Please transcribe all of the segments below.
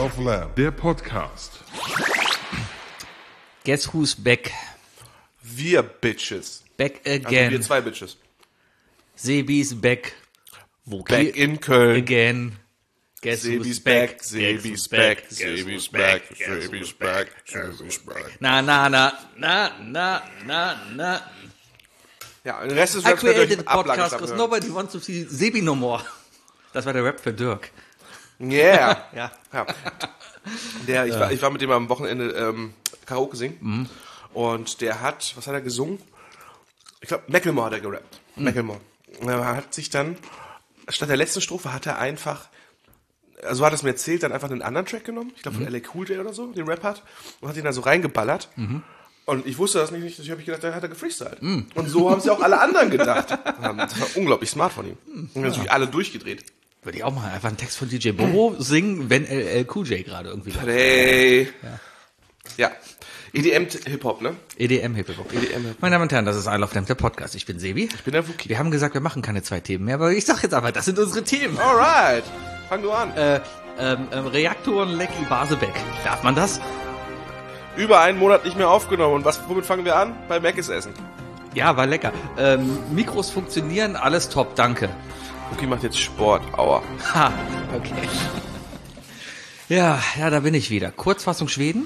of Lamb, der Podcast. Guess who's back? Wir Bitches. Back Also again. wir zwei Bitches. Sebi's back. Wo Back in Köln. again. Guess Sebi's who's back, back? Sebi's back, Sebi's back, Sebi's back, Sebi's back. Na. Ja, den Rest ist I könnt ihr euch created a Ablagen podcast because hören. nobody wants to see Sebi no more. Das war der Rap für Dirk. Yeah. Ja. Ja. Ich war mit dem am Wochenende Karaoke singen. Und der hat, was hat er gesungen? Ich glaube, Macklemore hat er gerappt. Macklemore. Und er hat sich dann, statt der letzten Strophe hat er einfach, also hat er es mir erzählt, dann einfach einen anderen Track genommen. Ich glaube von LA Cool J oder so, den Rap hat. Und hat ihn da so reingeballert. Und ich wusste das nicht. Ich habe gedacht, da hat er gefreestylt. Und so haben es ja auch alle anderen gedacht. Das war unglaublich smart von ihm. Und natürlich alle durchgedreht. Würde ich auch mal einfach einen Text von DJ Bobo singen, wenn LL Cool J gerade irgendwie läuft. Hey. Ja. EDM Hip-Hop, ne? EDM Hip-Hop. EDM. Meine Damen und Herren, das ist I Love Lamb, der Podcast. Ich bin Sebi. Ich bin der Wookie. Wir haben gesagt, wir machen keine 2 Themen mehr, aber ich sag jetzt einfach, das sind unsere Themen. Alright. Fang du an. Reaktoren Lecky Basebeck. Darf man das? Über einen Monat nicht mehr aufgenommen. Und womit fangen wir an? Bei Mc's essen. Ja, war lecker. Mikros funktionieren, alles top, danke. Wookie macht jetzt Sport. Aua. Ha, okay. Ja, da bin ich wieder. Kurzfassung Schweden.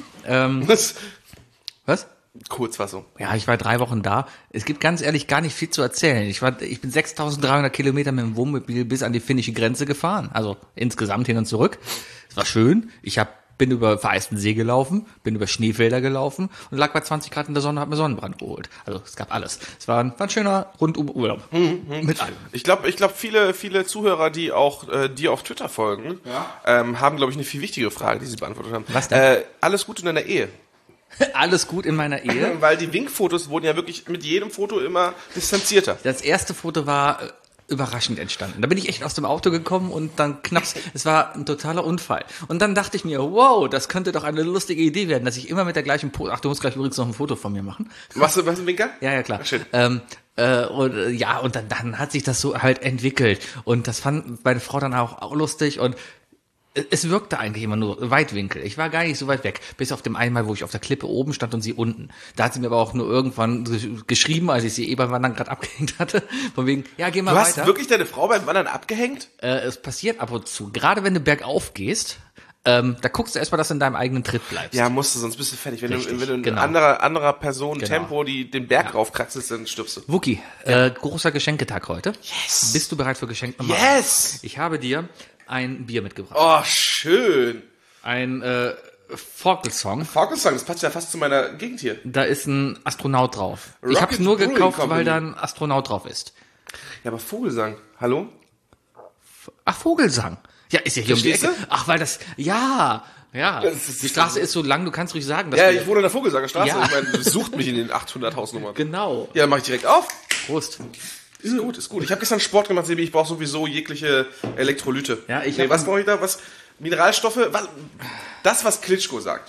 Was? Kurzfassung. Ja, ich war 3 Wochen da. Es gibt ganz ehrlich gar nicht viel zu erzählen. Ich bin 6.300 Kilometer mit dem Wohnmobil bis an die finnische Grenze gefahren. Also insgesamt hin und zurück. Es war schön. Bin über vereisten See gelaufen, bin über Schneefelder gelaufen und lag bei 20 Grad in der Sonne, hab mir Sonnenbrand geholt. Also es gab alles. Es war ein schöner Rundum-Urlaub. Mit allem. Ich glaube, viele Zuhörer, die auch dir auf Twitter folgen, haben, glaube ich, eine viel wichtige Frage, die sie beantwortet haben. Was denn? Alles gut in deiner Ehe? Alles gut in meiner Ehe. Weil die Winkfotos wurden ja wirklich mit jedem Foto immer distanzierter. Das erste Foto war überraschend entstanden. Da bin ich echt aus dem Auto gekommen und dann knapp's. Es war ein totaler Unfall. Und dann dachte ich mir, wow, das könnte doch eine lustige Idee werden, dass ich immer mit der gleichen Pose. Ach, du musst gleich übrigens noch ein Foto von mir machen. Was ein Winker? Ja, klar. Schön. Und dann hat sich das so halt entwickelt. Und das fand meine Frau dann auch lustig und es wirkte eigentlich immer nur Weitwinkel. Ich war gar nicht so weit weg. Bis auf dem einmal, wo ich auf der Klippe oben stand und sie unten. Da hat sie mir aber auch nur irgendwann geschrieben, als ich sie beim Wandern gerade abgehängt hatte. Von wegen, ja, geh mal Du weiter. hast wirklich deine Frau beim Wandern abgehängt? Es passiert ab und zu. Gerade wenn du bergauf gehst, da guckst du erstmal, dass du in deinem eigenen Tritt bleibst. Ja, musst du, sonst bist du fertig. Wenn Richtig, du in genau. anderer Person Genau. Tempo den Berg raufkraxelst, dann stirbst du. Wookie, großer Geschenketag heute. Yes. Bist du bereit für Geschenk Nummer 1? Yes! Ich habe dir ein Bier mitgebracht. Oh, schön. Ein Vogelsong. Vogelsong, das passt ja fast zu meiner Gegend hier. Da ist ein Astronaut drauf. Ich Rocket habe es nur Brewing gekauft, Company. weil da ein Astronaut drauf ist. Ja, aber Vogelsang. Hallo? Ach, Vogelsang. Ja, ist ja hier um die Verstehst Ecke. Ach, weil das, ja. Das ist- Die Straße ist so lang, du kannst ruhig sagen. dass Ja, wir- ich wohne in der Vogelsangerstraße. Ja. Ich meine, sucht mich in den 800 Hausnummern. Genau. Ja, dann mach ich direkt auf. Prost. Ist gut, ist gut. Ich habe gestern Sport gemacht, Sebi. Ich brauche sowieso jegliche Elektrolyte. Ja, ich nee, hab- was brauche ich da? Was? Mineralstoffe? Was Klitschko sagt.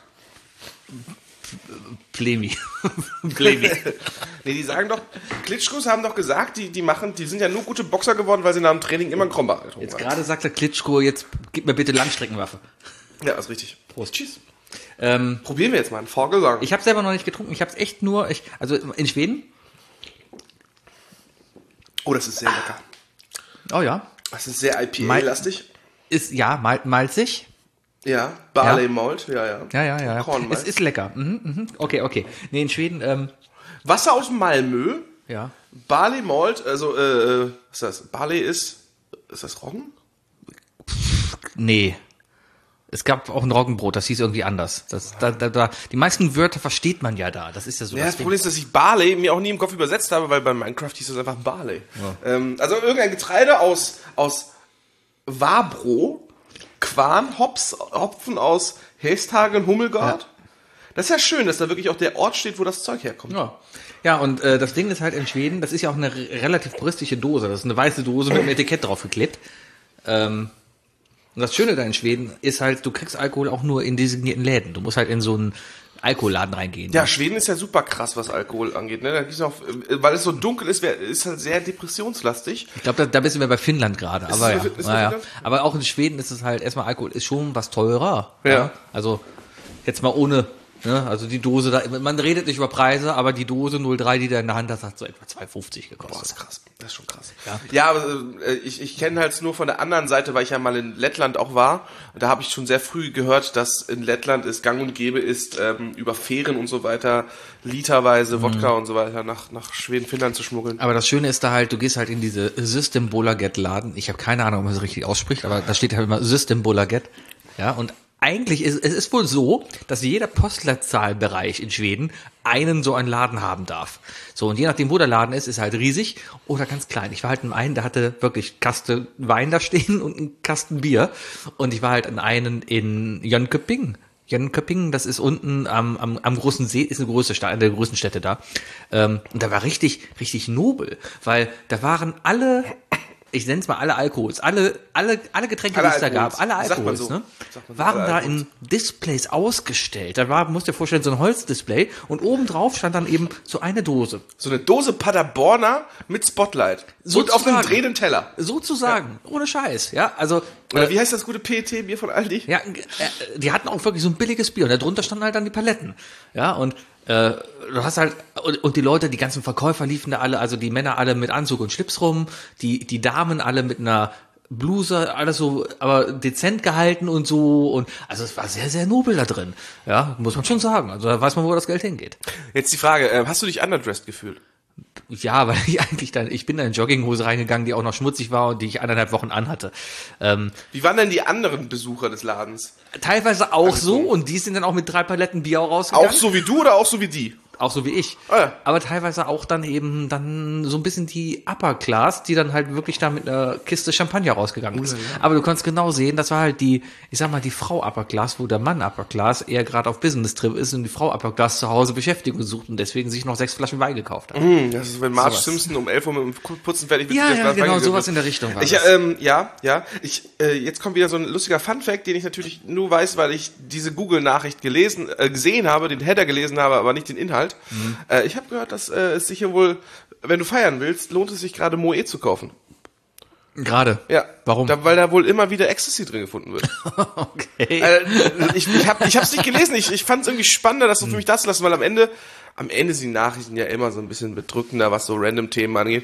Plemi. Nee, die sagen doch, Klitschkos haben doch gesagt, die sind ja nur gute Boxer geworden, weil sie nach dem Training immer einen Krombacher getrunken Jetzt haben. gerade sagt der Klitschko, jetzt gib mir bitte Langstreckenwaffe. Ja, ist richtig. Prost. Tschüss. Ähm, Probieren wir jetzt mal einen Vogelsang. ich habe selber noch nicht getrunken. Ich habe es echt nur, also in Schweden. Oh, das ist sehr lecker. Oh ja. Das ist sehr IPA-lastig. Ist, ja, malzig. Ja, Barley Malt, ja. Ja. Kornmalz. Es ist lecker. Okay. Nee, in Schweden, Wasser aus Malmö, ja. Barley Malt, also, was ist das? Barley ist das Roggen? Nee. Es gab auch ein Roggenbrot, das hieß irgendwie anders. Die meisten Wörter versteht man ja da. Das ist ja so Ja, das Ding. Problem ist, dass ich Barley mir auch nie im Kopf übersetzt habe, weil bei Minecraft hieß das einfach Barley. Ja. Also irgendein Getreide aus Wabro, Quan, Hopfen aus Hesthagen, Hummelgard. Ja. Das ist ja schön, dass da wirklich auch der Ort steht, wo das Zeug herkommt. Ja, und das Ding ist halt in Schweden, das ist ja auch eine relativ puristische Dose. Das ist eine weiße Dose mit einem Etikett draufgeklebt. Und das Schöne da in Schweden ist halt, du kriegst Alkohol auch nur in designierten Läden. Du musst halt in so einen Alkoholladen reingehen. Ja, Schweden ist ja super krass, was Alkohol angeht. Ne? Da gibt's auch, weil es so dunkel ist, ist halt sehr depressionslastig. Ich glaube, da bist du bei Finnland gerade. Aber ja. Ist Naja. Finnland? Aber auch in Schweden ist es halt erstmal Alkohol ist schon was teurer. Ja. Also jetzt mal ohne, ne? Also die Dose, man redet nicht über Preise, aber die Dose 03, die da in der Hand hast, hat so etwa 2,50 gekostet. Boah, ist krass. Das ist schon krass. Ja. Ja, aber ich kenne halt nur von der anderen Seite, weil ich ja mal in Lettland auch war. Da habe ich schon sehr früh gehört, dass in Lettland es gang und gäbe ist, über Fähren und so weiter, literweise Wodka und so weiter nach Schweden, Finnland zu schmuggeln. Aber das Schöne ist da halt, du gehst halt in diese System Bolaget Laden. Ich habe keine Ahnung, ob man es richtig ausspricht, aber da steht halt immer System Bolaget. Ja, und eigentlich ist es ist wohl so, dass jeder Postleitzahlbereich in Schweden einen so einen Laden haben darf. So, und je nachdem, wo der Laden ist er halt riesig oder ganz klein. Ich war halt in einem, der hatte wirklich Kasten Wein da stehen und einen Kasten Bier. Und ich war halt in einen in Jönköping. Jönköping, das ist unten am großen See, ist eine große Stadt, eine der größten Städte da. Und da war richtig nobel, weil da waren alle, ich nenne es mal alle Alkohols, alle Getränke, die es da gab, alle Alkohols, so. ne, So, waren alle da Alkohols. in Displays ausgestellt. Da war, musst dir vorstellen, so ein Holzdisplay und obendrauf stand dann eben so eine Dose. So eine Dose Paderborner mit Spotlight. Und auf einem Sozusagen. drehenden Teller. Sozusagen, ohne Scheiß, ja, also Oder wie heißt das gute PET-Bier von Aldi? ja, die hatten auch wirklich so ein billiges Bier und darunter standen halt dann die Paletten. Ja, und du hast halt, und die Leute, die ganzen Verkäufer liefen da alle, also die Männer alle mit Anzug und Schlips rum, die Damen alle mit einer Bluse, alles so, aber dezent gehalten und so, und also es war sehr, sehr nobel da drin. Ja, muss man schon sagen. Also da weiß man, wo das Geld hingeht. Jetzt die Frage, hast du dich underdressed gefühlt? Ja, weil ich bin da in Jogginghose reingegangen, die auch noch schmutzig war und die ich 1,5 Wochen anhatte. Wie waren denn die anderen Besucher des Ladens? Teilweise auch so, und die sind dann auch mit 3 Paletten Bier auch rausgegangen. Auch so wie du oder auch so wie die? Auch so wie ich. Ah, ja. Aber teilweise auch dann eben dann so ein bisschen die Upper Class, die dann halt wirklich da mit einer Kiste Champagner rausgegangen ist. Aber du kannst genau sehen, das war halt die, ich sag mal, die Frau Upper Class, wo der Mann Upper Class eher gerade auf Business-Trip ist und die Frau Upper Class zu Hause Beschäftigung sucht und deswegen sich noch 6 Flaschen Wein gekauft hat. Das ist, wenn Marge Sowas. Simpson um 11 Uhr mit dem Putzen fertig wird. Ja, das ja, Glas genau, Wein sowas gegönnt in der Richtung war wird. das. Jetzt kommt wieder so ein lustiger Funfact, den ich natürlich nur weiß, weil ich diese Google-Nachricht gesehen habe, den Header gelesen habe, aber nicht den Inhalt. Ich habe gehört, dass es sich hier wohl, wenn du feiern willst, lohnt es sich gerade Moe zu kaufen. Gerade. Ja. Warum? Weil da wohl immer wieder Ecstasy drin gefunden wird. Okay. Ich hab's nicht gelesen. Ich fand es irgendwie spannender, das so für mich das zu lassen, weil am Ende sind die Nachrichten ja immer so ein bisschen bedrückender, was so random Themen angeht.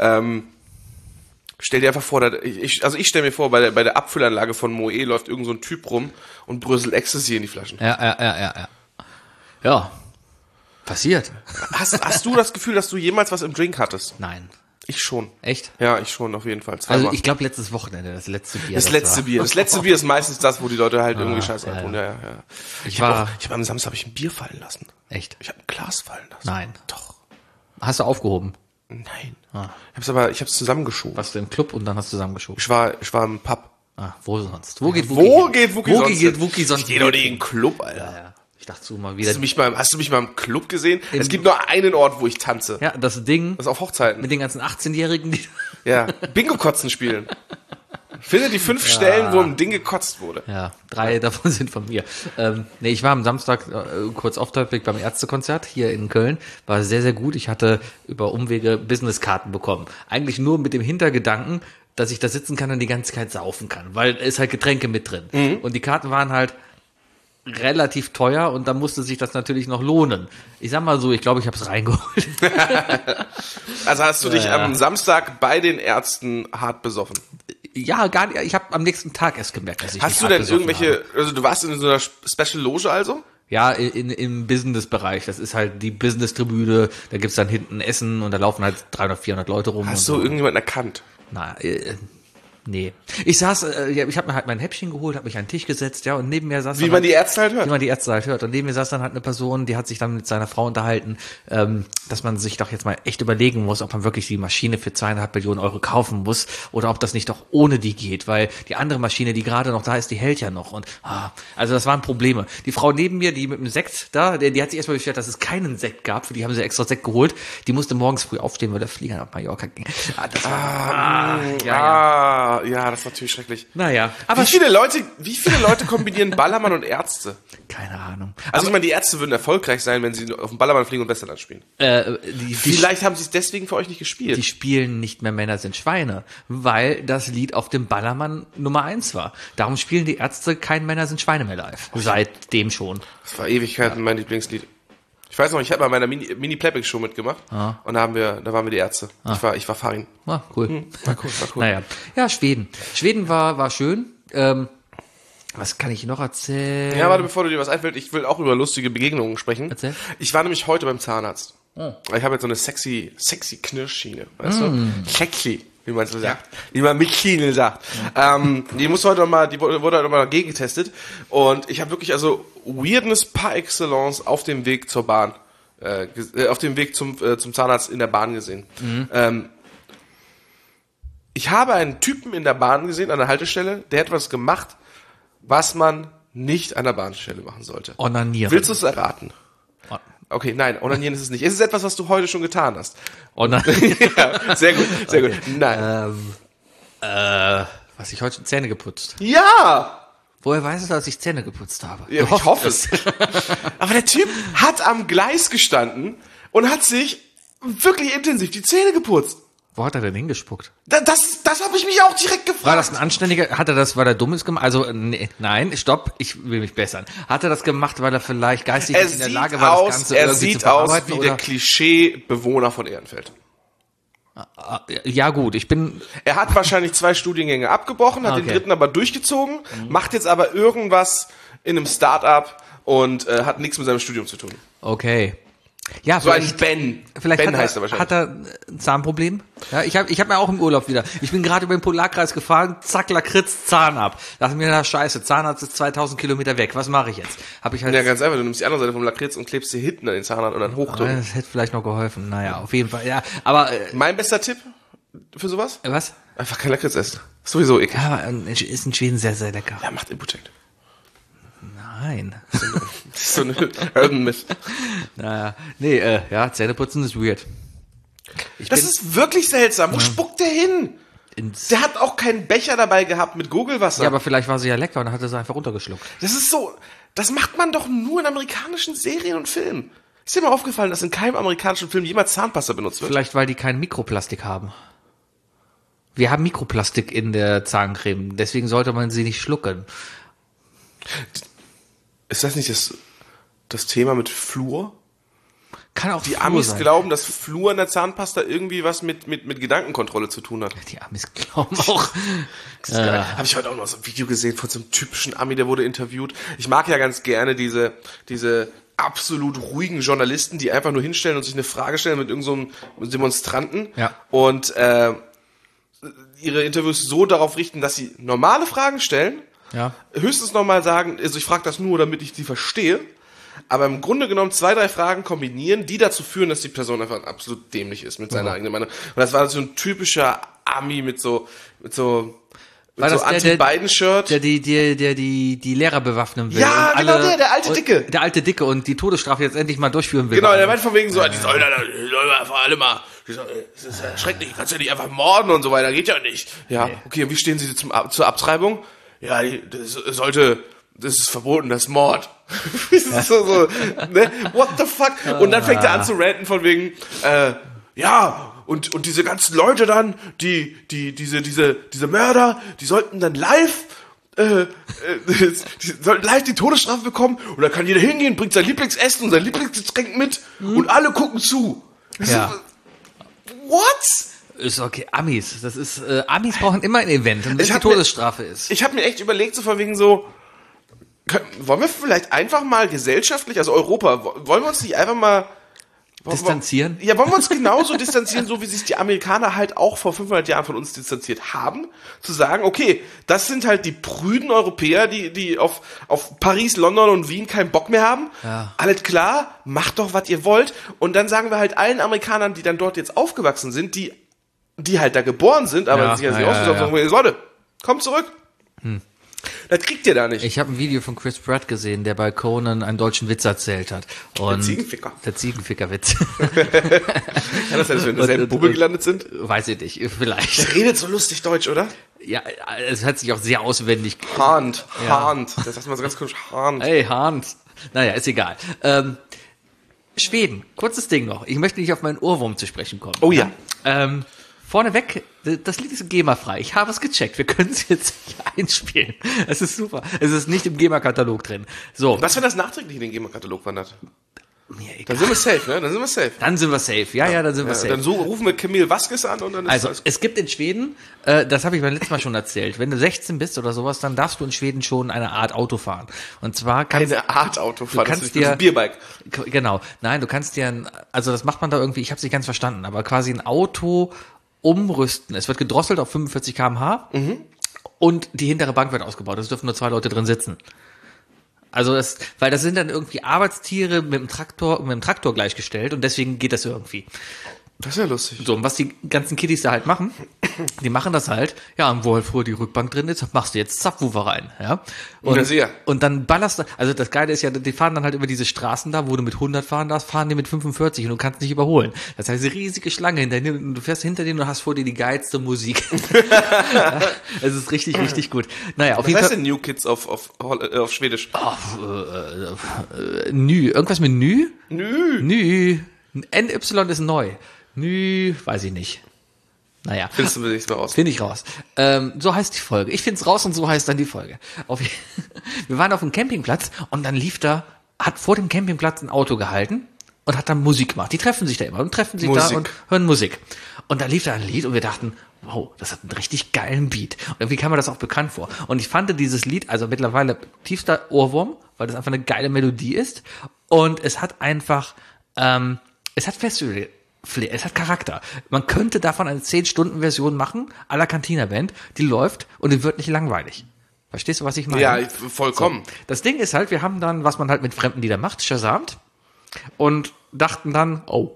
Stell dir einfach vor, ich stell mir vor, bei der Abfüllanlage von Moe läuft irgend so ein Typ rum und bröselt Ecstasy in die Flaschen. Ja. Ja. Passiert. Hast du das Gefühl, dass du jemals was im Drink hattest? Nein. Ich schon. Echt? Ja, ich schon, auf jeden Fall. Zweimal. Also ich glaube letztes Wochenende, das letzte Bier. Das letzte Bier ist meistens das, wo die Leute halt irgendwie Scheiße ja, tun. ja. Ja. Ich war Am Samstag ein Bier fallen lassen. echt. Ich habe ein Glas fallen lassen. Nein. Doch. Hast du aufgehoben? Nein. Ich hab's zusammengeschoben. Warst du im Club und dann hast du zusammengeschoben? Ich war im Pub. Ah, wo sonst? Wo geht Wookie sonst? Ich geh doch nicht in den Club, Alter. Ja. Ich dachte so mal wieder. Hast du mich mal im Club gesehen? Es gibt nur einen Ort, wo ich tanze. Ja, das Ding Das ist auf Hochzeiten. mit den ganzen 18-Jährigen, die Ja. Bingo-Kotzen spielen. Finde die 5 Stellen, wo ein Ding gekotzt wurde. ja, 3 davon sind von mir. Ich war am Samstag kurz off-topic beim Ärztekonzert hier in Köln. War sehr, sehr gut. Ich hatte über Umwege Businesskarten bekommen. Eigentlich nur mit dem Hintergedanken, dass ich da sitzen kann und die ganze Zeit saufen kann. Weil es halt Getränke mit drin. Und die Karten waren halt relativ teuer und da musste sich das natürlich noch lohnen. Ich sag mal so, ich glaube, ich habe es reingeholt. Also hast du dich am Samstag bei den Ärzten hart besoffen? Ja, gar nicht. Ich habe am nächsten Tag erst gemerkt, dass ich Hast mich du hart denn besoffen irgendwelche, habe. also du warst in so einer Special Loge also? Ja, im Business-Bereich. Das ist halt die Business-Tribüne. Da gibt's dann hinten Essen und da laufen halt 300, 400 Leute rum. Hast und du so. irgendjemanden erkannt? Na, nee. Ich saß, ich habe mir halt mein Häppchen geholt, habe mich an den Tisch gesetzt, ja, und neben mir saß Wie dann man halt, die Ärzte halt hört. wie man die Ärzte halt hört. Und neben mir saß dann halt eine Person, die hat sich dann mit seiner Frau unterhalten, dass man sich doch jetzt mal echt überlegen muss, ob man wirklich die Maschine für 2,5 Millionen Euro kaufen muss oder ob das nicht doch ohne die geht, weil die andere Maschine, die gerade noch da ist, die hält ja noch. Und also das waren Probleme. Die Frau neben mir, die mit dem Sekt da, die hat sich erstmal beschwert, dass es keinen Sekt gab, für die haben sie extra Sekt geholt. Die musste morgens früh aufstehen, weil der Flieger nach Mallorca ging. Das war, Ja, das ist natürlich schrecklich. naja, aber Wie viele Leute kombinieren Ballermann und Ärzte? Keine Ahnung. Also ich meine, die Ärzte würden erfolgreich sein, wenn sie auf dem Ballermann fliegen und Westerland spielen. Vielleicht haben sie es deswegen für euch nicht gespielt. Die spielen nicht mehr Männer sind Schweine, weil das Lied auf dem Ballermann Nummer 1 war. Darum spielen die Ärzte kein Männer sind Schweine mehr live. Seitdem schon. Das war Ewigkeiten mein Lieblingslied. Ich weiß noch, ich habe mal bei meiner Mini-Playback-Show mitgemacht und da waren wir die Ärzte. Ich war Farin. Ah, cool. War cool. Naja. Ja, Schweden. Schweden war schön. Was kann ich noch erzählen? Ja, warte, bevor du dir was einfällt, ich will auch über lustige Begegnungen sprechen. Erzähl. Ich war nämlich heute beim Zahnarzt. Ich habe jetzt so eine sexy Knirschschiene, weißt du? Sexy, wie man so sagt. Wie man mit Schiene sagt. Die wurde heute noch mal gegengetestet. Und ich habe wirklich also Weirdness par excellence auf dem Weg zur Bahn, auf dem Weg zum Zahnarzt in der Bahn gesehen. Ich habe einen Typen in der Bahn gesehen, an der Haltestelle, der hat was gemacht, was man nicht an der Bahnstelle machen sollte. Onanieren. Willst du es erraten? Okay, nein, onanieren ist es nicht. Es ist etwas, was du heute schon getan hast. Onanieren. Ja, sehr gut. Nein. Was ich heute Zähne geputzt. Ja! Woher weißt du, dass ich Zähne geputzt habe? Ja, ich hoffe es. Aber der Typ hat am Gleis gestanden und hat sich wirklich intensiv die Zähne geputzt. Wo hat er denn hingespuckt? Das habe ich mich auch direkt gefragt. War das ein anständiger, hat er das, weil er dumm ist gemacht? Also, nee, nein, stopp, ich will mich bessern. Hat er das gemacht, weil er vielleicht geistig nicht in der Lage war, das Ganze irgendwie zu verarbeiten? Er sieht aus wie der Klischee-Bewohner von Ehrenfeld. Ja gut, Er hat wahrscheinlich 2 Studiengänge abgebrochen, hat den dritten aber durchgezogen, macht jetzt aber irgendwas in einem Start-up und hat nichts mit seinem Studium zu tun. Okay. Ja, so ein Ben. Vielleicht Ben heißt er wahrscheinlich. Hat er ein Zahnproblem? Ja, ich hab mir auch im Urlaub wieder. Ich bin gerade über den Polarkreis gefahren, zack, Lakritz, Zahn ab. Dachte mir, na scheiße, Zahnarzt ist 2000 Kilometer weg. Was mache ich jetzt? Ja, ganz einfach. Du nimmst die andere Seite vom Lakritz und klebst sie hinten an den Zahnrad und dann hochdrücken. Das hätte vielleicht noch geholfen. Naja, auf jeden Fall. Ja, aber mein bester Tipp für sowas? Was? Einfach kein Lakritz essen. Ist sowieso eklig. Ja, ist in Schweden sehr, sehr lecker. Ja, macht Impotent. Nein. Das ist so eine Urban Myth. Naja, nee, Zähneputzen ist weird. Das ist wirklich seltsam. Wo spuckt der hin? Der hat auch keinen Becher dabei gehabt mit Gurgelwasser. Ja, aber vielleicht war sie ja lecker und dann hat er sie einfach runtergeschluckt. Das ist so, das macht man doch nur in amerikanischen Serien und Filmen. Ist dir mal aufgefallen, dass in keinem amerikanischen Film jemals Zahnpasta benutzt wird? Vielleicht, weil die kein Mikroplastik haben. Wir haben Mikroplastik in der Zahncreme, deswegen sollte man sie nicht schlucken. Ist das nicht das Thema mit Fluor? Kann auch Die Fluor Amis sein. glauben, dass Fluor in der Zahnpasta irgendwie was mit Gedankenkontrolle zu tun hat. Die Amis glauben auch. Habe ich heute auch noch so ein Video gesehen von so einem typischen Ami, der wurde interviewt. Ich mag ja ganz gerne diese absolut ruhigen Journalisten, die einfach nur hinstellen und sich eine Frage stellen mit irgendeinem Demonstranten. Ja. Und ihre Interviews so darauf richten, dass sie normale Fragen stellen. Ja. Höchstens nochmal sagen, also ich frage das nur, damit ich sie verstehe, aber im Grunde genommen 2, 3 Fragen kombinieren, die dazu führen, dass die Person einfach absolut dämlich ist mit seiner eigenen Meinung. Und das war so ein typischer Ami mit so Anti-Biden-Shirt. Der die Lehrer bewaffnen will. Ja, und genau der alte Dicke. Der alte Dicke und die Todesstrafe jetzt endlich mal durchführen will. Genau, der meint von wegen so, die sollen einfach alle mal, das ist ja schrecklich, du kannst ja nicht einfach morden und so weiter, geht ja nicht. Ja, okay, und wie stehen Sie zur Abtreibung? Ja, das ist verboten, das ist Mord. so, ne? What the fuck? Und dann fängt er an zu ranten von wegen, und diese ganzen Leute dann, diese Mörder, die sollten dann live die sollten live die Todesstrafe bekommen und dann kann jeder hingehen, bringt sein Lieblingsessen und sein Lieblingsgetränk mit und alle gucken zu. Ja. What? Ist okay, Amis. Das ist, Amis brauchen immer ein Event, wenn es die Todesstrafe ist. Ich habe mir echt überlegt, so von wegen so, wollen wir vielleicht einfach mal gesellschaftlich, also Europa, wollen wir uns nicht einfach mal distanzieren? Ja, wollen wir uns genauso distanzieren, so wie sich die Amerikaner halt auch vor 500 Jahren von uns distanziert haben, zu sagen, okay, das sind halt die prüden Europäer, die auf Paris, London und Wien keinen Bock mehr haben. Ja. Alles klar, macht doch, was ihr wollt. Und dann sagen wir halt allen Amerikanern, die dann dort jetzt aufgewachsen sind, die halt da geboren sind, aber sich nicht ausgesucht haben, Leute, kommt zurück. Das kriegt ihr da nicht. Ich habe ein Video von Chris Pratt gesehen, der bei Conan einen deutschen Witz erzählt hat. Und der Ziegenficker-Witz. Kann das sein, dass wir in derselben Bubble gelandet sind? Weiß ich nicht, vielleicht. Der redet so lustig Deutsch, oder? Ja, es hat sich auch sehr auswendig. Hand. Das sagt man so ganz komisch, Hand. Hey, Hand. Naja, ist egal. Schweden, kurzes Ding noch. Ich möchte nicht auf meinen Ohrwurm zu sprechen kommen. Oh ja. Vorneweg, das Lied ist GEMA-frei. Ich habe es gecheckt. Wir können es jetzt hier einspielen. Es ist super. Es ist nicht im GEMA-Katalog drin. So. Was, wenn das nachträglich in den GEMA-Katalog wandert? Mir egal. Dann sind wir safe, ne? Dann sind wir safe. Ja, dann sind wir safe. Dann rufen wir Camille Vasquez an und dann ist Also, alles es gibt in Schweden, das habe ich beim letzten Mal schon erzählt, wenn du 16 bist oder sowas, dann darfst du in Schweden schon eine Art Auto fahren. Und zwar eine Art Autofahrt, das ist ein Bierbike. Genau. Nein, du kannst dir also das macht man da irgendwie, ich habe es nicht ganz verstanden, aber quasi ein Auto umrüsten. Es wird gedrosselt auf 45 km/h und die hintere Bank wird ausgebaut. Es dürfen nur 2 Leute drin sitzen. Also weil das sind dann irgendwie Arbeitstiere mit dem Traktor gleichgestellt und deswegen geht das irgendwie. Das ist ja lustig. So, und was die ganzen Kiddies da halt machen, die machen das halt, ja, und wo halt früher die Rückbank drin ist, machst du jetzt Subwoofer rein, ja. Und dann ballerst du, also das Geile ist ja, die fahren dann halt über diese Straßen da, wo du mit 100 fahren darfst, fahren die mit 45 und du kannst nicht überholen. Das heißt, eine riesige Schlange hinter dir und du fährst hinter denen und hast vor dir die geilste Musik. Ja, es ist richtig, richtig gut. Naja, auf jeden Fall. Was heißt denn New Kids auf Schwedisch? Nü, irgendwas mit Nü? Nü. NY ist neu. Nü, weiß ich nicht. Naja. Findest du nicht mal raus? Finde ich raus. So heißt die Folge. Ich find's raus und so heißt dann die Folge. Wir waren auf einem Campingplatz und dann hat vor dem Campingplatz ein Auto gehalten und hat dann Musik gemacht. Die treffen sich da immer und treffen sich da und hören Musik. Und da lief da ein Lied und wir dachten, wow, das hat einen richtig geilen Beat. Und irgendwie kam mir das auch bekannt vor. Und ich fand dieses Lied, also mittlerweile tiefster Ohrwurm, weil das einfach eine geile Melodie ist. Und es hat einfach, es hat Festival, es hat Charakter. Man könnte davon eine 10-Stunden-Version machen, à la Cantina-Band, die läuft und die wird nicht langweilig. Verstehst du, was ich meine? Ja, vollkommen. So. Das Ding ist halt, wir haben dann, was man halt mit fremden Liedern macht, shazamt und dachten dann, oh,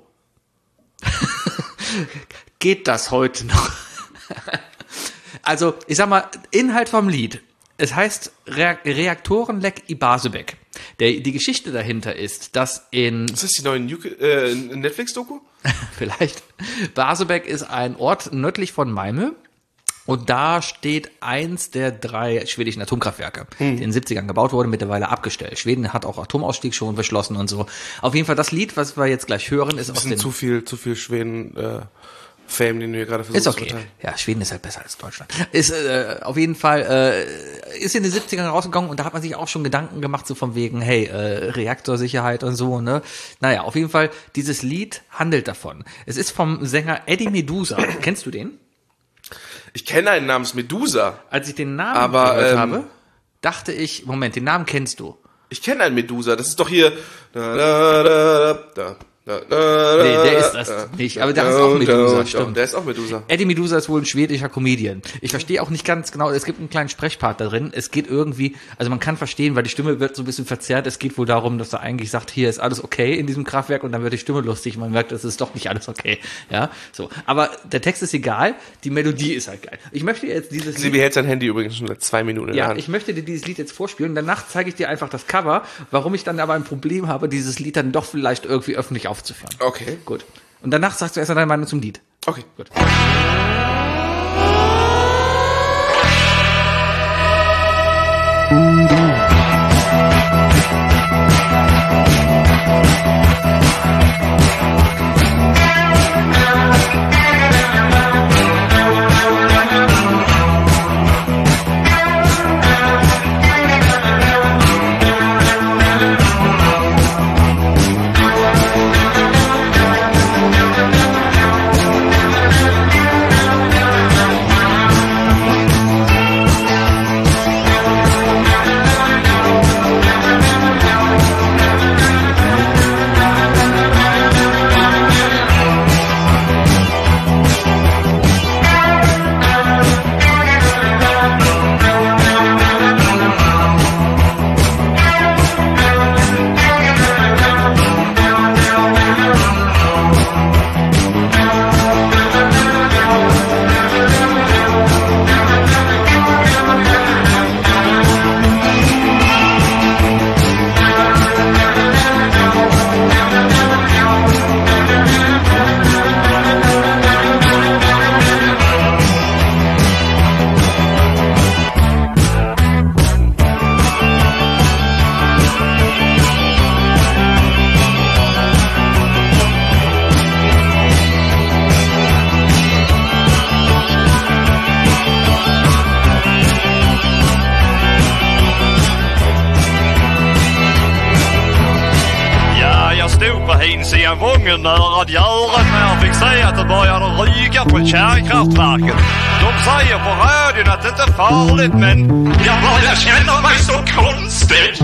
geht das heute noch? Also, ich sag mal, Inhalt vom Lied. Es heißt Reaktorenleck i Barsebäck. Die Geschichte dahinter ist, dass Ist das die neue Netflix-Doku? Vielleicht. Barsebäck ist ein Ort nördlich von Malmö. Und da steht eins der 3 schwedischen Atomkraftwerke, die in den 70ern gebaut wurden, mittlerweile abgestellt. Schweden hat auch Atomausstieg schon beschlossen und so. Auf jeden Fall das Lied, was wir jetzt gleich hören, ist aus dem... zu viel Schweden... Fame, den du hier gerade versuchst zu verteilen. Ist okay. Ja, Schweden ist halt besser als Deutschland. Ist auf jeden Fall ist in den 70ern rausgegangen und da hat man sich auch schon Gedanken gemacht, so von wegen, hey, Reaktorsicherheit und so, ne? Naja, auf jeden Fall, dieses Lied handelt davon. Es ist vom Sänger Eddie Meduza. Kennst du den? Ich kenne einen namens Medusa. Als ich den Namen gehört habe, dachte ich, Moment, den Namen kennst du. Ich kenne einen Medusa, das ist doch hier... Nee, der ist das nicht, aber der ist auch Medusa, stimmt. Der ist auch Medusa. Eddie Medusa ist wohl ein schwedischer Comedian. Ich verstehe auch nicht ganz genau, es gibt einen kleinen Sprechpart da drin. Es geht irgendwie, also man kann verstehen, weil die Stimme wird so ein bisschen verzerrt. Es geht wohl darum, dass er eigentlich sagt, hier ist alles okay in diesem Kraftwerk und dann wird die Stimme lustig. Man merkt, es ist doch nicht alles okay. Ja, so. Aber der Text ist egal, die Melodie ist halt geil. Ich möchte jetzt dieses Sie behält sein Handy übrigens schon seit 2 Minuten in der Hand. Ich möchte dir dieses Lied jetzt vorspielen. Danach zeige ich dir einfach das Cover, warum ich dann aber ein Problem habe, dieses Lied dann doch vielleicht irgendwie öffentlich aufzuführen. Okay. Gut. Und danach sagst du erst deine Meinung zum Lied. Okay. Gut. finns i en vångenöra att djuret är fixerat och börjar ryka på kärnkraftverket. De säger på radion att det inte är farligt, men jag börjar känna mig så konstigt.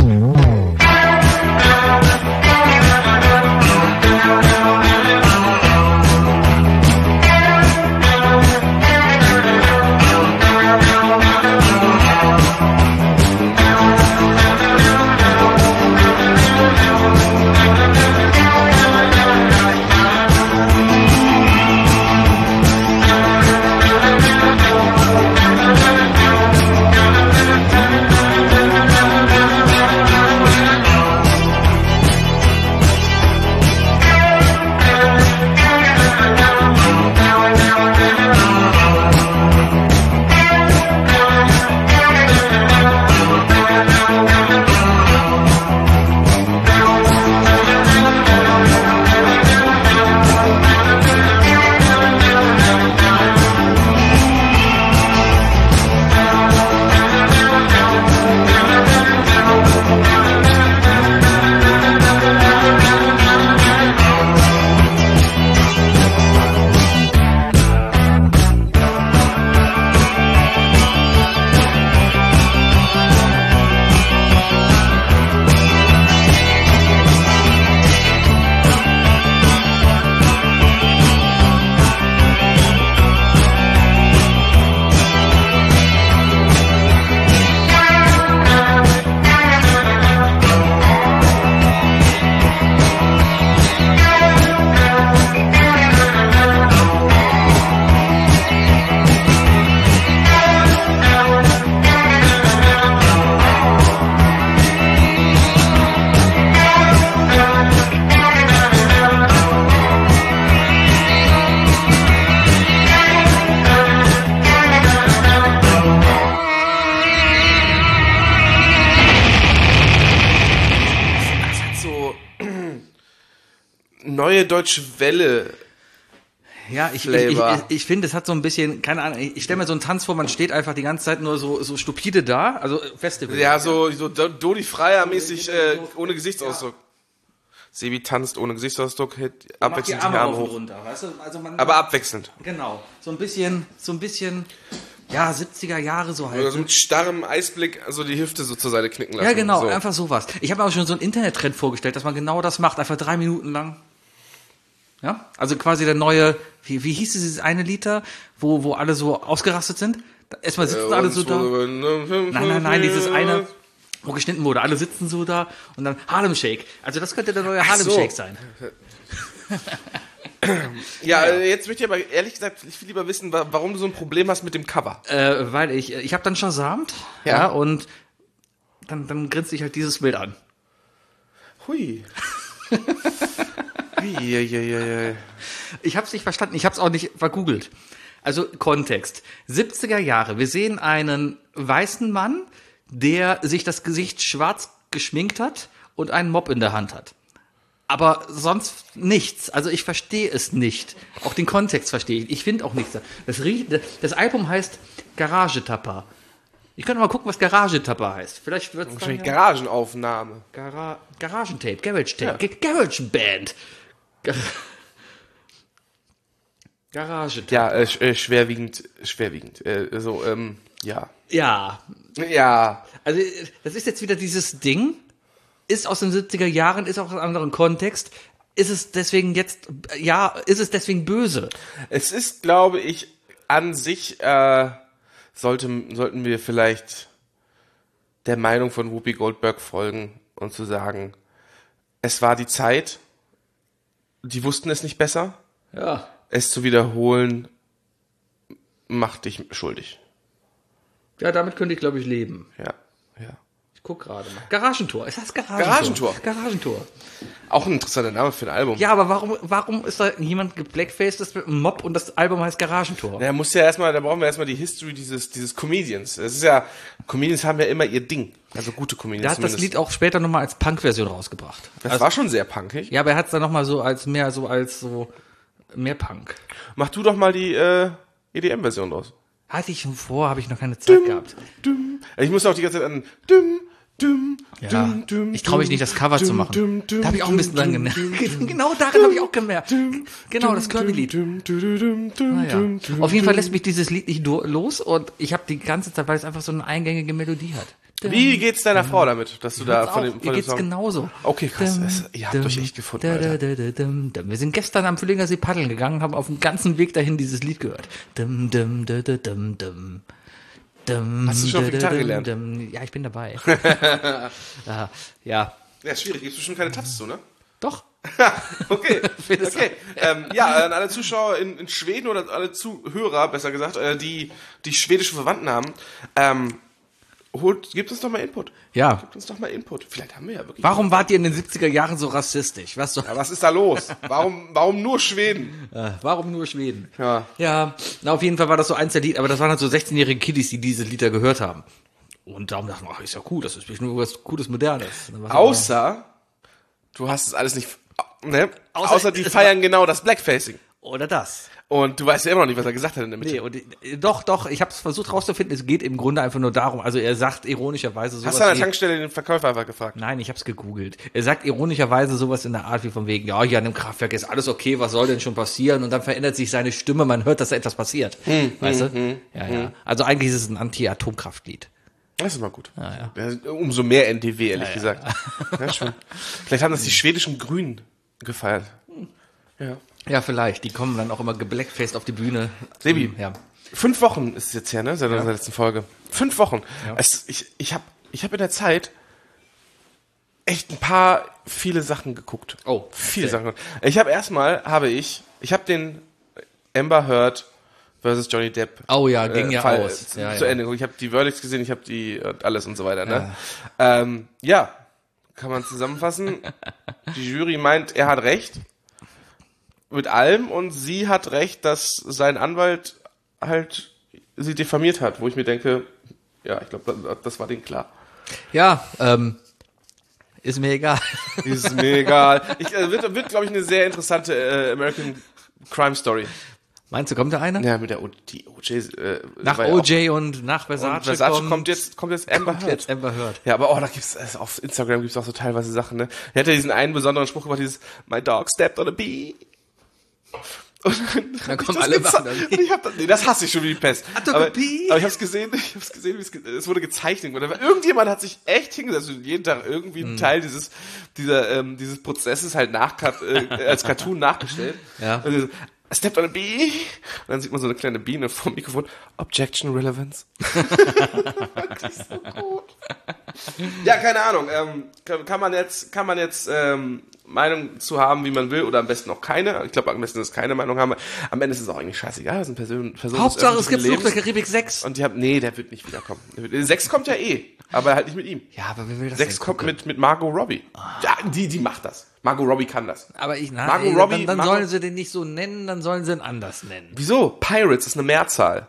Neue Deutsche Welle. Ja, ich finde, es hat so ein bisschen, keine Ahnung, ich stelle mir so einen Tanz vor, man steht einfach die ganze Zeit nur so stupide da, also Festival. Ja, so Dodi Freier-mäßig, ohne Gesichtsausdruck. Sebi tanzt ohne Gesichtsausdruck, hält abwechselnd die Arme hoch. Runter, weißt du? Also aber abwechselnd. Genau, so ein bisschen, ja, 70er Jahre so halt. Oder so mit starrem Eisblick, also die Hüfte so zur Seite knicken lassen. Ja, genau, so. einfach sowas. Ich habe mir auch schon so einen Internettrend vorgestellt, dass man genau das macht, einfach 3 Minuten lang. Ja, also quasi der neue, wie hieß dieses eine Lied da, wo alle so ausgerastet sind? Erstmal sitzen alle so da. Nein, dieses eine, wo geschnitten wurde. Alle sitzen so da und dann Harlem Shake. Also das könnte der neue Harlem Shake sein. Ja, jetzt möchte ich aber ehrlich gesagt viel lieber wissen, warum du so ein Problem hast mit dem Cover. Weil ich habe dann shazamt, ja, und dann grinst sich halt dieses Bild an. Hui. Ich habe es nicht verstanden, ich habe es auch nicht vergoogelt. Also Kontext. 70er Jahre, wir sehen einen weißen Mann, der sich das Gesicht schwarz geschminkt hat und einen Mopp in der Hand hat. Aber sonst nichts. Also ich verstehe es nicht. Auch den Kontext verstehe ich. Ich finde auch nichts. Das Album heißt Garagetapper. Ich könnte mal gucken, was Garagetapper heißt. Vielleicht wird es wahrscheinlich Garagenaufnahme. Garagentape, Garage-Tape, ja. Garage-Band. Garage. Ja, schwerwiegend. Ja. Ja. Also, das ist jetzt wieder dieses Ding. Ist aus den 70er Jahren, ist auch aus einem anderen Kontext. Ist es deswegen böse? Es ist, glaube ich, an sich, sollten wir vielleicht der Meinung von Whoopi Goldberg folgen und zu sagen, es war die Zeit, die wussten es nicht besser. Ja. Es zu wiederholen, macht dich schuldig. Ja, damit könnte ich, glaube ich, leben. Ja. Ich guck gerade mal. Garagentor. Ist das Garagentor? Garagentor. Auch ein interessanter Name für ein Album. Ja, aber warum ist da jemand geblackfaced mit einem Mob und das Album heißt Garagentor? Da brauchen wir erstmal die History dieses Comedians. Es ist ja, Comedians haben ja immer ihr Ding. Also gute Comedians. Der hat das Lied auch später nochmal als Punk-Version rausgebracht. Das war schon sehr punkig. Ja, aber er hat es dann nochmal so als mehr Punk. Mach du doch mal die EDM-Version draus. Hatte ich schon vor, habe ich noch keine Zeit gehabt. Ich muss auch die ganze Zeit an Ja. Ich traue mich nicht, das Cover zu machen. Da habe ich auch ein bisschen dran gemerkt. Genau daran habe ich auch gemerkt. Genau, das Kirby-Lied. Naja. Auf jeden Fall lässt mich dieses Lied nicht los und ich habe die ganze Zeit, weil es einfach so eine eingängige Melodie hat. Wie geht's deiner Frau damit, dass du da von dem Ihr geht's Song... genauso. Okay, krass. Ihr habt euch echt gefunden, Alter. Wir sind gestern am Füllingersee paddeln gegangen, haben auf dem ganzen Weg dahin dieses Lied gehört. Hast du schon auf Gitarre gelernt? Ja, ich bin dabei. Ja. Ja, ist schwierig. Gibt's bestimmt keine Tabs zu, ne? Doch. Okay. An alle Zuschauer in Schweden oder alle Zuhörer, besser gesagt, die schwedische Verwandten haben, gebt uns doch mal Input. Ja. Gebt uns doch mal Input. Vielleicht haben wir ja wirklich... Warum wart ihr in den 70er Jahren so rassistisch? Was doch? Ja, was ist da los? Warum nur Schweden? Warum nur Schweden? Ja. Ja, na, auf jeden Fall war das so eins der Lieder, aber das waren halt so 16-jährige Kiddies, die diese Lieder gehört haben. Und darum dachten wir, ach, ist ja cool, das ist bestimmt was Cooles, Modernes. Außer, du hast es alles nicht, ne? Außer die feiern genau das Blackfacing. Oder das. Und du weißt ja immer noch nicht, was er gesagt hat in der Mitte. Nee, und doch, ich habe es versucht rauszufinden, es geht im Grunde einfach nur darum, also er sagt ironischerweise sowas Hast du an der wie, Tankstelle den Verkäufer einfach gefragt? Nein, ich habe es gegoogelt. Er sagt ironischerweise sowas in der Art wie von wegen, ja, hier an dem Kraftwerk ist alles okay, was soll denn schon passieren? Und dann verändert sich seine Stimme, man hört, dass da etwas passiert. Weißt du? Ja. Also eigentlich ist es ein Anti-Atomkraftlied. Das ist mal gut. Ja. Umso mehr NDW, ehrlich gesagt. Ja, schon. Vielleicht haben das die schwedischen Grünen gefeiert. Ja. Ja, vielleicht. Die kommen dann auch immer geblackfaced auf die Bühne. Sebi, Ja. 5 Wochen ist es jetzt her, ne? Seit unserer letzten Folge. 5 Wochen. Ja. Ich hab in der Zeit echt viele Sachen geguckt. Oh, viele erzähl. Sachen. Ich habe den Amber Heard versus Johnny Depp. Oh ja, ging ja Fall aus. zu Ja. Ende geguckt. Ich habe die Verdicts gesehen, ich habe die alles und so weiter, ne? Ja, kann man zusammenfassen. Die Jury meint, er hat recht. Mit allem, und sie hat recht, dass sein Anwalt halt sie diffamiert hat, wo ich mir denke, ja, ich glaube, das war denen klar. Ja, ist mir egal. Ist mir egal. Wird glaube ich, eine sehr interessante American Crime Story. Meinst du, kommt da einer? Ja, mit der OJ. Nach OJ und nach Versace, und Versace kommt jetzt Amber Heard. Jetzt Amber Heard. Ja, aber da gibt's auf Instagram gibt's auch so teilweise Sachen, ne? Er hat ja diesen einen besonderen Spruch gemacht, dieses My dog stepped on a bee. Und dann kommen alle machen das hasse ich schon wie die Pest. Aber ich hab's gesehen, es wurde gezeichnet. Irgendjemand hat sich echt hingesetzt und jeden Tag irgendwie einen Teil dieses Prozesses halt als Cartoon nachgestellt. Ja. Und so, I stepped on a bee. Und dann sieht man so eine kleine Biene vom Mikrofon. Objection Relevance. Wirklich so gut. Ja, keine Ahnung. Kann man jetzt Meinung zu haben, wie man will, oder am besten auch keine. Ich glaube, am besten ist keine Meinung haben. Am Ende ist es auch eigentlich scheißegal. Das sind Personen Hauptsache, es gibt Lebens. Fluch der Karibik 6. Und der wird nicht wiederkommen. 6 kommt ja aber halt nicht mit ihm. Ja, aber wer will das 6 kommt mit Margot Robbie. Ja, die macht das. Margot Robbie kann das. Aber Margot Robbie, dann sollen sie den nicht so nennen, dann sollen sie ihn anders nennen. Wieso? Pirates ist eine Mehrzahl.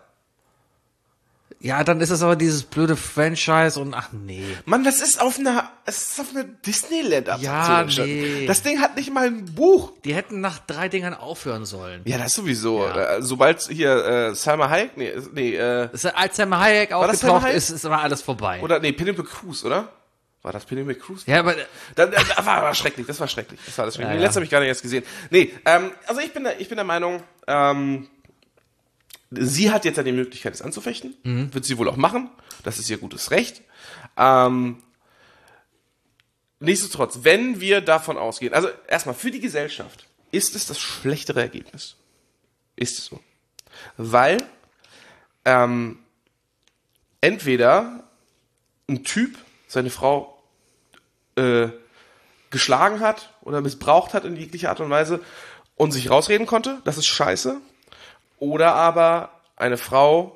Ja, dann ist es aber dieses blöde Franchise und ach nee. Mann, es ist auf einer Disneyland-Attraktion. Ja, nee. Das Ding hat nicht mal ein Buch. Die hätten nach 3 Dingern aufhören sollen. Ja, das sowieso. Ja. Sobald hier Salma Hayek, Als Salma Hayek das Salma aufgetaucht Hayek? ist, war alles vorbei. Penelope Cruz, oder? War das Penelope Cruz? Ja, aber Das war schrecklich. Das war schrecklich. Ja, ja. Letztes habe ich gar nicht erst gesehen. Nee, also ich bin der Meinung, sie hat jetzt ja die Möglichkeit, es anzufechten. Wird sie wohl auch machen. Das ist ihr gutes Recht. Nichtsdestotrotz, wenn wir davon ausgehen, also erstmal für die Gesellschaft, ist es das schlechtere Ergebnis. Ist es so. Weil entweder ein Typ seine Frau geschlagen hat oder missbraucht hat in jeglicher Art und Weise und sich rausreden konnte, das ist scheiße. Oder aber eine Frau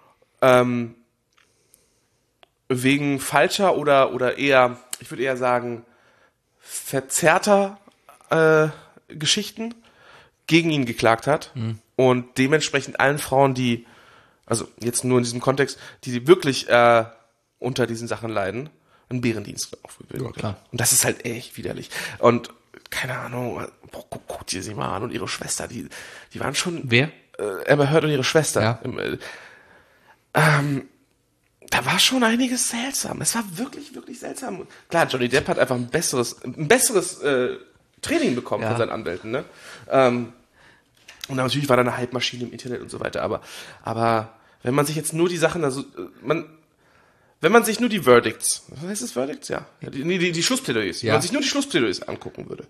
wegen falscher oder eher, ich würde eher sagen, verzerrter Geschichten gegen ihn geklagt hat und dementsprechend allen Frauen, die, also jetzt nur in diesem Kontext, die wirklich unter diesen Sachen leiden, einen Bärendienst aufgebildet. Ja, klar. Und das ist halt echt widerlich. Und keine Ahnung, guck dir sie mal an und ihre Schwester, die waren schon... wer? Amber Heard und ihre Schwester. Ja. da war schon einiges seltsam. Es war wirklich, wirklich seltsam. Klar, Johnny Depp hat einfach ein besseres Training bekommen von seinen Anwälten, ne? Und natürlich war da eine Hype-Maschine im Internet und so weiter, aber wenn man sich jetzt nur die Sachen, wenn man sich nur die Verdicts, was heißt das Verdicts? Ja. Die Schlussplädoyers. Ja. Wenn man sich nur die Schlussplädoyers angucken würde,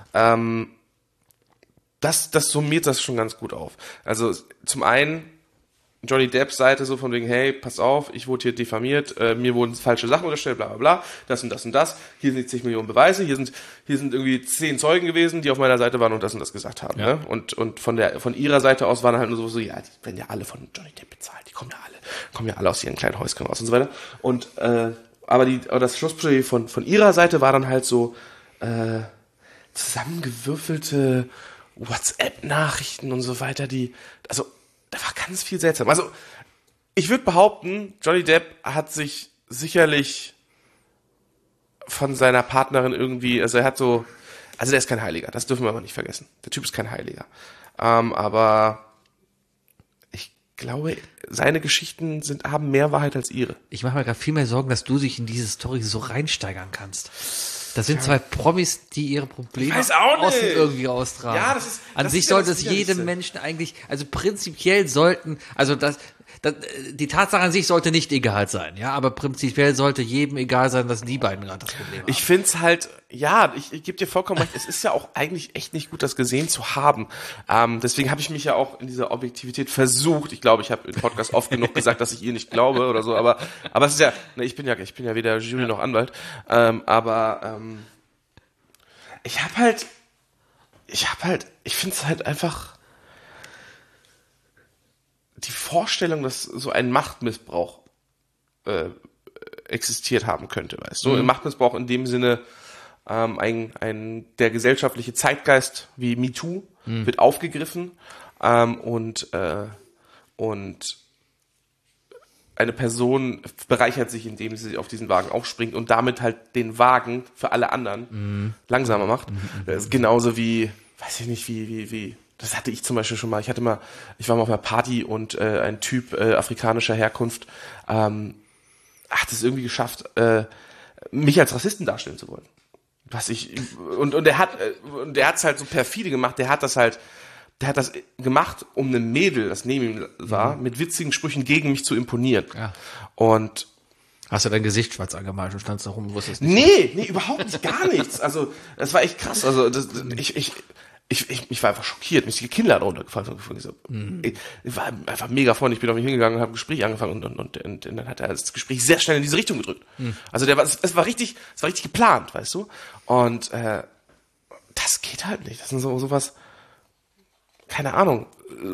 das summiert das schon ganz gut auf. Also zum einen Johnny Depps Seite so von wegen, hey, pass auf, ich wurde hier diffamiert, mir wurden falsche Sachen unterstellt, bla bla bla, das und das und das, hier sind 10 Millionen Beweise, hier sind irgendwie 10 Zeugen gewesen, die auf meiner Seite waren und das gesagt haben. Ja. Ne? Und von ihrer Seite aus waren halt nur so, ja, die werden ja alle von Johnny Depp bezahlt, die kommen ja alle aus ihren kleinen Häuschen raus und so weiter. Und aber das Schlussplädoyer von ihrer Seite war dann halt so zusammengewürfelte WhatsApp-Nachrichten und so weiter, da war ganz viel seltsam. Also, ich würde behaupten, Johnny Depp hat sich sicherlich von seiner Partnerin irgendwie, der ist kein Heiliger, das dürfen wir aber nicht vergessen. Der Typ ist kein Heiliger. Aber ich glaube, seine Geschichten haben mehr Wahrheit als ihre. Ich mache mir gerade viel mehr Sorgen, dass du dich in diese Story so reinsteigern kannst. Das sind zwei Promis, die ihre Probleme außen irgendwie austragen. Ja, An sich sollte es jedem Menschen eigentlich, also prinzipiell sollten, also die Tatsache an sich sollte nicht egal sein, ja, aber prinzipiell sollte jedem egal sein, dass die beiden gerade das Problem haben. Ich find's halt, ja, ich gebe dir vollkommen recht, es ist ja auch eigentlich echt nicht gut, das gesehen zu haben. Deswegen habe ich mich ja auch in dieser Objektivität versucht. Ich glaube, ich habe im Podcast oft genug gesagt, dass ich ihr nicht glaube oder so, aber es ist ja, ich bin ja weder Jury noch Anwalt, ich finde es halt einfach die Vorstellung, dass so ein Machtmissbrauch existiert haben könnte, weißt du? Ein Machtmissbrauch in dem Sinne, der gesellschaftliche Zeitgeist wie MeToo wird aufgegriffen und eine Person bereichert sich, indem sie auf diesen Wagen aufspringt und damit halt den Wagen für alle anderen langsamer macht. Das ist genauso wie, weiß ich nicht, wie das hatte ich zum Beispiel schon mal. Ich war mal auf einer Party und ein Typ afrikanischer Herkunft hat es irgendwie geschafft, mich als Rassisten darstellen zu wollen. Und er hat es halt so perfide gemacht. Der hat das gemacht, um einem Mädel, das neben ihm war, mit witzigen Sprüchen gegen mich zu imponieren. Ja. Und hast du dein Gesicht schwarz angemalt und standst da rum und wusstest nicht? Nee, überhaupt nicht, gar nichts. Also, das war echt krass. Also, ich war einfach schockiert. Mir ist die Kinnlade runtergefallen. Ich war einfach mega freundlich. Ich bin auf mich hingegangen und habe ein Gespräch angefangen und dann hat er das Gespräch sehr schnell in diese Richtung gedrückt. Also, es war richtig geplant, weißt du? Und das geht halt nicht. Das sind sowas, keine Ahnung.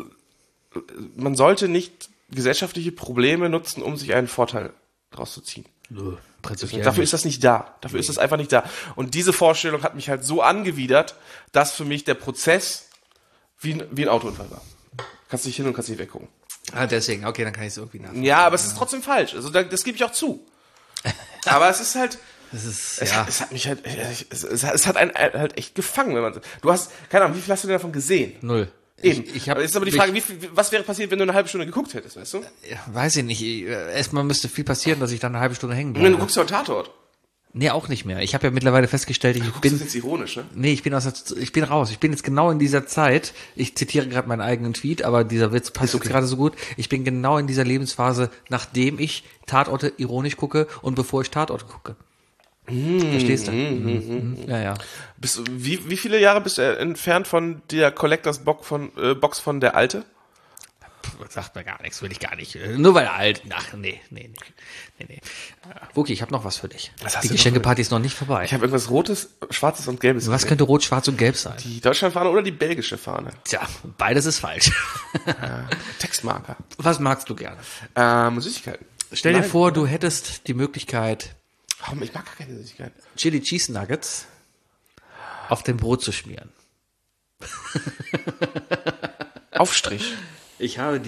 Man sollte nicht gesellschaftliche Probleme nutzen, um sich einen Vorteil daraus zu ziehen. Dafür ist das nicht da. Dafür ist das einfach nicht da. Und diese Vorstellung hat mich halt so angewidert, dass für mich der Prozess wie ein Autounfall war. Kannst nicht hin und kannst nicht weggucken. Deswegen, okay, dann kann ich es irgendwie nachvollziehen. Ja, aber es ist trotzdem falsch. Also das gebe ich auch zu. Aber es ist halt, es hat mich halt, es hat einen halt echt gefangen, wenn man, du hast, keine Ahnung, wie viel hast du denn davon gesehen? 0. Eben. Aber jetzt ist aber die Frage, was wäre passiert, wenn du eine halbe Stunde geguckt hättest, weißt du? Weiß ich nicht. Erstmal müsste viel passieren, dass ich dann eine halbe Stunde hängen bleibe. Du guckst ja einen Tatort. Nee, auch nicht mehr. Ich habe ja mittlerweile festgestellt, Das ist jetzt ironisch, ne? Nee, ich bin raus. Ich bin jetzt genau in dieser Zeit, ich zitiere gerade meinen eigenen Tweet, aber dieser Witz passt jetzt gerade so gut. Ich bin genau in dieser Lebensphase, nachdem ich Tatorte ironisch gucke und bevor ich Tatorte gucke. Verstehst du? Ja. Wie viele Jahre bist du entfernt von der Collectors Box von der Alte? Sagt mir gar nichts, will ich gar nicht. Nur weil alt. Ach, nee. Wookie, ich habe noch was für dich. Die Geschenkeparty ist noch nicht vorbei. Ich habe irgendwas Rotes, Schwarzes und Gelbes. Was könnte Rot, Schwarz und Gelb sein? Die Deutschlandfahne oder die belgische Fahne? Tja, beides ist falsch. Textmarker. Was magst du gerne? Süßigkeiten. Stell dir vor, du hättest die Möglichkeit, ich mag gar keine Süßigkeiten. Chili Cheese Nuggets auf dem Brot zu schmieren. Aufstrich. Ich habe dir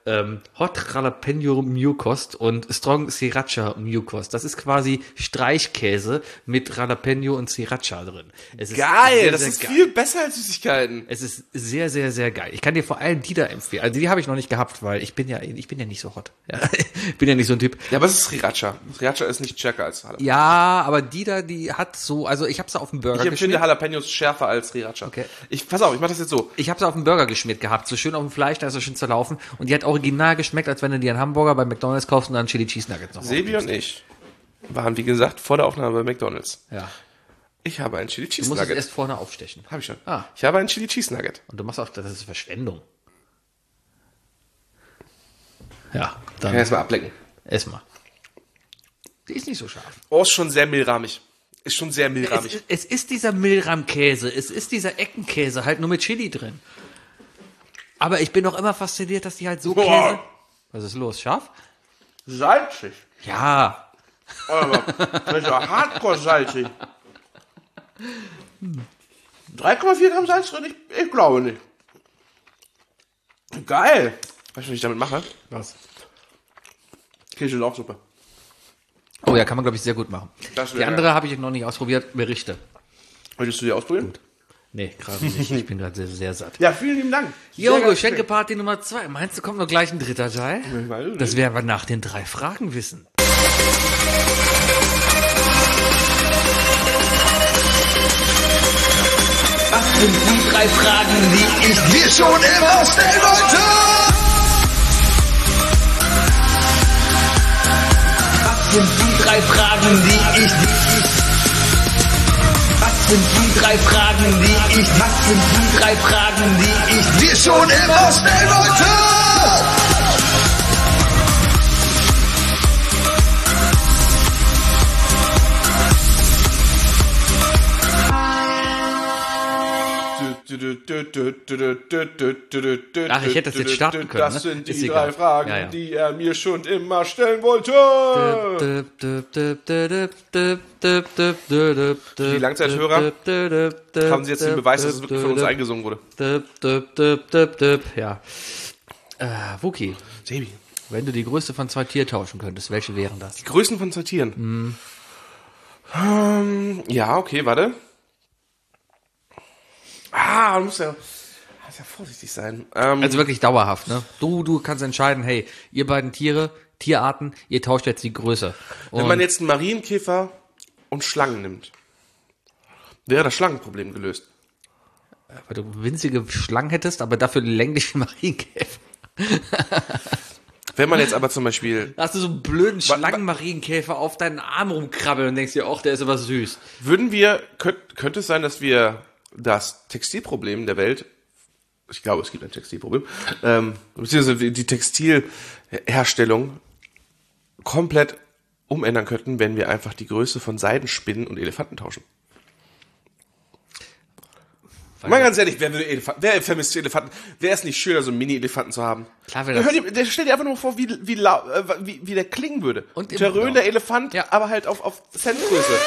Hot Jalapeno Mucost und Strong Sriracha Mucost. Das ist quasi Streichkäse mit Jalapeno und Sriracha drin. Es ist Geil, sehr, das sehr ist geil. viel besser als Süßigkeiten. Es ist sehr, sehr, sehr geil. Ich kann dir vor allem die da empfehlen. Also die habe ich noch nicht gehabt, weil ich bin ja nicht so hot. Ja, ich bin ja nicht so ein Typ. Ja, aber es ist Sriracha. Sriracha ist nicht stärker als Jalapeno. Ja, aber die hat so, also ich habe sie auf dem Burger Ich empfinde geschmiert. Jalapenos schärfer als Sriracha. Okay. Pass auf, ich mach das jetzt so. Ich habe sie auf dem Burger geschmiert gehabt, so schön auf dem Fleisch, da ist so schön zerlaufen. Und die hat original geschmeckt, als wenn du dir einen Hamburger bei McDonald's kaufst und dann Chili Cheese Nuggets noch Sebi aufgibst. und ich waren, wie gesagt, vor der Aufnahme bei McDonald's. Ja. Ich habe einen Chili Du Cheese musst es Nugget. erst vorne aufstechen. Habe ich schon. Ah. Ich habe einen Chili Cheese Nugget. Und du machst auch, das ist Verschwendung. Ja, Kann ich dann erstmal ablecken. ess mal. Die ist nicht so scharf. Oh, ist schon sehr mehlrahmig. Ist schon sehr mehlrahmig. Es ist dieser Milram-Käse, es ist dieser Eckenkäse, halt nur mit Chili drin. Aber ich bin noch immer fasziniert, dass die halt so Boah. Käse... Was ist los, scharf? Salzig. Ja. Aber das ist ja hardcore salzig. 3,4 Gramm Salz drin? Ich glaube nicht. Geil. Weißt du, was ich damit mache? Was? Käse-Lauchsuppe. Oh ja, kann man, glaube ich, sehr gut machen. Das Die wär andere habe ich noch nicht ausprobiert. Berichte. Möchtest du die ausprobieren? Nee, gerade nicht. Ich bin gerade sehr, sehr satt. Ja, vielen lieben Dank. Sehr Jo, geil. Geschenkeparty Nummer 2. Meinst du, kommt noch gleich ein dritter Teil? Das werden wir nach den 3 Fragen wissen. Was sind die 3 Fragen, die ich dir schon immer stellen wollte? Was sind die 3 Fragen, die ich Was sind die 3 Fragen, die ich Was sind die 3 Fragen, die ich dir schon immer stellen wollte? Ach, ich hätte das jetzt starten können, Das ne? sind Ist die egal. 3 Fragen, Ja, ja. die er mir schon immer stellen wollte. Die Langzeithörer haben Sie jetzt den Beweis, dass es wirklich von uns eingesungen wurde. Ja. Wookie, Sebi. wenn du die Größe von 2 Tieren tauschen könntest, welche wären das? Größen von 2 Tieren. Ja, okay, warte. Du musst ja vorsichtig sein. Also wirklich dauerhaft, ne? Du kannst entscheiden, hey, ihr beiden Tierarten, ihr tauscht jetzt die Größe. wenn man jetzt einen Marienkäfer und Schlangen nimmt, wäre das Schlangenproblem gelöst. weil du winzige Schlangen hättest, aber dafür längliche Marienkäfer. Wenn man jetzt aber zum Beispiel, Da hast du so einen blöden Schlangenmarienkäfer auf deinen Arm rumkrabbeln und denkst dir, ach, der ist aber süß. könnte es sein, dass wir das Textilproblem der Welt, ich glaube, es gibt ein Textilproblem, beziehungsweise die Textilherstellung komplett umändern könnten, wenn wir einfach die Größe von Seidenspinnen und Elefanten tauschen. Mal ganz ehrlich, wer vermisst Elefanten? Wäre es nicht schöner, so einen Mini-Elefanten zu haben? Klar wäre das. Stell dir einfach nur mal vor, wie der klingen würde. Und im Terröner Blau. Elefant, Ja. aber halt auf Centgröße.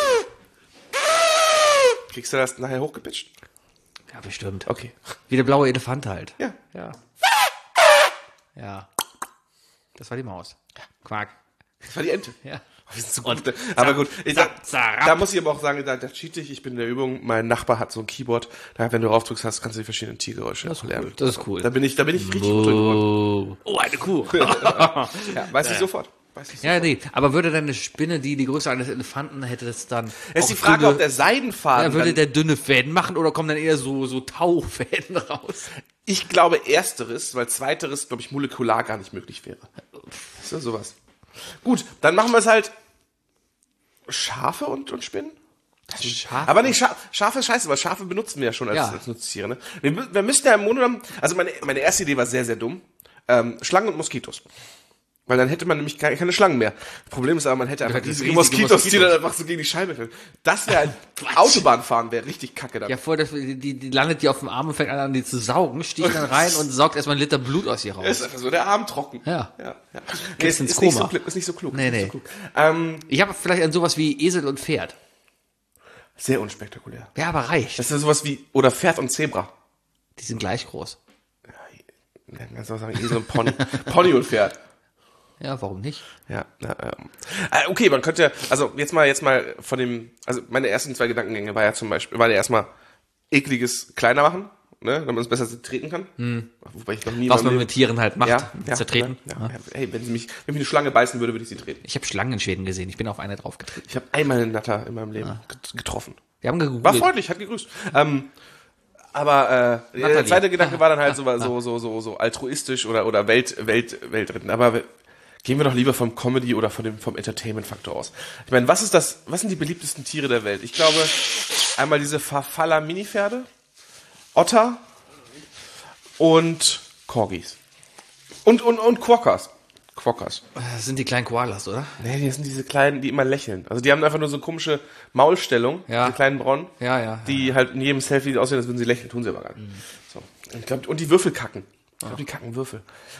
Kriegst du das nachher hochgepitcht? Ja, bestimmt. Okay. Wie der blaue Elefant halt. Ja. Ja. Ja. Das war die Maus. Quark. Das war die Ente. Ja. Oh, wir sind so gut. Aber gut, zarab. da muss ich aber auch sagen, da cheat ich bin in der Übung. Mein Nachbar hat so ein Keyboard. Da, wenn du draufdrückst hast, kannst du die verschiedenen Tiergeräusche lernen. Das ist cool. Da bin ich richtig gut drin geworden. Oh, eine Kuh. Ja, weiß ich sofort. Ja, nee. Aber würde dann eine Spinne, die Größe eines Elefanten hätte, das dann. Es ist auch die Frage, dünne- ob der Seidenfaden. Ja, würde dann, der dünne Fäden machen oder kommen dann eher so Taufäden raus? ich glaube ersteres, weil zweiteres, glaube ich, molekular gar nicht möglich wäre. Ist ja sowas. Gut, dann machen wir es halt Schafe und Spinnen. Schafe? Aber nicht Schafe ist scheiße, weil Schafe benutzen wir ja schon als, Ja. als Nutztiere. Ne? Wir müssen ja im Grunde genommen, also meine erste Idee war sehr, sehr dumm. Schlangen und Moskitos. Weil dann hätte man nämlich keine Schlangen mehr. Das Problem ist aber, man hätte einfach hättest riesige riesige Moskitos, die Moskitos. dann einfach so gegen die Scheibe fällen. Das wäre halt, Autobahnfahren wäre richtig kacke dann. Ja, die landet die auf dem Arm und fängt an, die zu saugen, sticht dann rein und saugt erstmal einen Liter Blut aus ihr Ist raus. einfach so der Arm trocken. Ja. Nee, Gehst ins ist nicht Koma. ist nicht so klug. Nee, ist nicht nee. so klug. Ich habe vielleicht an sowas wie Esel und Pferd. Sehr unspektakulär. Ja, aber reicht. Das ist sowas wie, oder Pferd und Zebra. Die sind gleich groß. Ja, kannst du auch sagen, Esel und Pony. Pony und Pferd. Ja, warum nicht? Ja. Okay, man könnte ja, also jetzt mal von dem, also meine ersten 2 Gedankengänge war ja erstmal ekliges kleiner machen, ne, damit man es besser treten kann. Wobei ich noch nie Was man mit Tieren halt macht, ja, zertreten. Ja. Hey, wenn mich eine Schlange beißen würde, würde ich sie treten. Ich habe Schlangen in Schweden gesehen, ich bin auf eine draufgetreten. Ich habe einmal einen Natter in meinem Leben getroffen. Wir haben gegoogelt. War freundlich, hat gegrüßt. Aber der zweite Gedanke war dann halt so altruistisch oder Weltretten. Aber gehen wir doch lieber vom Comedy oder vom Entertainment-Faktor aus. Ich meine, was sind die beliebtesten Tiere der Welt? Ich glaube, einmal diese Farfalla-Mini-Pferde, Otter und Corgis. Und Quokkas. Das sind die kleinen Koalas, oder? Nee, die sind diese kleinen, die immer lächeln. Also die haben einfach nur so eine komische Maulstellung, Ja. die kleinen braunen, Ja. die halt in jedem Selfie aussehen, als würden sie lächeln, tun sie aber gar nicht. So. Ich glaub, und die Würfel kacken. Ich glaube, die kacken Würfel.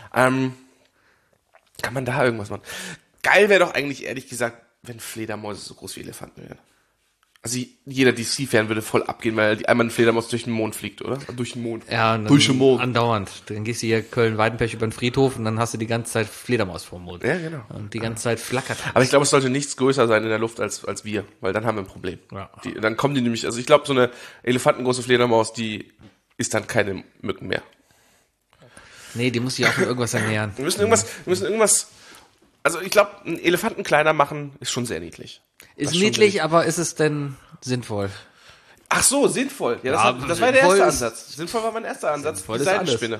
Kann man da irgendwas machen? Geil wäre doch eigentlich, ehrlich gesagt, wenn Fledermäuse so groß wie Elefanten wären. Also jeder DC-Fan würde voll abgehen, weil einmal ein Fledermaus durch den Mond fliegt, oder? Durch den Mond. Ja, und dann Durch den Mond. andauernd. Dann gehst du hier Köln-Weidenpech über den Friedhof und dann hast du die ganze Zeit Fledermaus vorm Mond. Ja, genau. Und die ganze Zeit flackert. Aber ich glaube, es sollte nichts größer sein in der Luft als wir, weil dann haben wir ein Problem. Ja. Dann kommen die nämlich, also ich glaube, so eine elefantengroße Fledermaus, die ist dann keine Mücken mehr. Nee, die muss sich auch von irgendwas ernähren. Wir müssen irgendwas, also ich glaube, einen Elefanten kleiner machen ist schon sehr niedlich. Ist Das schon niedlich, sehr aber ist es denn sinnvoll? Ach so, sinnvoll. Ja, Ja, das war der erste sinnvoll ist- Ansatz. Sinnvoll war mein erster Ansatz. Sinnvoll Die ist alles. Seidenspinne.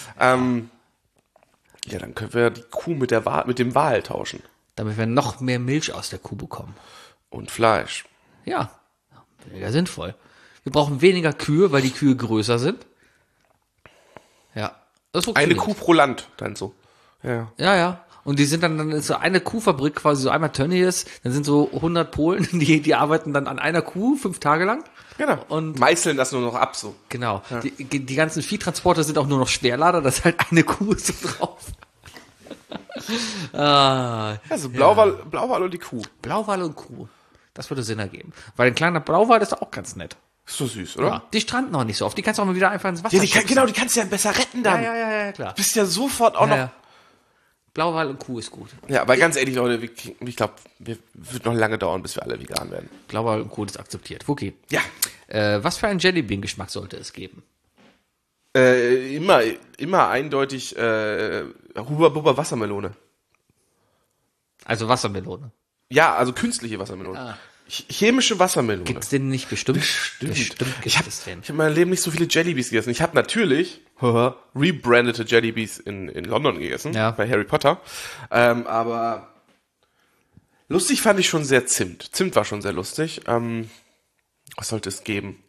Ja, dann können wir die Kuh mit dem Wal tauschen. Damit wir noch mehr Milch aus der Kuh bekommen. Und Fleisch. Ja, weniger sinnvoll. Wir brauchen weniger Kühe, weil die Kühe größer sind. Ja, das Eine funktioniert. Kuh pro Land, dann so. Ja. Ja. Und die sind dann ist so eine Kuhfabrik quasi so einmal Tönnies, dann sind so 100 Polen, die arbeiten dann an einer Kuh 5 Tage lang. Genau. Und meißeln das nur noch ab, so. genau. Ja. Die ganzen Viehtransporter sind auch nur noch Schwerlader, das ist halt eine Kuh so drauf. Also Blauwal und die Kuh. Blauwal und Kuh. Das würde Sinn ergeben. Weil ein kleiner Blauwal ist auch ganz nett. Ist so süß, oder? Ja. Die stranden auch nicht so oft. Die kannst du auch mal wieder einfach ins Wasser Ja, schubsen. die kannst du ja besser retten dann. Ja, klar. Bist ja sofort auch noch. Ja. Blauwal und Kuh ist gut. Ja, weil ganz ehrlich, Leute, ich glaube, wird noch lange dauern, bis wir alle vegan werden. Blauwal und Kuh ist akzeptiert. Okay. Ja. Was für einen Jellybean-Geschmack sollte es geben? Immer eindeutig Huba Bubba Wassermelone. Also Wassermelone. Ja, also künstliche Wassermelone. Chemische Wassermelone. Gibt's den nicht bestimmt? Bestimmt. Bestimmt Ich gibt habe es den. in meinem Leben nicht so viele Jellybees gegessen. Ich habe natürlich rebrandete Jellybees in London gegessen, Ja. bei Harry Potter. Aber lustig fand ich schon sehr Zimt. Zimt war schon sehr lustig. Was sollte es geben?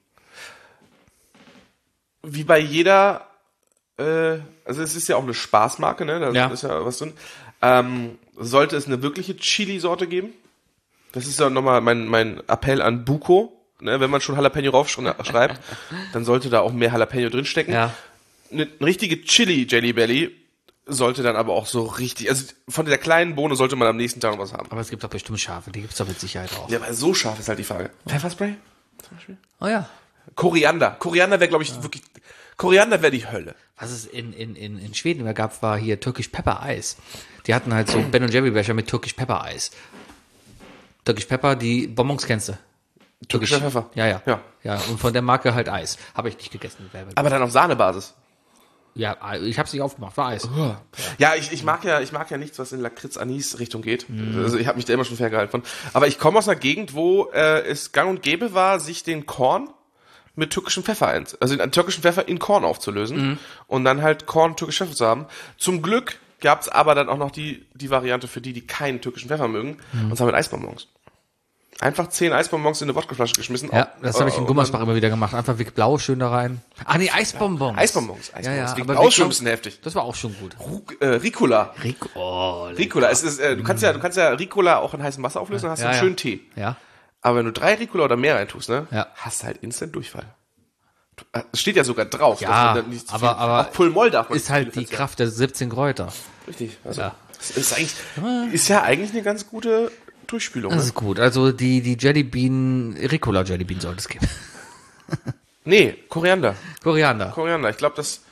Wie bei jeder, also es ist ja auch eine Spaßmarke, ne? Da Ja. ist ja was drin. Sollte es eine wirkliche Chili-Sorte geben? Das ist ja nochmal mein Appell an Buko. Ne? Wenn man schon Jalapeno raufschreibt, dann sollte da auch mehr Jalapeno drinstecken. Ja. Eine richtige Chili Jelly Belly sollte dann aber auch so richtig, also von der kleinen Bohne sollte man am nächsten Tag noch was haben. Aber es gibt doch bestimmt Schafe, die gibt's doch mit Sicherheit auch. Ja, aber so scharf ist halt die Frage. Pfefferspray? Zum Beispiel? Oh ja. Koriander. Koriander wäre, glaube ich, wirklich, Koriander wäre die Hölle. Was es in Schweden immer gab, war hier Turkish Pepper Eis. Die hatten halt so Ben & Jerry Becher mit Turkish Pepper Eis. Turkish Pepper, die Bonbons kennst du. Türkischer Pfeffer. Ja. Und von der Marke halt Eis. Habe ich nicht gegessen. Aber dann auf Sahnebasis. Ja, ich hab's nicht aufgemacht, war Eis. Ja, ich mag ja nichts, was in Lakritz-Anis-Richtung geht. Also ich habe mich da immer schon ferngehalten von. Aber ich komme aus einer Gegend, wo es gang und gäbe war, sich den Korn mit türkischem Pfeffer also den türkischen Pfeffer in Korn aufzulösen und dann halt Korn türkisch Pfeffer zu haben. Zum Glück gab's aber dann auch noch die Variante für die keinen türkischen Pfeffer mögen, und zwar mit Eisbonbons. Einfach 10 Eisbonbons in eine Wodkaflasche geschmissen. Ja, das habe ich in Gummersbach immer wieder gemacht. Einfach wie blau schön da rein. Ah nee, Eisbonbons. Eisbonbons. Ja, Die aber auch wie schon ein kommt- bisschen heftig. Das war auch schon gut. Ricola. Ricola. Ricola. Es ist, du kannst ja Ricola auch in heißem Wasser auflösen, dann hast du einen schönen Tee. Ja. Aber wenn du 3 Ricola oder mehr reintust, ne, Ja. hast du halt instant Durchfall. Es steht ja sogar drauf. Ja, dass man nicht zu aber- viel, aber auch Pulmol darf man Ist nicht halt zu die viel Kraft der 17 Kräuter. Richtig. Also, Ja. es ist ja eigentlich eine ganz gute Durchspülung. Das Ne? ist gut. Also die Jellybean, Ricola Jellybean sollte es geben. Nee, Koriander. Koriander. Koriander. Ich glaube, das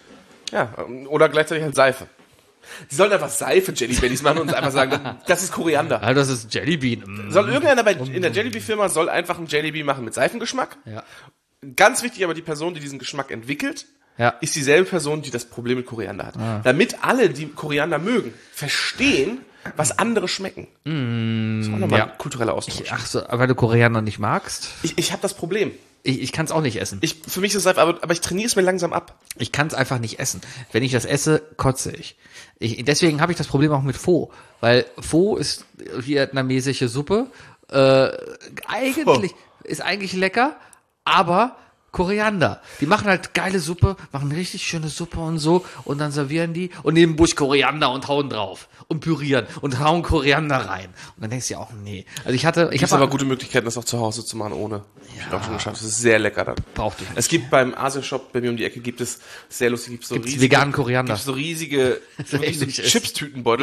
Ja, oder gleichzeitig halt Seife. Sie sollen einfach Seife-Jelly-Bellies machen und einfach sagen, das ist Koriander. Also das ist Jellybean. Soll irgendeiner in der Jellybean-Firma soll einfach einen Jellybean machen mit Seifengeschmack? Ja. Ganz wichtig, aber die Person, die diesen Geschmack entwickelt, Ja. ist dieselbe Person, die das Problem mit Koriander hat. Damit alle, die Koriander mögen, verstehen, was andere schmecken. Das ist auch nochmal ein kultureller Austausch. Ach so, weil du Koriander nicht magst? Ich habe das Problem. Ich kann es auch nicht essen. Für mich ist es einfach, aber ich trainiere es mir langsam ab. Ich kann es einfach nicht essen. Wenn ich das esse, kotze ich. Deswegen habe ich das Problem auch mit Pho. Weil Pho ist vietnamesische Suppe. Ist eigentlich lecker, aber Koriander. Die machen halt geile Suppe, machen richtig schöne Suppe und so und dann servieren die und nehmen Busch Koriander und hauen drauf und pürieren und hauen Koriander rein. Und dann denkst du ja auch, nee. Also ich habe aber gute Möglichkeiten, das auch zu Hause zu machen ohne. Ich habe auch schon geschafft. Das ist sehr lecker dann. Braucht ich nicht. Es gibt beim Asia-Shop bei mir um die Ecke sehr lustig, Gibt's veganen Koriander. Gibt's so riesige Chips-Tütenbeutel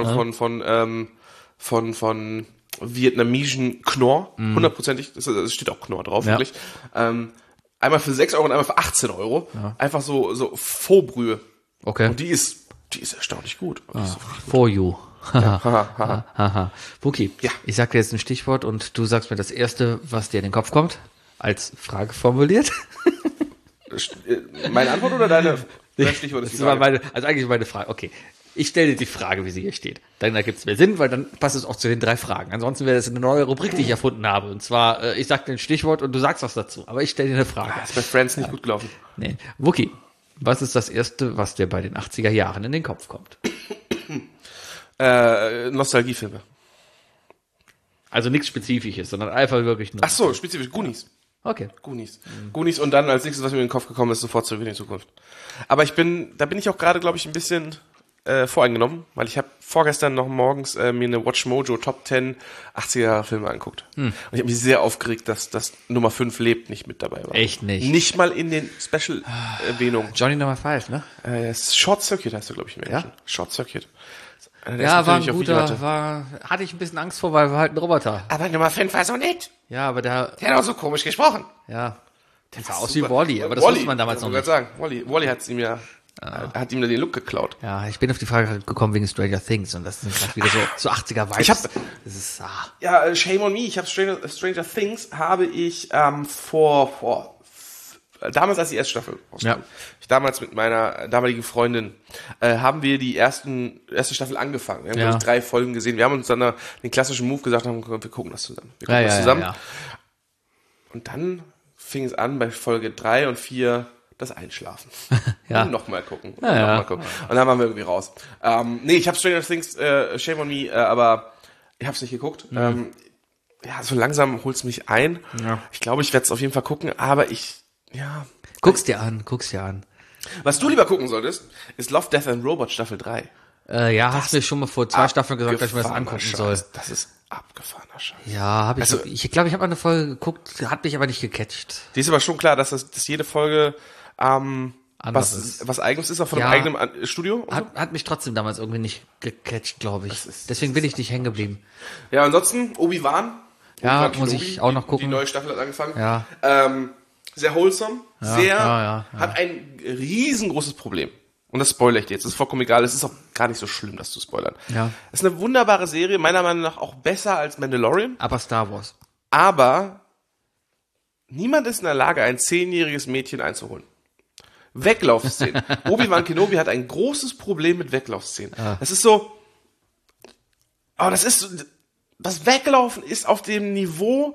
von vietnamesischen Knorr. 100%ig. Es steht auch Knorr drauf, wirklich. Einmal für 6 Euro und einmal für 18 Euro. Ja. Einfach so Faux-Brühe. Okay. Und die ist erstaunlich gut. For you. Wookie, Ja. Ich sag dir jetzt ein Stichwort und du sagst mir das erste, was dir in den Kopf kommt, als Frage formuliert. Meine Antwort oder dein Stichwort ist die Frage? Also eigentlich meine Frage. Okay. Ich stelle dir die Frage, wie sie hier steht. Dann ergibt es mehr Sinn, weil dann passt es auch zu den 3 Fragen. Ansonsten wäre das eine neue Rubrik, die ich erfunden habe. Und zwar, ich sag dir ein Stichwort und du sagst was dazu. Aber ich stelle dir eine Frage. Das ist bei Friends nicht gut gelaufen. Nee. Wookie, was ist das Erste, was dir bei den 80er Jahren in den Kopf kommt? Nostalgiefilme. Also nichts Spezifisches, sondern einfach wirklich nur. Ach so, spezifisch Goonies. Okay. Goonies und dann als nächstes, was mir in den Kopf gekommen ist, sofort zurück in die Zukunft. Aber da bin ich auch gerade, glaube ich, ein bisschen voreingenommen, weil ich habe vorgestern noch morgens mir eine Watch Mojo Top 10 80er Filme angeguckt. Und ich habe mich sehr aufgeregt, dass das Nummer 5 lebt nicht mit dabei war. Echt nicht? Nicht mal in den Special-Erwähnungen. Johnny Number 5, ne? Short Circuit heißt er, glaube ich, im Englischen. Ja? Short Circuit. Ja, war ein guter, hatte ich ein bisschen Angst vor, weil war halt ein Roboter. Aber Nummer 5 war so nett. Ja, aber der hat auch so komisch gesprochen. Ja. Der sah aus wie Wally, aber das Wally, wusste man damals noch nicht. Ich wollte sagen, Wally hat ihm hat ihm da den Look geklaut. Ja, ich bin auf die Frage gekommen wegen Stranger Things und das sind gerade wieder so 80er Vibes. Ja, shame on me. Ich habe Stranger Things habe ich damals, als die erste Staffel rauskam, damals mit meiner damaligen Freundin, haben wir die erste Staffel angefangen. Wir haben glaube ich 3 Folgen gesehen. Wir haben uns dann den klassischen Move gesagt, wir gucken das zusammen. Ja. Und dann fing es an bei Folge 3 und 4 das Einschlafen. Ja. Und nochmal gucken. Und dann waren wir irgendwie raus. Nee, ich habe Stranger Things, shame on me, aber ich habe es nicht geguckt. So langsam holt's mich ein. Ja. Ich glaube, ich werde es auf jeden Fall gucken, aber Guck's dir an. Was du lieber gucken solltest, ist Love, Death and Robots Staffel 3. Hast mir schon mal vor 2 Staffeln gesagt, dass ich mir das angucken soll. Das ist abgefahrener Scheiß. Ja, habe ich. Ich glaube, ich habe eine Folge geguckt, hat mich aber nicht gecatcht. Die ist aber schon klar, dass jede Folge was eigenes ist, auch von einem eigenen Studio. Hat mich trotzdem damals irgendwie nicht gecatcht, glaube ich. Deswegen bin ich nicht hängen geblieben. Ja, ansonsten Obi-Wan. Ja, muss ich auch noch gucken. Die neue Staffel hat angefangen. Ja. Sehr wholesome. Hat ein riesengroßes Problem. Und das spoilere ich dir jetzt. Das ist vollkommen egal. Es ist auch gar nicht so schlimm, das zu spoilern. Ja. Es ist eine wunderbare Serie, meiner Meinung nach auch besser als Mandalorian. Aber Star Wars. Aber niemand ist in der Lage, ein 10-jähriges Mädchen einzuholen. Weglaufszenen. Obi-Wan Kenobi hat ein großes Problem mit Weglaufszenen. Das ist so, das Weglaufen ist auf dem Niveau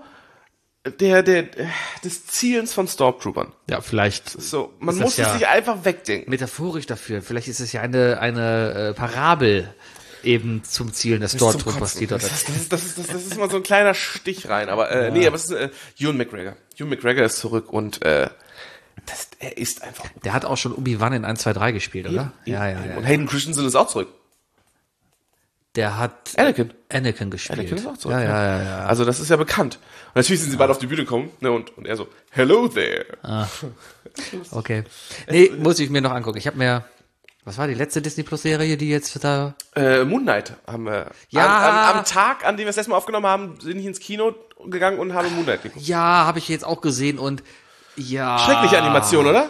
des Zielens von Stormtroopern. Ja, vielleicht. So, man muss es sich einfach wegdenken. Metaphorisch dafür. Vielleicht ist es ja eine Parabel eben zum Zielen des Stormtroopers, die dort. Das ist mal so ein kleiner Stich rein, aber aber es ist Ewan McGregor. Ewan McGregor ist zurück und er ist einfach gut. Der hat auch schon Obi-Wan in 1, 2, 3 gespielt, oder? Ja. Und Hayden Christensen ist auch zurück. Der hat Anakin gespielt. Anakin ist auch zurück. Ja. Also das ist ja bekannt. Und natürlich sind sie beide auf die Bühne gekommen, ne, und er so, hello there. Okay. Nee, muss ich mir noch angucken. Ich habe mir, was war die letzte Disney Plus Serie, die jetzt da? Moon Knight haben wir. Ja. Am Tag, an dem wir das letzte Mal aufgenommen haben, bin ich ins Kino gegangen und habe Moon Knight geguckt. Ja, habe ich jetzt auch gesehen und ja. Schreckliche Animation, oder?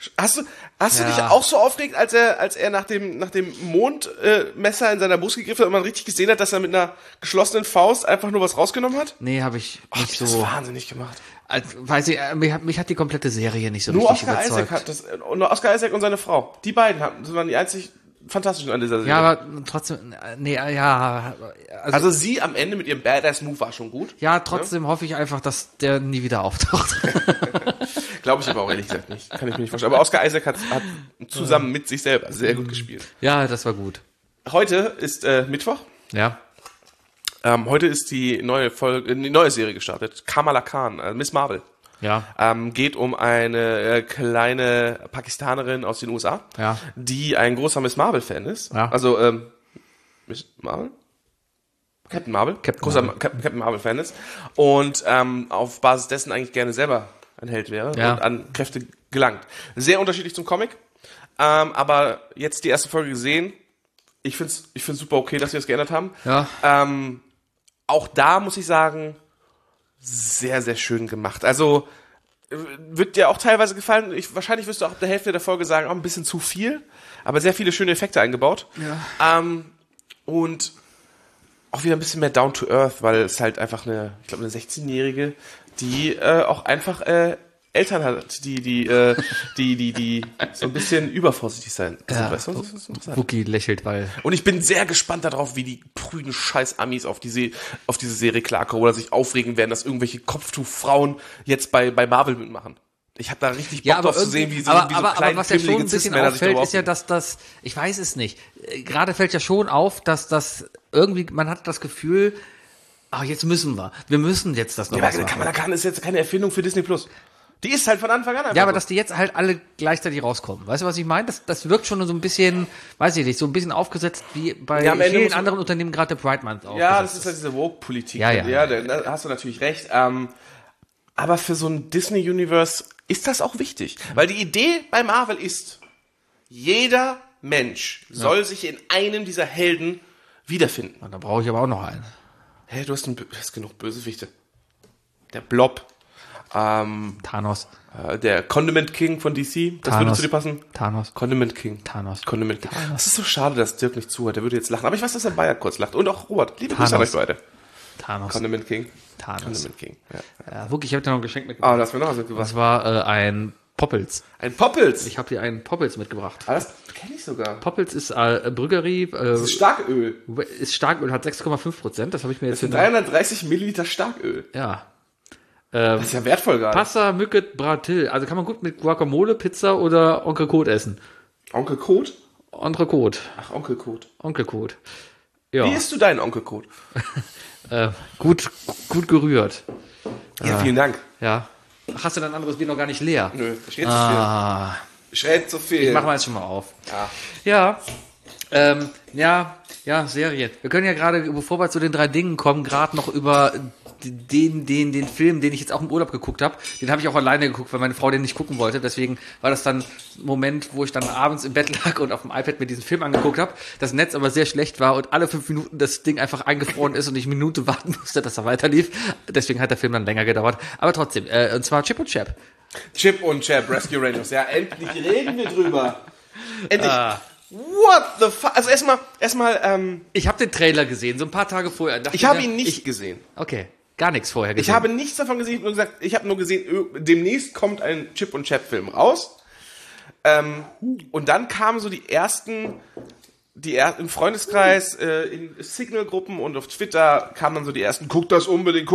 Hast du dich auch so aufgeregt, als er nach dem Mondmesser in seiner Brust gegriffen hat und man richtig gesehen hat, dass er mit einer geschlossenen Faust einfach nur was rausgenommen hat? Nee, habe ich nicht Das so. wahnsinnig gemacht. Weiß ich, mich hat die komplette Serie nicht so Nur richtig Oscar überzeugt. Isaac hat das, und nur Oscar Isaac und seine Frau. Die beiden das waren die einzig fantastischen an dieser Serie. Ja, aber trotzdem, nee, ja. Also sie am Ende mit ihrem Badass-Move war schon gut. Ja, trotzdem hoffe ich einfach, dass der nie wieder auftaucht. Glaube ich aber auch ehrlich gesagt nicht. Kann ich mir nicht vorstellen. Aber Oscar Isaac hat zusammen mit sich selber sehr gut gespielt. Ja, das war gut. Heute ist Mittwoch. Ja. Heute ist die neue Serie gestartet. Kamala Khan, Miss Marvel. Ja. Geht um eine kleine Pakistanerin aus den USA, Ja. die ein großer Miss Marvel-Fan ist. Ja. Also, Miss Marvel? Captain Marvel? Captain Marvel-Fan ist. Und auf Basis dessen eigentlich gerne selber ein Held wäre und an Kräfte gelangt. Sehr unterschiedlich zum Comic. Aber jetzt die erste Folge gesehen. Ich find's super okay, dass sie das geändert haben. Ja. Auch da muss ich sagen, sehr, sehr schön gemacht. Also, wird dir auch teilweise gefallen. Wahrscheinlich wirst du auch ab der Hälfte der Folge sagen, ein bisschen zu viel. Aber sehr viele schöne Effekte eingebaut. Ja. Und auch wieder ein bisschen mehr down to earth, weil es halt einfach eine 16-Jährige, die auch einfach Eltern hat, die so ein bisschen übervorsichtig sind. Weißt du, das ist interessant. Wookie lächelt, weil... Und ich bin sehr gespannt darauf, wie die prüden Scheiß-Amis auf diese Serie klarkommen oder sich aufregen werden, dass irgendwelche Kopftuchfrauen jetzt bei Marvel mitmachen. Ich habe da richtig Bock drauf zu sehen, wie so kleine, was ja schon ein bisschen Cis-Männer sich auffällt, darüber ist ja, dass das, ich weiß es nicht, gerade fällt ja schon auf, dass das irgendwie, man hat das Gefühl, jetzt müssen wir müssen jetzt das noch was machen. Kamala Khan ist jetzt keine Erfindung für Disney Plus. Die ist halt von Anfang an einfach Ja, aber so. dass die jetzt halt alle gleichzeitig rauskommen. Weißt du, was ich meine? Das wirkt schon so ein bisschen, weiß ich nicht, so ein bisschen aufgesetzt wie bei am Ende vielen muss man- anderen Unternehmen gerade der Pride Month aufgesetzt. Ja, das ist halt diese Woke-Politik. Ja. Da hast du natürlich recht. Aber für so ein Disney-Universe ist das auch wichtig. Weil die Idee bei Marvel ist, jeder Mensch soll sich in einem dieser Helden wiederfinden. Da brauche ich aber auch noch einen. Hey, du hast genug Bösewichte. Der Blob. Thanos. Der Condiment King von DC. Das würde zu dir passen. Thanos. Condiment King. Condiment King. Es ist so schade, dass Dirk nicht zuhört. Der würde jetzt lachen. Aber ich weiß, dass er Bayer kurz lacht. Und auch Robert. Liebe Grüße an euch beide. Thanos. Condiment King. Thanos. Condiment King. Ja. Wirklich, ich habe dir noch ein Geschenk mitgebracht. Das war noch was mitgebracht. Das war ein Poppels. Ein Poppels. Ich habe dir einen Poppels mitgebracht. Das kenne ich sogar. Poppels ist Brüggerie. Das ist Starköl. Ist Starköl, hat 6,5%. Das habe ich mir jetzt... Das sind 330 Milliliter Starköl. Ja. Das ist ja wertvoll gerade. Pasta, Mücket, Bratil. Also kann man gut mit Guacamole, Pizza oder Onkel Kot essen. Onkel Kot? Onkel Kot. Ach, Onkel Kot. Onkel Kot. Ja. Wie isst du deinen Onkel Kot? Gut gerührt. Ja, vielen Dank. Ja. Hast du dein anderes Bier noch gar nicht leer? Nö, da steht zu viel. Steht zu viel. Machen wir jetzt schon mal auf. Ja. Serien. Wir können ja gerade, bevor wir zu den 3 Dingen kommen, gerade noch über den Film, den ich jetzt auch im Urlaub geguckt habe, den habe ich auch alleine geguckt, weil meine Frau den nicht gucken wollte. Deswegen war das dann ein Moment, wo ich dann abends im Bett lag und auf dem iPad mir diesen Film angeguckt habe, das Netz aber sehr schlecht war und alle 5 Minuten das Ding einfach eingefroren ist und ich eine Minute warten musste, dass er weiterlief. Deswegen hat der Film dann länger gedauert. Aber trotzdem, und zwar Chip und Chap. Chip und Chap, Rescue Rangers. Ja, endlich reden wir drüber. Endlich. What the fuck? Also erstmal, ich habe den Trailer gesehen, so ein paar Tage vorher. Ich habe ihn nicht gesehen. Okay, gar nichts vorher gesehen. Ich habe nichts davon gesehen. Ich habe nur gesehen, demnächst kommt ein Chip und Chap Film raus. Und dann kamen so die ersten im Freundeskreis, in Signal-Gruppen und auf Twitter kamen dann so die ersten, guck das unbedingt.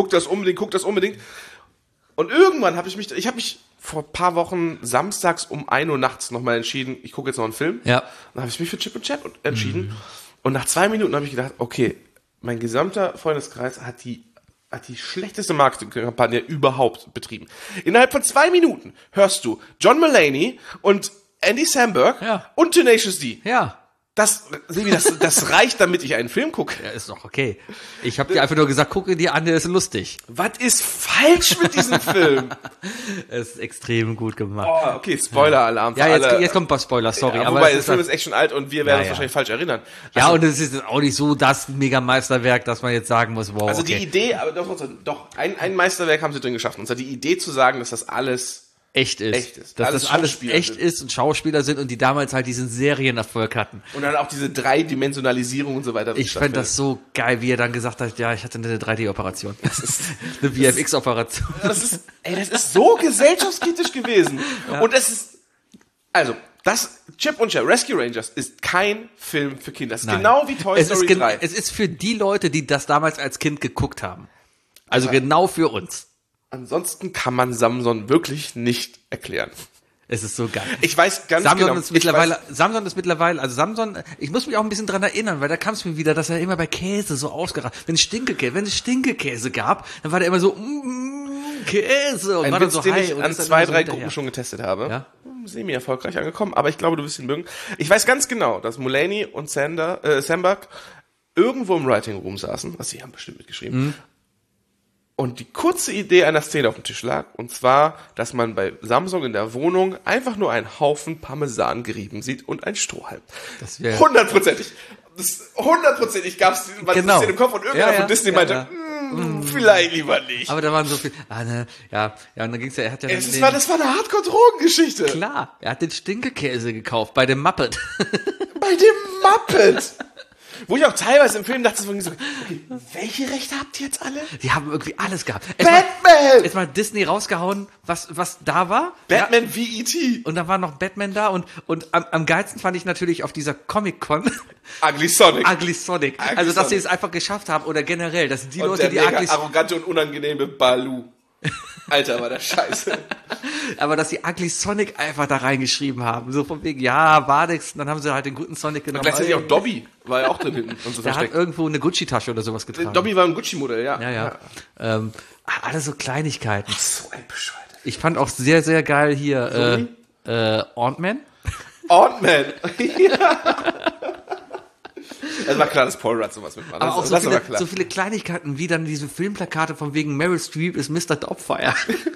Und irgendwann habe ich mich vor ein paar Wochen samstags um 1 Uhr nachts nochmal entschieden, ich gucke jetzt noch einen Film. Ja. Dann habe ich mich für Chip und Chap entschieden. Und nach 2 Minuten habe ich gedacht, okay, mein gesamter Freundeskreis hat die schlechteste Marketingkampagne überhaupt betrieben. Innerhalb von 2 Minuten hörst du John Mulaney und Andy Samberg und Tenacious D. Ja. Das reicht, damit ich einen Film gucke. Ja, ist doch okay. Ich habe dir einfach nur gesagt, gucke dir an, der ist lustig. Was ist falsch mit diesem Film? Es ist extrem gut gemacht. Oh, okay, Spoiler-Alarm. Ja, jetzt kommt ein paar Spoiler, sorry. Ja, aber wobei, der Film ist echt schon alt und wir werden uns ja. wahrscheinlich falsch erinnern. Ja, und es ist auch nicht so das Mega-Meisterwerk, dass man jetzt sagen muss, wow, die Idee, aber doch, ein Meisterwerk haben sie drin geschafft. Und zwar die Idee zu sagen, dass das alles echt ist. Echt ist. Dass Alles das alles Schauspieler echt sind. ist und Schauspieler sind und die damals halt diesen Serienerfolg hatten. Und dann auch diese Dreidimensionalisierung und so weiter. Ich fand das so geil, wie er dann gesagt hat, ja, ich hatte eine 3D-Operation. Eine VFX-Operation. Das ist so gesellschaftskritisch gewesen. Und es ist, also, Chip und Chap, Rescue Rangers ist kein Film für Kinder. Das ist Nein. genau wie Toy Story 3. Es ist für die Leute, die das damals als Kind geguckt haben. Also genau für uns. Ansonsten kann man Samson wirklich nicht erklären. Es ist so geil. Ich weiß ganz Samson genau. ist mittlerweile, also Samson, ich muss mich auch ein bisschen dran erinnern, weil da kam es mir wieder, dass er immer bei Käse so ausgerastet, wenn es Stinkekäse gab, dann war der immer so, Käse, und Ein war dann Witz, so den high ich und an ist dann 2, immer so 3 hinterher. Gruppen schon getestet habe. Ja? Semi-erfolgreich angekommen, aber ich glaube, du wirst ihn mögen. Ich weiß ganz genau, dass Mulaney und Sandberg irgendwo im Writing Room saßen, was sie haben bestimmt mitgeschrieben, und die kurze Idee einer Szene auf dem Tisch lag, und zwar, dass man bei Samsung in der Wohnung einfach nur einen Haufen Parmesan gerieben sieht und ein Strohhalm. Das wäre 100%ig. Hundertprozentig gab es die Genau. Szene im Kopf und irgendwer von Disney meinte, vielleicht lieber nicht. Aber da waren so viel, und dann ging's ja, er hat ja dann Das war eine Hardcore-Drogengeschichte. klar, er hat den Stinkekäse gekauft bei dem Muppet. Bei dem Muppet. Wo ich auch teilweise im Film dachte, so, okay, welche Rechte habt ihr jetzt alle? Die haben irgendwie alles gehabt. Batman! Jetzt mal Disney rausgehauen, was da war. Batman wie E.T. Und da war noch Batman da und am geilsten fand ich natürlich auf dieser Comic-Con Ugly Sonic. Ugly Sonic. Also, dass sie es einfach geschafft haben oder generell, dass die Und Leute, der die mega Ugly arrogante und unangenehme Baloo. Alter, war das scheiße. aber dass sie Ugly Sonic einfach da reingeschrieben haben. So von wegen, ja, war nix. Und dann haben sie halt den guten Sonic genommen. Gleichzeitig auch Dobby war ja auch drin hinten und so Der hat versteckt. irgendwo eine Gucci-Tasche oder sowas getragen. Dobby war ein Gucci-Modell, ja. Ja. Alles so Kleinigkeiten. So ein Bescheid. Ich fand auch sehr, sehr geil hier, Ant-Man. Ant-Man. Ja. Es war klar, dass Paul Rudd sowas mitmacht. Aber auch das war klar. so viele Kleinigkeiten, wie dann diese Filmplakate von wegen Meryl Streep ist Mr. Doubtfire.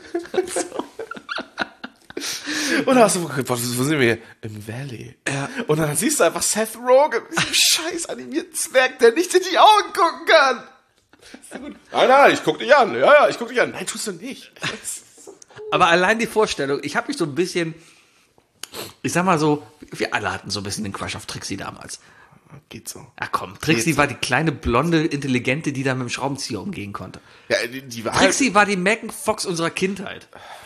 Und dann hast du geguckt, wo sind wir hier? Im Valley. Ja. Und dann siehst du einfach Seth Rogen, diesen scheiß animierten Zwerg, der nicht in die Augen gucken kann. Ist ja gut. Nein, ich guck dich an. Ja, ich guck dich an. Nein, tust du nicht. Aber allein die Vorstellung, ich habe mich so ein bisschen, ich sag mal so, wir alle hatten so ein bisschen den Crush auf Trixie damals. Geht so. Ach komm, Trixie war die kleine, blonde, intelligente, die da mit dem Schraubenzieher umgehen konnte. Ja, die war Trixie war die Megan Fox unserer Kindheit.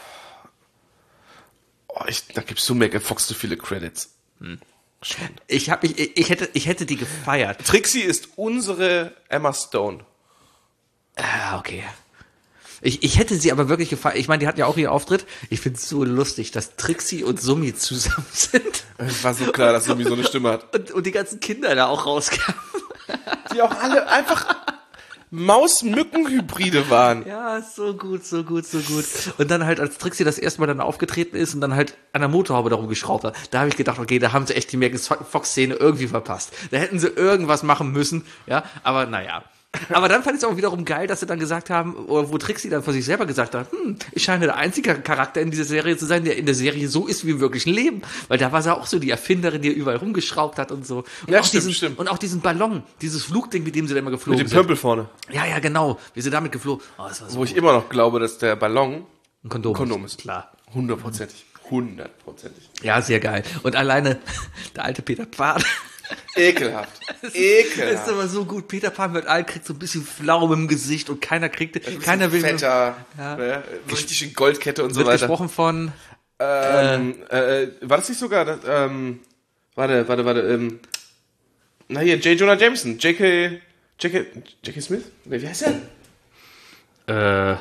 da gibst du Megan Fox zu viele Credits. Schon. Ich hätte die gefeiert. Trixie ist unsere Emma Stone. Ah, okay. Ich hätte sie aber wirklich gefeiert. Ich meine, die hatten ja auch ihren Auftritt. Ich finde es so lustig, dass Trixie und Summi zusammen sind. Es war so klar, dass Summi so eine Stimme hat. Und die ganzen Kinder da auch rauskamen. Die auch alle einfach Maus-Mücken-Hybride waren. Ja, so gut. Und dann halt, als Trixie das erste Mal dann aufgetreten ist und dann halt an der Motorhaube darum geschraubt hat, da habe ich gedacht, okay, da haben sie echt die Megan Fox-Szene irgendwie verpasst. Da hätten sie irgendwas machen müssen, ja, aber naja. Aber dann fand ich es auch wiederum geil, dass sie dann gesagt haben, oder wo Trixie dann von sich selber gesagt hat, ich scheine der einzige Charakter in dieser Serie zu sein, der in der Serie so ist wie im wirklichen Leben. Weil da war sie auch so die Erfinderin, die überall rumgeschraubt hat und so. Und Ja, auch stimmt. Und auch diesen Ballon, dieses Flugding, mit dem sie da immer geflogen Mit dem sind. Pömpel vorne. Ja, genau. Wie sie damit geflogen. Oh, das war so Wo ich immer noch glaube, dass der Ballon ein Kondom ist. Klar. 100%. Ja, sehr geil. Und alleine der alte Peter Pan. Ekelhaft. Das Ekelhaft. ist aber so gut. Peter Pan wird alt, kriegt so ein bisschen Flaum im Gesicht und keiner will Fetter, ne? So richtig in Goldkette und so wird weiter. gesprochen von War das nicht sogar, na hier, J. Jonah Jameson, J.K. Smith? Nee, wie heißt der?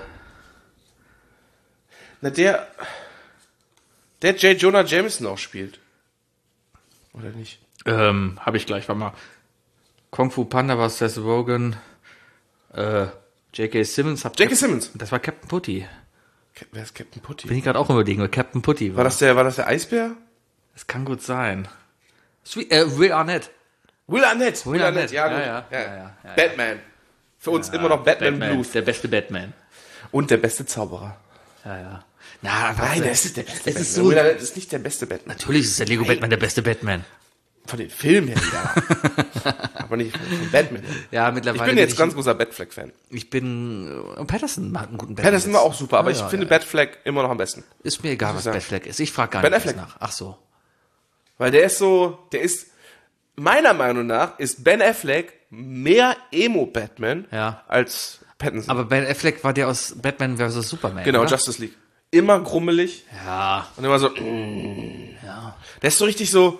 Na, der J. Jonah Jameson auch spielt. Oder nicht? habe ich gleich, warte mal. Kung Fu Panda war Seth Rogen, J.K. Simmons. J.K. Simmons. Das war Captain Putty. Wer ist Captain Putty? Bin ich gerade auch überlegen, weil Captain Putty War das der Eisbär? Das kann gut sein. Will Arnett. Will Arnett, ja, gut. Ja. Batman. Für uns immer noch Batman Blues. Der beste Batman. Und der beste Zauberer. Ja. Na, Nein, das ist der beste Es ist Batman. so, Will Arnett ist nicht der beste Batman. natürlich ist der Lego Batman der beste Batman. Von den Filmen her wieder. Aber nicht von Batman. Ja, Ich mittlerweile bin jetzt ganz großer Batfleck-Fan. Patterson mag einen guten Batman. Patterson war auch super, aber Ja, ich finde Batfleck immer noch am besten. Ist mir egal, was sagen. Batfleck ist. Ich frage gar Ben nicht Affleck. nach. Ach so. Weil meiner Meinung nach ist Ben Affleck mehr Emo-Batman Ja. als Pattinson. Aber Ben Affleck war der aus Batman vs. Superman, Genau, oder? Justice League. Immer grummelig Ja. und immer so. Der ist so richtig so.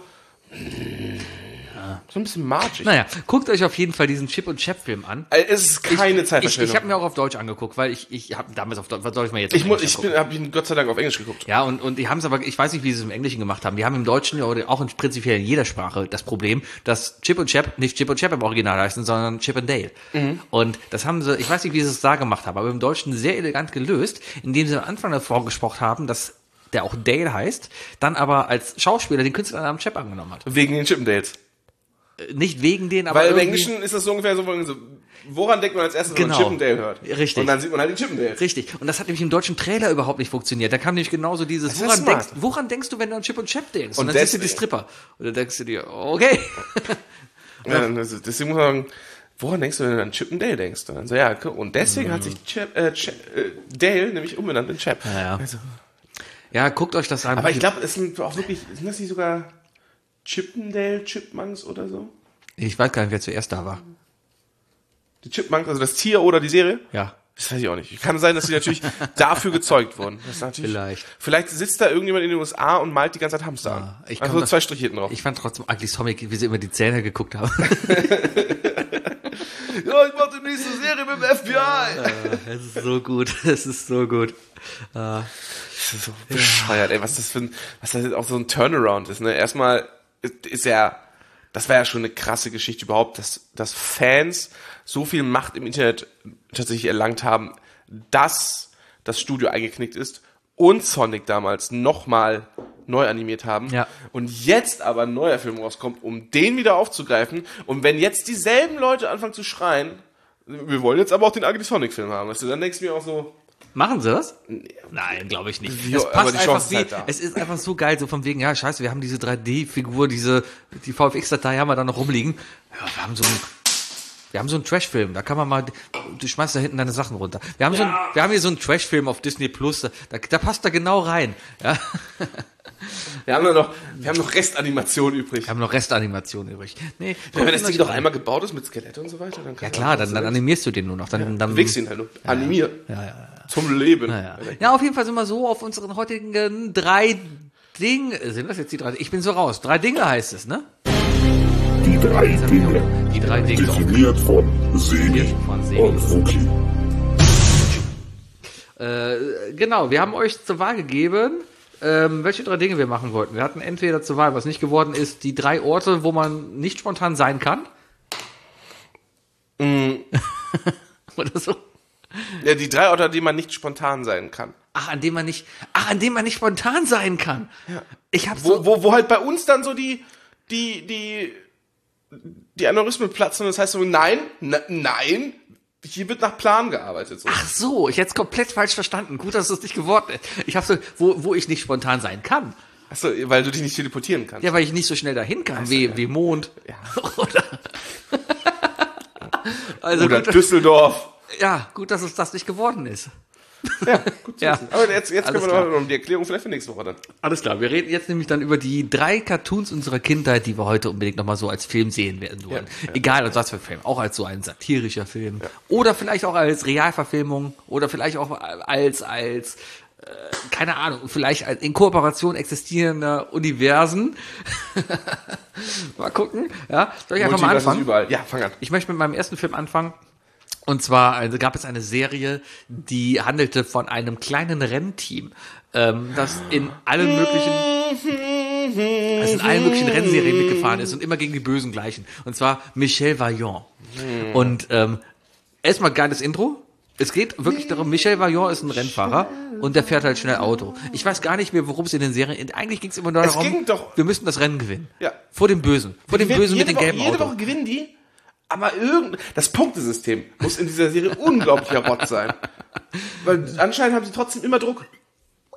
So ein bisschen margig. Naja, guckt euch auf jeden Fall diesen Chip und Chap-Film an. Es ist keine Zeitverschwendung. Ich habe mir auch auf Deutsch angeguckt, weil ich habe damals auf Deutsch, was soll ich mir jetzt auf Englisch angucken? habe ihn Gott sei Dank auf Englisch geguckt. Ja, und die haben es aber, ich weiß nicht, wie sie es im Englischen gemacht haben. Die haben im Deutschen ja oder auch in prinzipiell in jeder Sprache das Problem, dass Chip und Chap nicht Chip und Chap im Original heißen, sondern Chip and Dale. Und das haben sie, ich weiß nicht, wie sie es da gemacht haben, aber im Deutschen sehr elegant gelöst, indem sie am Anfang davor gesprochen haben, dass der auch Dale heißt, dann aber als Schauspieler den Künstlernamen Chap angenommen hat. Wegen den Chippendales. Nicht wegen denen, aber Weil im irgendwie- Englischen ist das so ungefähr so, woran denkt man als erstes, wenn Genau. man Chippendale hört? Richtig. Und dann sieht man halt die Chippendales. Richtig. Und das hat nämlich im deutschen Trailer überhaupt nicht funktioniert. Da kam nämlich genauso dieses, Das ist smart. woran denkst du, wenn du an Chip und Chap denkst? Und Und dann siehst du die deswegen- Stripper. Und dann denkst du dir, okay. Ja, also deswegen muss man sagen, woran denkst du, wenn du an Chippendale denkst? Und dann so, ja, und deswegen hat sich Dale nämlich umbenannt in Chap. Ja. Also, Ja, guckt euch das an. aber ich glaube, es sind auch wirklich, sind das nicht sogar Chippendale Chipmunks oder so? Ich weiß gar nicht, wer zuerst da war. Die Chipmunks, also das Tier oder die Serie? Ja. Das weiß ich auch nicht. Kann sein, dass die natürlich dafür gezeugt wurden. Das ist natürlich, Vielleicht sitzt da irgendjemand in den USA und malt die ganze Zeit Hamster an. ich Also kann so 2 Striche hinten drauf. Ich fand trotzdem Ugly Sonic, wie sie immer die Zähne geguckt haben. Ja, ich mach die nächste Serie mit dem FBI. Es ist so gut. Es ist so gut. Das ist so bescheuert, ey, was das jetzt auch so ein Turnaround ist, ne? Erstmal ist ja, das war ja schon eine krasse Geschichte überhaupt, dass Fans so viel Macht im Internet tatsächlich erlangt haben, dass das Studio eingeknickt ist und Sonic damals nochmal neu animiert haben. Ja. Und jetzt aber ein neuer Film rauskommt, um den wieder aufzugreifen. Und wenn jetzt dieselben Leute anfangen zu schreien, wir wollen jetzt aber auch den Ugly Sonic Film haben, weißt du, dann denkst du mir auch so, Machen sie das? Nein, glaube ich nicht. Ja, Es aber passt die einfach Chance ist wie, halt da. es ist einfach so geil, so von wegen, ja, scheiße, wir haben diese 3D-Figur, die VFX-Datei haben wir da noch rumliegen. Ja, wir haben so einen Trash-Film, da kann man mal, du schmeißt da hinten deine Sachen runter. Wir haben hier so einen Trash-Film auf Disney Plus, da passt da genau rein. Ja. wir haben noch Restanimation übrig. Wir haben noch Restanimation übrig. Nee, Wenn das Ding doch einmal gebaut ist mit Skelette und so weiter, dann kann ja klar, dann animierst du den nur noch. Dann bewegst ihn halt nur. Animier. Zum Leben. Ja, auf jeden Fall sind wir so auf unseren heutigen 3 Dinge. Sind das jetzt die 3? Ich bin so raus. 3 Dinge heißt es, ne? Die 3 Dinge. Die 3 Dinge. Definiert von Seni Von Seni. und Wookie. Genau, wir haben euch zur Wahl gegeben, welche 3 Dinge wir machen wollten. Wir hatten entweder zur Wahl, was nicht geworden ist, die 3 Orte, wo man nicht spontan sein kann. Oder so. Ja, die 3 Orte, an denen man nicht spontan sein kann. An dem man nicht spontan sein kann. Ja. Ich hab's Wo halt bei uns dann so die Aneurysmen platzen und das heißt so, nein, hier wird nach Plan gearbeitet. So. Ach so, ich hätte es komplett falsch verstanden. Gut, dass es nicht geworden ist. Ich habe so, wo ich nicht spontan sein kann. Achso, weil du dich nicht teleportieren kannst. Ja, weil ich nicht so schnell dahin kann, wie Mond. Ja. Oder gut, Düsseldorf. Ja, gut, dass es das nicht geworden ist. Ja, gut zu Ja. wissen. Aber jetzt können wir klar. noch um die Erklärung vielleicht für nächste Woche dann. Alles klar, wir reden jetzt nämlich dann über die 3 Cartoons unserer Kindheit, die wir heute unbedingt nochmal so als Film sehen werden wollen. Ja. Egal als was für ein Film, auch als so ein satirischer Film. Oder vielleicht auch als Realverfilmung oder vielleicht auch als keine Ahnung, vielleicht als in Kooperation existierender Universen. Mal gucken. Ja, soll ich einfach mal Multiverse ist anfangen? überall. Ja, fang an. Ich möchte mit meinem ersten Film anfangen. Und zwar gab es eine Serie, die handelte von einem kleinen Rennteam, das in allen möglichen Rennserien mitgefahren ist und immer gegen die Bösen gleichen. Und zwar Michel Vaillant. Und erstmal geiles Intro. Es geht wirklich darum, Michel Vaillant ist ein Rennfahrer und der fährt halt schnell Auto. Ich weiß gar nicht mehr, worum es in den Serien, eigentlich ging es immer nur darum, ging doch- wir müssen das Rennen gewinnen. Ja. Vor dem Bösen. Vor dem Bösen mit dem gelben Jede Auto. Woche gewinnen die, aber das Punktesystem muss in dieser Serie unglaublicher Rott sein. Weil anscheinend haben sie trotzdem immer Druck.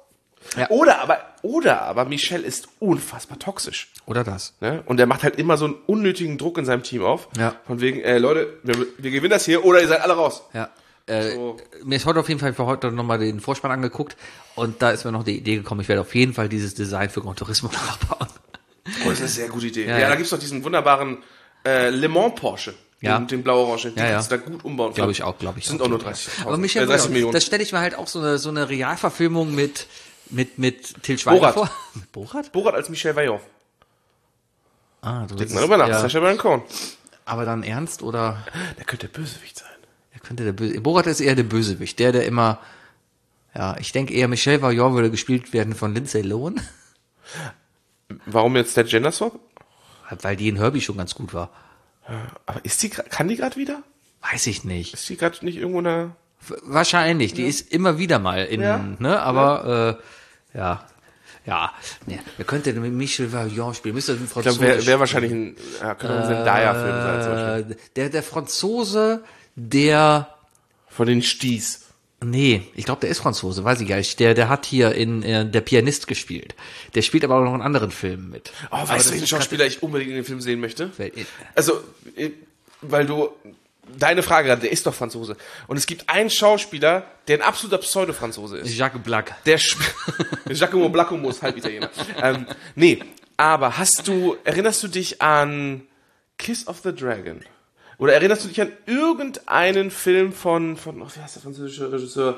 Ja. Oder aber Michel ist unfassbar toxisch. Oder das. Ne? Und er macht halt immer so einen unnötigen Druck in seinem Team auf. Ja. Von wegen, Leute, wir gewinnen das hier oder ihr seid alle raus. Ja. So. Mir ist heute auf jeden Fall für heute nochmal den Vorspann angeguckt und da ist mir noch die Idee gekommen, ich werde auf jeden Fall dieses Design für Gran Turismo nachbauen. Oh, das ist eine sehr gute Idee. Ja, Ja, da gibt's doch diesen wunderbaren Le Mans Porsche. Ja. Den blau-orange. Den Ja, kannst du da gut umbauen. Glaube ich auch. Sind auch nur 30. Aber Michel, 30 Millionen. das stelle ich mir halt auch so eine Realverfilmung mit Til Schweiger Borat. vor. Mit Borat? Borat als Michel Vaillant. Ah, du Denk mal drüber nach. ja. Sacha Baron Cohen. Aber dann ernst oder? Der könnte der Bösewicht sein. Er könnte der Böse. Borat ist eher der Bösewicht, der immer. Ja, ich denke eher, Michel Vaillant würde gespielt werden von Lindsay Lohan, Warum jetzt der Gender Swap? weil die in Herbie schon ganz gut war. Aber kann die gerade wieder? Weiß ich nicht. Ist die gerade nicht irgendwo in der... Wahrscheinlich. Die ist immer wieder mal in, Ja. ne? Aber ja. Ne, wer könnte denn mit Michel Vaillant spielen? Müsste ein Ich Franzose. glaube, wäre wahrscheinlich ein... Ja, könnte ein Zendaya-Film sein zum Beispiel. Der Franzose, der. Von den Sties. Nee, ich glaube, der ist Franzose, weiß ich gar nicht. Der hat hier in Der Pianist gespielt. Der spielt aber auch noch in anderen Filmen mit. Oh, weißt du, welchen Schauspieler ich unbedingt in dem Film sehen möchte? Wer- Also, weil du... Deine Frage gerade, der ist doch Franzose. Und es gibt einen Schauspieler, der ein absoluter Pseudo-Franzose ist. Jacques Black. Der Giacomo Blaccomo ist halb Italiener. Nee, aber erinnerst du dich an Kiss of the Dragon? Oder erinnerst du dich an irgendeinen Film von wie heißt der französische Regisseur?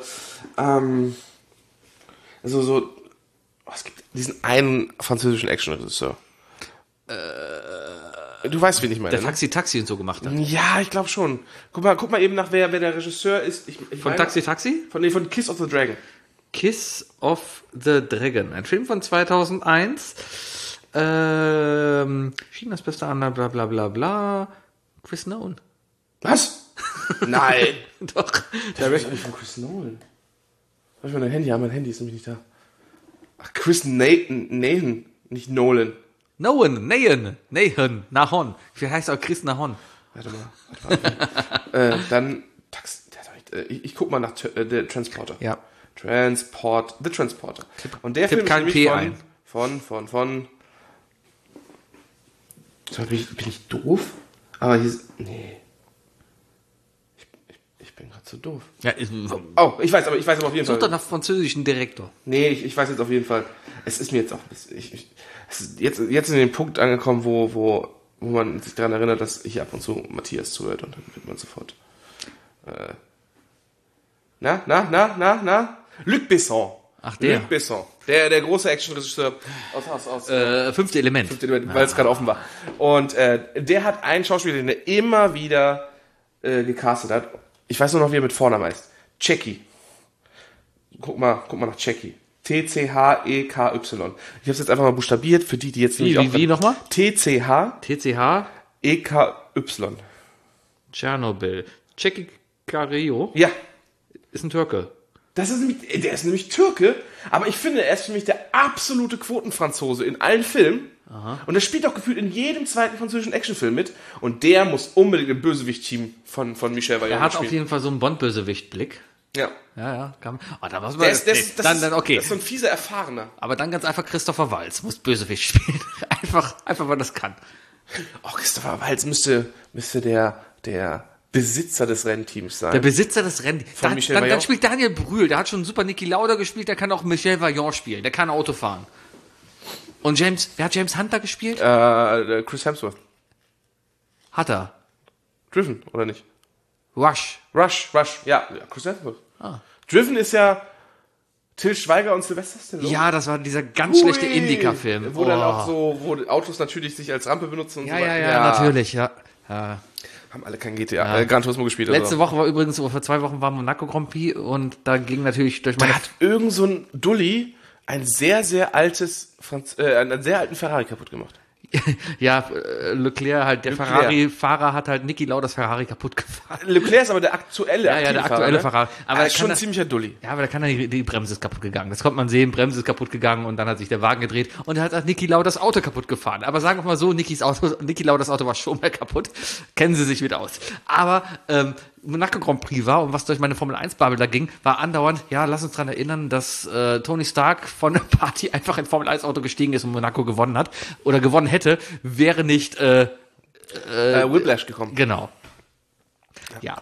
Es gibt diesen einen französischen Action-Regisseur. Du weißt, wen ich meine. Der Taxi und so gemacht hat. Ja, ich glaube schon. Guck mal eben nach, wer der Regisseur ist. Ich Von meine- Taxi? Von Kiss of the Dragon. Kiss of the Dragon. Ein Film von 2001. Chinas beste Anna, bla bla bla bla. Chris Nolan. Was? Nein. Doch. Der ist nicht von Chris Nolan. Hab ich mein Handy? Ja, mein Handy ist nämlich nicht da. Ach, Chris Nathan, nicht Nolan. Nathan. Nahon. Wie heißt auch Chris Nahon? Warte mal. Dann, ich guck mal nach der Transporter. Ja. The Transporter. Und der Tipp Film kein ist P nämlich ein. von bin ich doof? Aber hier ist, nee. Ich bin gerade so doof. Ja, Oh, ich weiß aber auf jeden such Fall. doch nach französischen Direktor. Nee, ich weiß jetzt auf jeden Fall. Es ist mir jetzt auch, es ist jetzt in den Punkt angekommen, wo man sich daran erinnert, dass ich ab und zu Matthias zuhört und dann wird man sofort. Luc Besson. Ach, der. Luc Besson. Der große Actionregisseur aus Fünfte Element. weil es gerade offen war. Und der hat einen Schauspieler, den er immer wieder gecastet hat. Ich weiß nur noch, wie er mit Vornamen heißt. Checky. Guck mal nach Checky. T-C-H-E-K-Y. Ich habe es jetzt einfach mal buchstabiert, für die jetzt nicht Wie nochmal? T-C-H-E-K-Y. TCH, Tschernobyl. Ceki Cario Ja. ist ein Türke. Der ist nämlich Türke, aber ich finde, er ist für mich der absolute Quotenfranzose in allen Filmen. Aha. Und er spielt auch gefühlt in jedem zweiten französischen Actionfilm mit. Und der muss unbedingt im Bösewicht-Team von Michel Vaillant Er hat spielen. auf jeden Fall so einen Bond-Bösewicht-Blick. Ja. Ja, kann man. Oh, da muss man. Der ist, okay. Das ist so ein fieser Erfahrener. Aber dann ganz einfach Christopher Waltz muss Bösewicht spielen. einfach, weil das kann. Oh, Christopher Waltz müsste der Besitzer des Rennteams sein. Der Besitzer des Rennens. Michel Dann Vaillant? spielt Daniel Brühl, der hat schon super Niki Lauda gespielt, der kann auch Michel Vaillant spielen, der kann Auto fahren. Und wer hat James Hunter gespielt? Chris Hemsworth. Hat er. Driven, oder nicht? Rush. Ja, Chris Hemsworth. Driven ist ja Til Schweiger und Sylvester Stallone. Ja, das war dieser ganz schlechte Indica-Film. Wo dann auch so, wo Autos natürlich sich als Rampe benutzen und so weiter. Ja, natürlich, ja. Haben alle kein GTA, Gran Turismo gespielt. Letzte oder so. Woche war übrigens, vor 2 Wochen war Monaco Grand Prix und da ging natürlich durch Da meine... hat irgend so ein Dulli einen sehr, sehr einen sehr alten Ferrari kaputt gemacht. Ja, Leclerc halt, der Ferrari-Fahrer hat halt Niki Laudas Ferrari kaputt gefahren. Leclerc ist aber der aktuelle Ja, der aktuelle Fahrer. Ferrari. Aber er ist schon ein ziemlicher Dulli. Ja, aber da kann die Bremse ist kaputt gegangen. Das konnte man sehen, Bremse ist kaputt gegangen und dann hat sich der Wagen gedreht und er hat Niki Laudas Auto kaputt gefahren. Aber sagen wir mal so, Niki Laudas Auto war schon mal kaputt. Kennen Sie sich mit aus. Aber Monaco Grand Prix war und was durch meine Formel 1 Bubble da ging, war andauernd, ja, lass uns dran erinnern, dass Tony Stark von der Party einfach in Formel 1 Auto gestiegen ist und Monaco gewonnen hat oder gewonnen hätte, wäre nicht Whiplash gekommen. genau. Ja.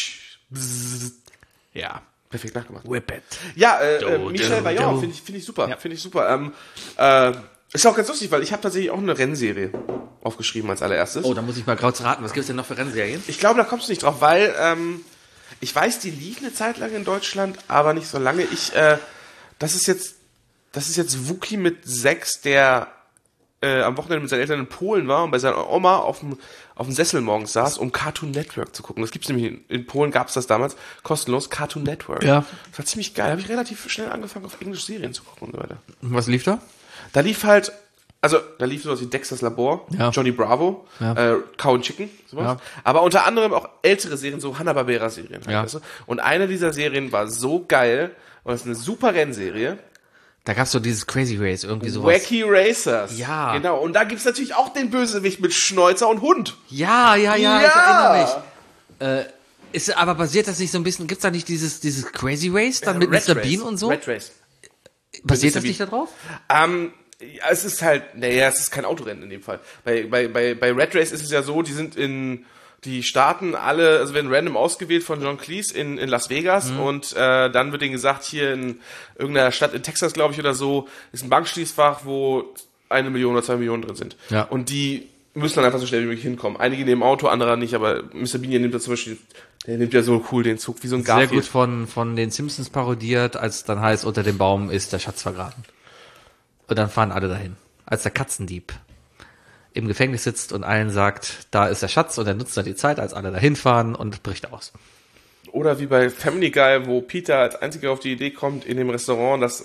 Ja. Perfekt nachgemacht. Whip it. Ja, Michel Vaillant finde ich super. Ja. Finde ich super. Ist auch ganz lustig, weil ich habe tatsächlich auch eine Rennserie aufgeschrieben als allererstes. Oh, da muss ich mal kurz raten. Was gibt's denn noch für Rennserien? Ich glaube, da kommst du nicht drauf, weil ich weiß, die lief eine Zeit lang in Deutschland, aber nicht so lange. Das ist jetzt Wookie mit 6, der am Wochenende mit seinen Eltern in Polen war und bei seiner Oma auf dem Sessel morgens saß, um Cartoon Network zu gucken. Das gibt's nämlich in Polen, gab's das damals kostenlos, Cartoon Network. Ja. Das war ziemlich geil. Da habe ich relativ schnell angefangen, auf englische Serien zu gucken und so weiter. Was lief da? Da lief sowas wie Dexter's Labor, Ja. Johnny Bravo, Ja. Cow and Chicken, sowas. Ja. Aber unter anderem auch ältere Serien, so Hanna-Barbera-Serien. Halt, Ja. weißt du? Und eine dieser Serien war so geil und das ist eine super Rennserie. Da gab's so dieses Crazy Race, irgendwie sowas. Wacky Racers. Ja. Genau. Und da gibt's natürlich auch den Bösewicht mit Schnäuzer und Hund. Ja, ich Ja. erinnere mich. Aber basiert das nicht so ein bisschen, gibt's da nicht dieses Crazy Race dann mit Red Mr. Race. Bean und so? Red Race. Basiert Mr. das nicht da drauf? Ja, es ist halt, es ist kein Autorennen in dem Fall. Bei Red Race ist es ja so, die starten alle, also werden random ausgewählt von John Cleese in Las Vegas und dann wird denen gesagt, hier in irgendeiner Stadt in Texas, glaube ich, oder so, ist ein Bankschließfach, wo 1 Million oder 2 Millionen drin sind. Ja. Und die müssen dann einfach so schnell wie möglich hinkommen. Einige nehmen Auto, andere nicht, aber Mr. Bean nimmt ja zum Beispiel, der nimmt ja so cool den Zug, wie so ein Sehr Garfield. gut von den Simpsons parodiert, als dann heißt, unter dem Baum ist der Schatz vergraben. Und dann fahren alle dahin. Als der Katzendieb im Gefängnis sitzt und allen sagt, da ist der Schatz und er nutzt dann die Zeit, als alle dahin fahren und bricht aus. Oder wie bei Family Guy, wo Peter als einziger auf die Idee kommt, in dem Restaurant das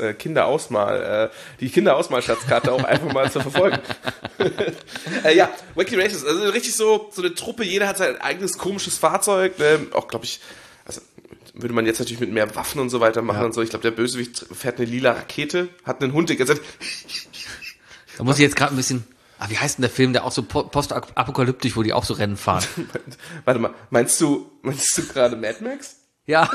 die Kinderausmalschatzkarte auch einfach mal zu verfolgen. Ja, Wacky Races, also richtig so eine Truppe, jeder hat sein eigenes komisches Fahrzeug, auch glaube ich, also würde man jetzt natürlich mit mehr Waffen und so weiter machen und so. Ich glaube, der Bösewicht fährt eine lila Rakete, hat einen Hund, der gesagt, Da muss ich jetzt gerade ein bisschen, wie heißt denn der Film, der auch so postapokalyptisch, wo die auch so Rennen fahren? warte mal, meinst du gerade Mad Max? Ja.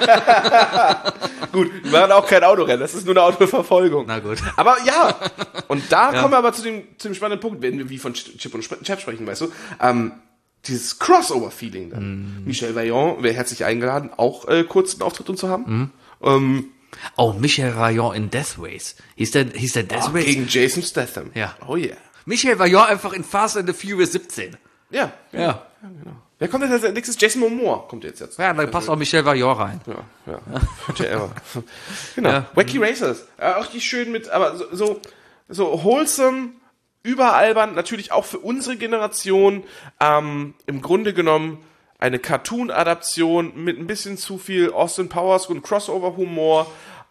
Gut, wir machen auch kein Autorennen, das ist nur eine Autoverfolgung. Na gut. Aber ja, und da kommen wir aber zu dem spannenden Punkt, wenn wir wie von Chip und Chap sprechen, weißt du, dieses Crossover-Feeling dann. Michel Vaillant wäre herzlich eingeladen, auch kurz einen Auftritt zu haben. Oh, Michel Vaillant in Death Race. Hieß der Death Race? Gegen Jason Statham. Ja. Oh yeah. Michel Vaillant einfach in Fast and the Furious 17. Ja. Ja. Genau. Wer kommt jetzt als nächstes? Jason Momoa kommt jetzt. Ja, da passt auch Michel Vaillant rein. Ja. Genau. Ja. Wacky Racers. Auch die schön mit, aber so wholesome, überalbern, natürlich auch für unsere Generation, im Grunde genommen eine Cartoon-Adaption mit ein bisschen zu viel Austin Powers und Crossover-Humor,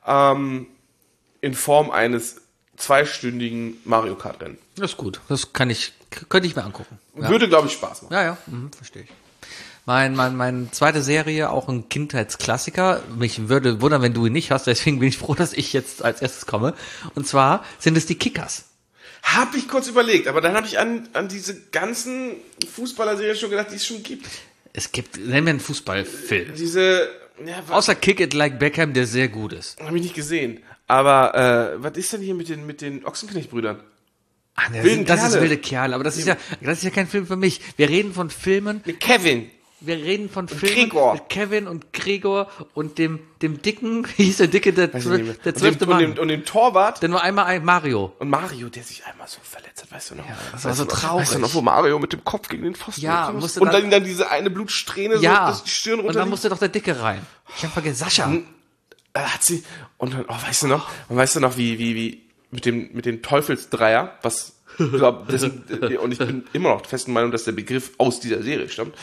in Form eines 2-stündigen Mario Kart-Rennen. Das ist gut. Das könnte ich mir angucken. Ja. Würde, glaube ich, Spaß machen. Ja, verstehe ich. Meine zweite Serie, auch ein Kindheitsklassiker. Mich würde wundern, wenn du ihn nicht hast, deswegen bin ich froh, dass ich jetzt als erstes komme. Und zwar sind es die Kickers. Hab ich kurz überlegt, aber dann habe ich an diese ganzen Fußballerserien schon gedacht, die es schon gibt. Nennen wir einen Fußballfilm. Außer Außer Kick It Like Beckham, der sehr gut ist. habe ich nicht gesehen. Aber was ist denn hier mit den Ochsenknecht-Brüdern? Das ist wilde Kerle, aber das ist ja kein Film für mich. Wir reden von Filmen Mit Kevin. Gregor. Mit Kevin und Gregor und dem Dicken, wie hieß der Dicke, der 12. Mann. Und dem Torwart. Der nur einmal Mario. Und Mario, der sich einmal so verletzt hat, weißt du noch? Ja, das war so traurig. Weißt du noch, wo Mario mit dem Kopf gegen den Pfosten Ja, gekommen ist? musste Und dann- dann diese eine Blutsträhne so durch die Stirn und dann runterliegt. musste doch der Dicke rein. Ich hab vergessen, Sascha. Hat sie, und dann, weißt du noch, wie mit dem Teufelsdreier, was, und ich bin immer noch festen Meinung, dass der Begriff aus dieser Serie stammt,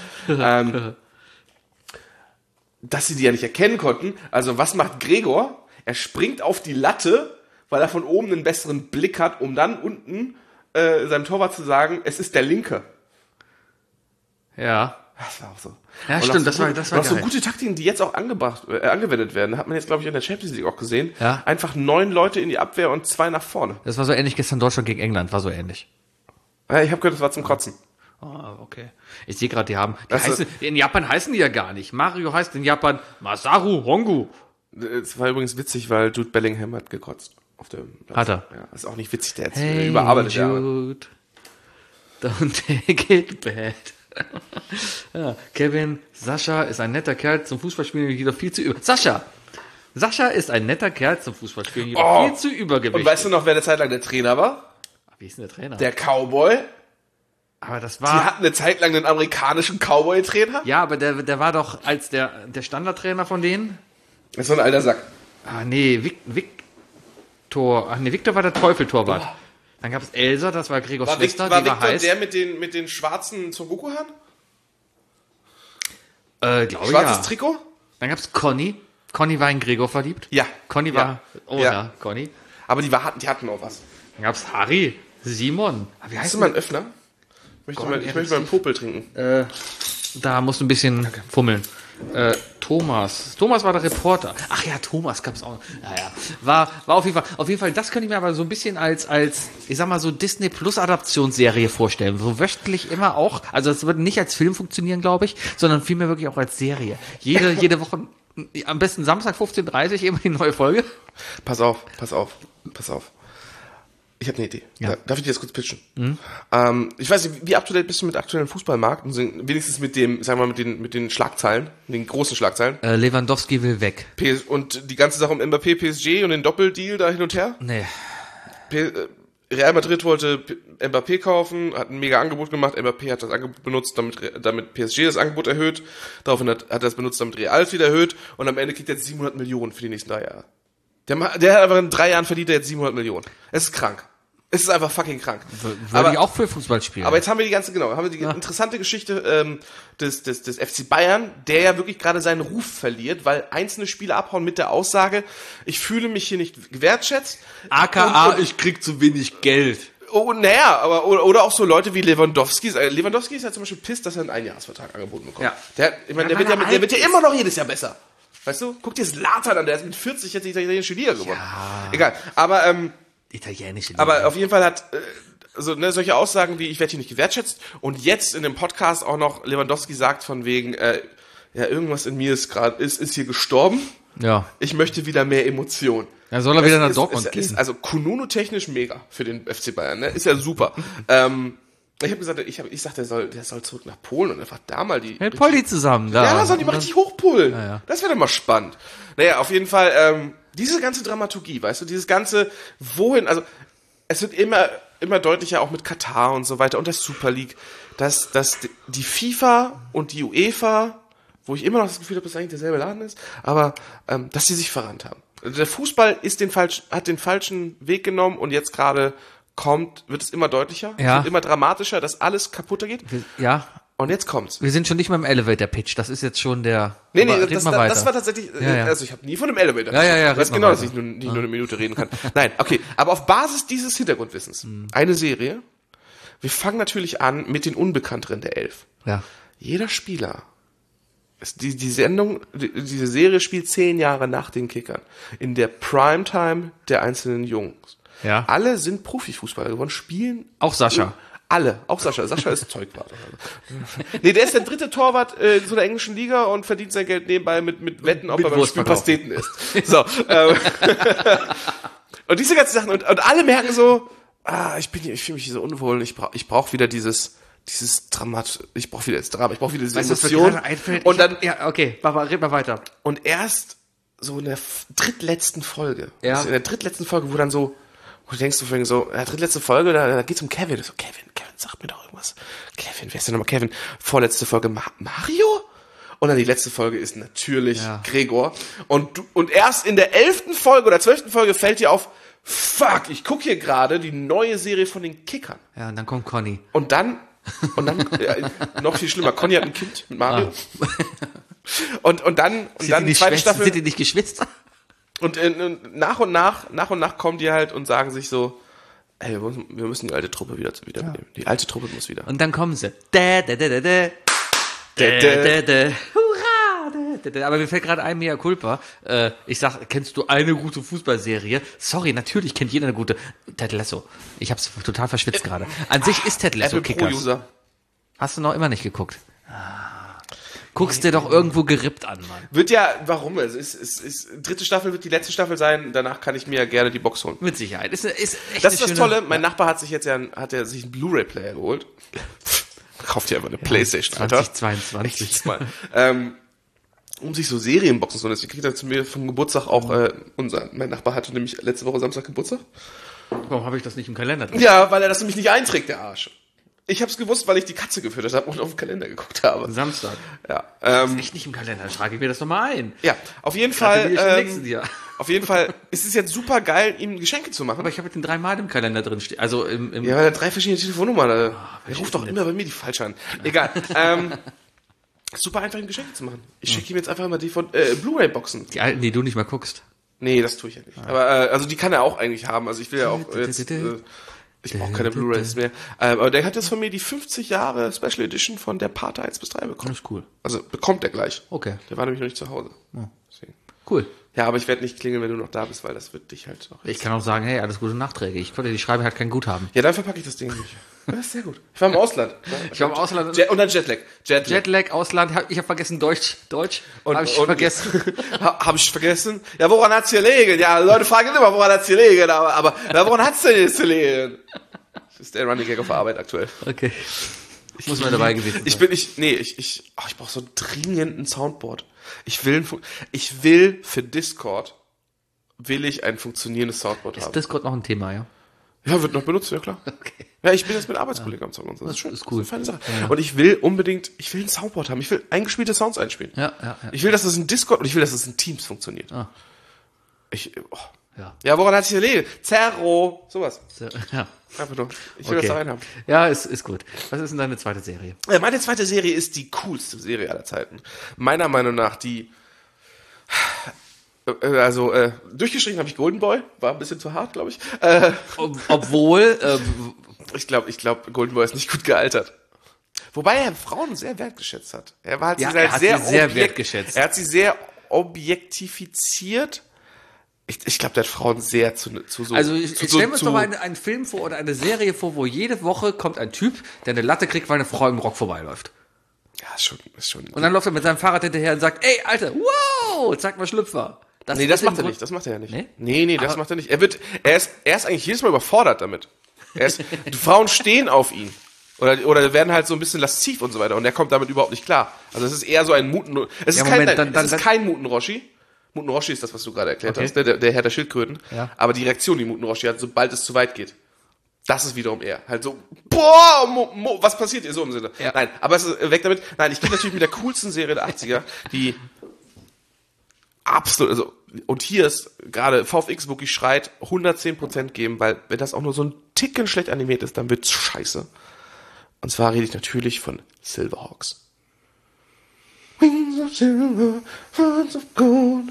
dass sie die ja nicht erkennen konnten. Also was macht Gregor? Er springt auf die Latte, weil er von oben einen besseren Blick hat, um dann unten seinem Torwart zu sagen, es ist der Linke. Ja. Das war auch so. Ja, Und stimmt, auch das war so geil. gute Taktiken, die jetzt auch angewendet werden. Hat man jetzt, glaube ich, in der Champions League auch gesehen. Ja. Einfach 9 Leute in die Abwehr und 2 nach vorne. Das war so ähnlich gestern Deutschland gegen England, war so ähnlich. Ja, ich habe gehört, das war zum Kotzen. Okay. Ich sehe gerade, Also- in Japan heißen die ja gar nicht. Mario heißt in Japan Masaru Hongu. Es war übrigens witzig, weil Jude Bellingham hat gekotzt. Auf dem Platz. Hat er? Ja, ist auch nicht witzig, der jetzt Hey, überarbeitet. Ja. Jude, don't take it bad. Ja, Kevin, Sascha ist ein netter Kerl zum Fußballspielen, jedoch viel zu Sascha ist ein netter Kerl zum Fußballspielen, jedoch viel zu übergewichtig. Und weißt du noch, wer eine Zeit lang der Trainer war? Wie ist denn der Trainer? Der Cowboy. aber das Die war... hatten eine Zeit lang einen amerikanischen Cowboy-Trainer. Ja, aber der war doch als der Standardtrainer von denen. Das ist so ein alter Sack. Ah, nee, Victor war der Teufeltorwart. Dann gab es Elsa, das war Gregors Schwester, War die war Victor heiß. der mit den schwarzen Son Goku-Haaren? Glaube Schwarzes ja. Trikot? Dann gab es Conny. Conny war in Gregor verliebt. Ja. Conny Ja. war... Oh Ja. ja, Conny. Aber die hatten auch was. Dann gab es Harry, Simon. Wie Hast heißt du mal einen Öffner? Ich möchte mal einen Popel trinken. Da musst du ein bisschen fummeln. Thomas war der Reporter. Ach ja, Thomas gab's auch. Naja, war auf jeden Fall, das könnte ich mir aber so ein bisschen als, ich sag mal so Disney Plus Adaptionsserie vorstellen. So wöchentlich immer auch, also es wird nicht als Film funktionieren, glaube ich, sondern vielmehr wirklich auch als Serie. Jede Woche, am besten Samstag 15:30 immer die neue Folge. Pass auf. Ich habe eine Idee. Ja. Darf ich dir das kurz pitchen? Ich weiß nicht, wie up to date bist du mit dem aktuellen Fußballmarkt? Und wenigstens mit dem, sagen wir mal, mit den Schlagzeilen, den großen Schlagzeilen. Lewandowski will weg. Und die ganze Sache um Mbappé, PSG und den Doppeldeal da hin und her. Nee. Real Madrid wollte Mbappé kaufen, hat ein mega Angebot gemacht. Mbappé hat das Angebot benutzt, damit PSG das Angebot erhöht. Daraufhin hat er das benutzt, damit Real es wieder erhöht. Und am Ende kriegt er jetzt 700 Millionen für die nächsten 3 Jahre. Der hat einfach in 3 Jahren verdient er jetzt 700 Millionen. Es ist krank. Es ist einfach fucking krank. Würde ich auch für Fußball spielen. Aber jetzt haben wir die interessante Geschichte des FC Bayern, der ja wirklich gerade seinen Ruf verliert, weil einzelne Spieler abhauen mit der Aussage, ich fühle mich hier nicht gewertschätzt. AKA, ich krieg zu wenig Geld. Oh, naja, aber oder auch so Leute wie Lewandowski. Lewandowski ist ja zum Beispiel pisst, dass er einen Einjahresvertrag angeboten bekommt. Ja. Der wird ja immer noch jedes Jahr besser. Weißt du? Guck dir Zlatan an, der ist mit 40 jetzt die italienische Liga gewonnen. Ja. Egal. Aber Italienische Liga. Aber auf jeden Fall hat solche Aussagen wie, ich werde hier nicht gewertschätzt, und jetzt in dem Podcast auch noch Lewandowski sagt von wegen, ja, irgendwas in mir ist hier gestorben. Ja. Ich möchte wieder mehr Emotion. Ja, soll er wieder nach Dortmund gehen. Also Kununu-technisch mega für den FC Bayern, ne? Ist ja super. Ich habe gesagt, ich sagte, der soll zurück nach Polen und einfach da mal die... Mit Poldi zusammen, da. Ja, sollen die mal richtig hochpullen. Ja. Das wäre doch mal spannend. Naja, auf jeden Fall, diese ganze Dramaturgie, weißt du, dieses ganze, also, es wird immer deutlicher, auch mit Katar und so weiter und der Super League, dass die FIFA und die UEFA, wo ich immer noch das Gefühl habe, dass es eigentlich derselbe Laden ist, aber, dass sie sich verrannt haben. Der Fußball hat den falschen Weg genommen und jetzt gerade wird es immer deutlicher, es wird immer dramatischer, dass alles kaputt geht. Ja. Und jetzt kommt's. Wir sind schon nicht mehr im Elevator-Pitch, das ist jetzt schon der... Nee, das war tatsächlich, also ich habe nie von einem Elevator. Ja. Ich weiß genau, dass ich nicht nur eine Minute reden kann. Nein, okay, aber auf Basis dieses Hintergrundwissens, eine Serie, wir fangen natürlich an mit den Unbekannteren der 11. Ja. Jeder Spieler, diese Serie spielt 10 Jahre nach den Kickern, in der Primetime der einzelnen Jungs. Ja. Alle sind Profifußballer geworden, spielen... Auch Sascha. Alle, auch Sascha. Sascha ist Zeugwart. Nee, der ist der 3. Torwart in so einer englischen Liga und verdient sein Geld nebenbei mit Wetten, ob er beim Spiel Pasteten isst. So. Und diese ganzen Sachen, und alle merken so, ich fühle mich hier so unwohl, ich brauche wieder dieses Dramat, ich brauche wieder das Drama, ich brauche wieder diese Emotion. Und dann, red mal weiter. Und erst so in der drittletzten Folge, wo dann so, wo du denkst, drittletzte Folge, da geht's um Kevin. So, Kevin, sag mir doch irgendwas. Kevin, wer ist denn nochmal Kevin? Vorletzte Folge Mario? Und dann die letzte Folge ist natürlich Gregor. Und erst in der 11. Folge oder 12. Folge fällt dir auf, fuck, ich gucke hier gerade die neue Serie von den Kickern. Ja, und dann kommt Conny. Und dann noch viel schlimmer, Conny hat ein Kind mit Mario. Und dann zweite Staffel. Sind die nicht geschwitzt? Und nach und nach kommen die halt und sagen sich so, ey, wir müssen die alte Truppe wieder nehmen. Die alte Truppe muss wieder. Und dann kommen sie. Hurra! Aber mir fällt gerade ein Mea Culpa. Ich sag, kennst du eine gute Fußballserie? Sorry, natürlich kennt jeder eine gute. Ted Lasso. Ich hab's total verschwitzt gerade. An sich ist Ted Lasso Apple Kickers. Pro-User. Hast du noch immer nicht geguckt? Guckst dir doch irgendwo gerippt an, Mann. Wird ja, warum? Dritte Staffel wird die letzte Staffel sein, danach kann ich mir ja gerne die Box holen. Mit Sicherheit. Ist echt Das ist eine das schöne- Tolle, mein Nachbar hat sich jetzt hat er sich einen Blu-ray-Player geholt. Kauft ja einfach eine Playstation, Alter. 2022. Echt mal. Um sich so Serienboxen zu holen. Deswegen kriegt er zu mir vom Geburtstag auch, mein Nachbar hatte nämlich letzte Woche Samstag Geburtstag. Warum habe ich das nicht im Kalender drin? Ja, weil er das nämlich nicht einträgt, der Arsch. Ich hab's gewusst, weil ich die Katze gefüttert habe und auf den Kalender geguckt habe. Samstag. Ja, Echt nicht im Kalender, dann trage ich mir das nochmal ein. ja, auf jeden Gratuliere ich dem Fall, nächsten Jahr. auf jeden Fall ist es jetzt super geil, ihm Geschenke zu machen. Aber ich habe den 3-mal im Kalender drin stehen. Also im Ja, weil er 3 verschiedene Telefonnummern hat. Er ruft doch immer bei mir die falsche an. Egal. Super einfach, ihm Geschenke zu machen. Ich schicke ihm jetzt einfach mal die von Blu-ray-Boxen. die alten, die du nicht mal guckst. Nee, das tue ich ja nicht. Aber also die kann er auch eigentlich haben. Also ich will ja auch jetzt... ich brauche keine Blu-rays mehr. Aber der hat jetzt von mir die 50 Jahre Special Edition von der Pate 1 bis 3 bekommen. Das ist cool. Also bekommt er gleich. Okay. Der war nämlich noch nicht zu Hause. Deswegen. Cool. Ja, aber ich werde nicht klingeln, wenn du noch da bist, weil das wird dich halt noch... Ich kann auch sagen, hey, alles gute Nachträge. Ich konnte die Schreibe halt kein Guthaben. Ja, dann verpacke ich das Ding nicht. Das ist sehr gut. Ich war im Ausland. Ich war im Ausland. Und dann Jetlag. Jetlag, Ausland, ich habe vergessen Deutsch. Habe ich vergessen. Habe ich vergessen? Ja, woran hat's gelegen? Ja, Leute fragen immer, woran hat's gelegen, aber ja, woran hat's denn jetzt gelegen? Das ist der Running Gag auf der Arbeit aktuell. Okay. Ich muss mal dabei gewesen sein. Ich brauche so dringend ein Soundboard. Ich will für Discord ein funktionierendes Soundboard Ist haben. Discord noch ein Thema, ja? Ja, wird noch benutzt, ja klar. Okay. Ja, ich bin jetzt mit Arbeitskollegen am Zocken und so. Das ist schön. ist cool. Das ist eine feine Sache. Ja. Und ich will ein Soundboard haben. Ich will eingespielte Sounds einspielen. Ja. Ich will, dass es in Discord und ich will, dass es in Teams funktioniert. Ah. Ja. Ja. Woran hat sich gelegen? Zerro, sowas. Ja. Einfach nur. Ich will Okay. das da reinhaben. Ja, ist gut. Was ist denn deine zweite Serie? Meine zweite Serie ist die coolste Serie aller Zeiten. Meiner Meinung nach die... durchgestrichen habe ich Golden Boy. War ein bisschen zu hart, glaube ich. Obwohl, Ich glaube, Golden Boy ist nicht gut gealtert. Wobei er Frauen sehr wertgeschätzt hat. Er hat Ja, sie er halt hat sehr, sie sehr wertgeschätzt. Er hat sie sehr objektifiziert. Ich glaube, der hat Frauen sehr zu so... also stellen wir uns zu- doch mal einen Film vor oder eine Serie vor, wo jede Woche kommt ein Typ, der eine Latte kriegt, weil eine Frau im Rock vorbeiläuft. Ja, ist schon... Und dann läuft er mit seinem Fahrrad hinterher und sagt, ey, Alter, wow, zeig mal Schlüpfer. Nee, das macht er nicht. Das macht er ja nicht. Nee? Nee, das macht er nicht. Er ist eigentlich jedes Mal überfordert damit. Die Frauen stehen auf ihn. Oder werden halt so ein bisschen lasziv und so weiter. Und er kommt damit überhaupt nicht klar. Also es ist eher so ein Es ist kein Muten-Roshi. Muten-Roshi ist das, was du gerade erklärt Okay. hast. Der Herr der Schildkröten. Ja. Aber die Reaktion, die Muten-Roshi hat, sobald es zu weit geht. Das ist wiederum er. Halt so, boah, was passiert hier so im Sinne? Ja. Nein, aber es ist weg damit. Nein, ich gehe natürlich mit der coolsten Serie der 80er, die absolut, also, und hier ist gerade VFX wirklich schreit 110% geben, weil wenn das auch nur so ein Ticken schlecht animiert ist, dann wird's scheiße. Und zwar rede ich natürlich von Silverhawks. Wings of silver, hearts of gold.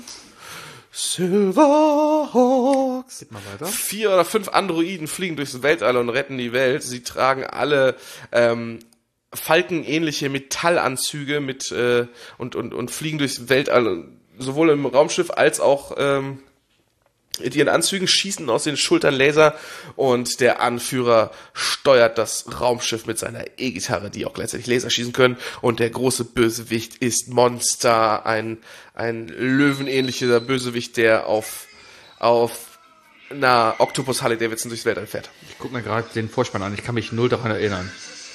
Silverhawks. Geht mal weiter. 4 oder 5 Androiden fliegen durchs Weltall und retten die Welt. Sie tragen alle falkenähnliche Metallanzüge mit und fliegen durchs Weltall, sowohl im Raumschiff als auch in ihren Anzügen, schießen aus den Schultern Laser und der Anführer steuert das Raumschiff mit seiner E-Gitarre, die auch gleichzeitig Laser schießen können, und der große Bösewicht ist Monster, ein löwenähnlicher Bösewicht, der auf einer Octopus Harley Davidson durchs Weltall fährt. Ich guck mir gerade den Vorspann an, ich kann mich null daran erinnern.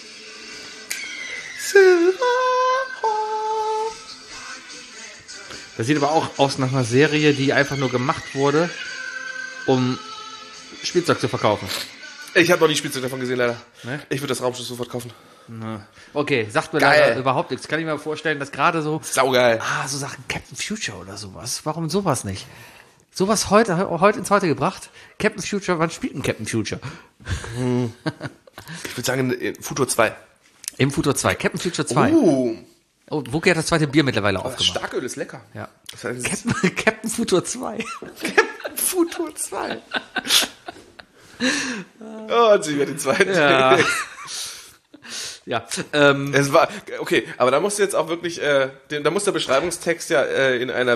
Das sieht aber auch aus nach einer Serie, die einfach nur gemacht wurde, um Spielzeug zu verkaufen. Ich habe noch nie Spielzeug davon gesehen, leider. Ne? Ich würde das Raumschiff sofort kaufen. Okay, sagt mir Geil. leider überhaupt nichts. Kann ich mir vorstellen, dass gerade so, Saugeil. so Sachen Captain Future oder sowas. Warum sowas nicht? Sowas heute ins Heute gebracht? Captain Future, wann spielt ein Captain Future? Ich würde sagen, Futur 2. Im Futur 2. Captain Future 2. Oh, Wookie hat das zweite Bier mittlerweile Das aufgemacht. Starköl ist lecker. Ja. Das heißt, Captain Futur 2. Futur 2. Oh, und sie wird den zweiten. Ja. Ja. Es war, okay, aber da musst du jetzt auch wirklich, da muss der Beschreibungstext ja in einer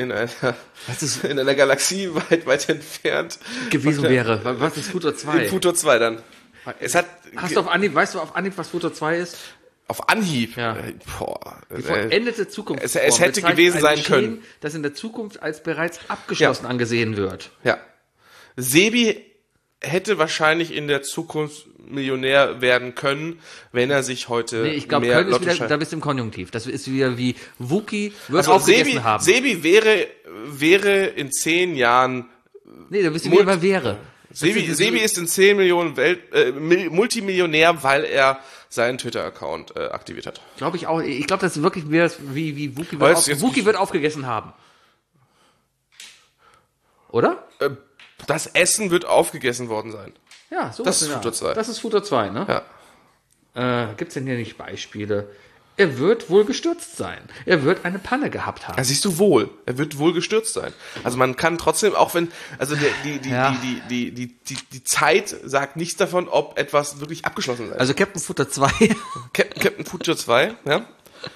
Galaxie weit entfernt gewesen wäre. Was ist Futur 2? In Futur 2 dann. Es hat, Weißt du auf Anhieb, was Futur 2 ist? auf Anhieb. Ja. Boah. Die vollendete Zukunft. Es hätte gewesen sein können. Das in der Zukunft als bereits abgeschlossen angesehen wird. Ja. Sebi hätte wahrscheinlich in der Zukunft Millionär werden können, wenn er sich heute Nee, ich glaube, mehr können ist wieder, Lottoscheine... da bist du im Konjunktiv. Das ist wieder wie Wookie wird Also aufgegessen haben. Sebi wäre in 10 Jahren... Nee, da bist du wieder bei wäre. Sebi ist in 10 Millionen Multimillionär, weil er seinen Twitter-Account aktiviert hat. Glaube ich auch. Ich glaube, das ist wirklich wieder wie Wookie Weißt du, wird aufgegessen haben. Oder? Das Essen wird aufgegessen worden sein. Ja, so Das ist Futter 2. Das ist Futter 2, ne? Ja. Gibt's denn hier nicht Beispiele? Er wird wohl gestürzt sein. Er wird eine Panne gehabt haben. Ja, siehst du wohl. Er wird wohl gestürzt sein. Also man kann trotzdem, auch wenn, also die Zeit sagt nichts davon, ob etwas wirklich abgeschlossen ist. Also Captain Futter 2. Captain Future 2, ja.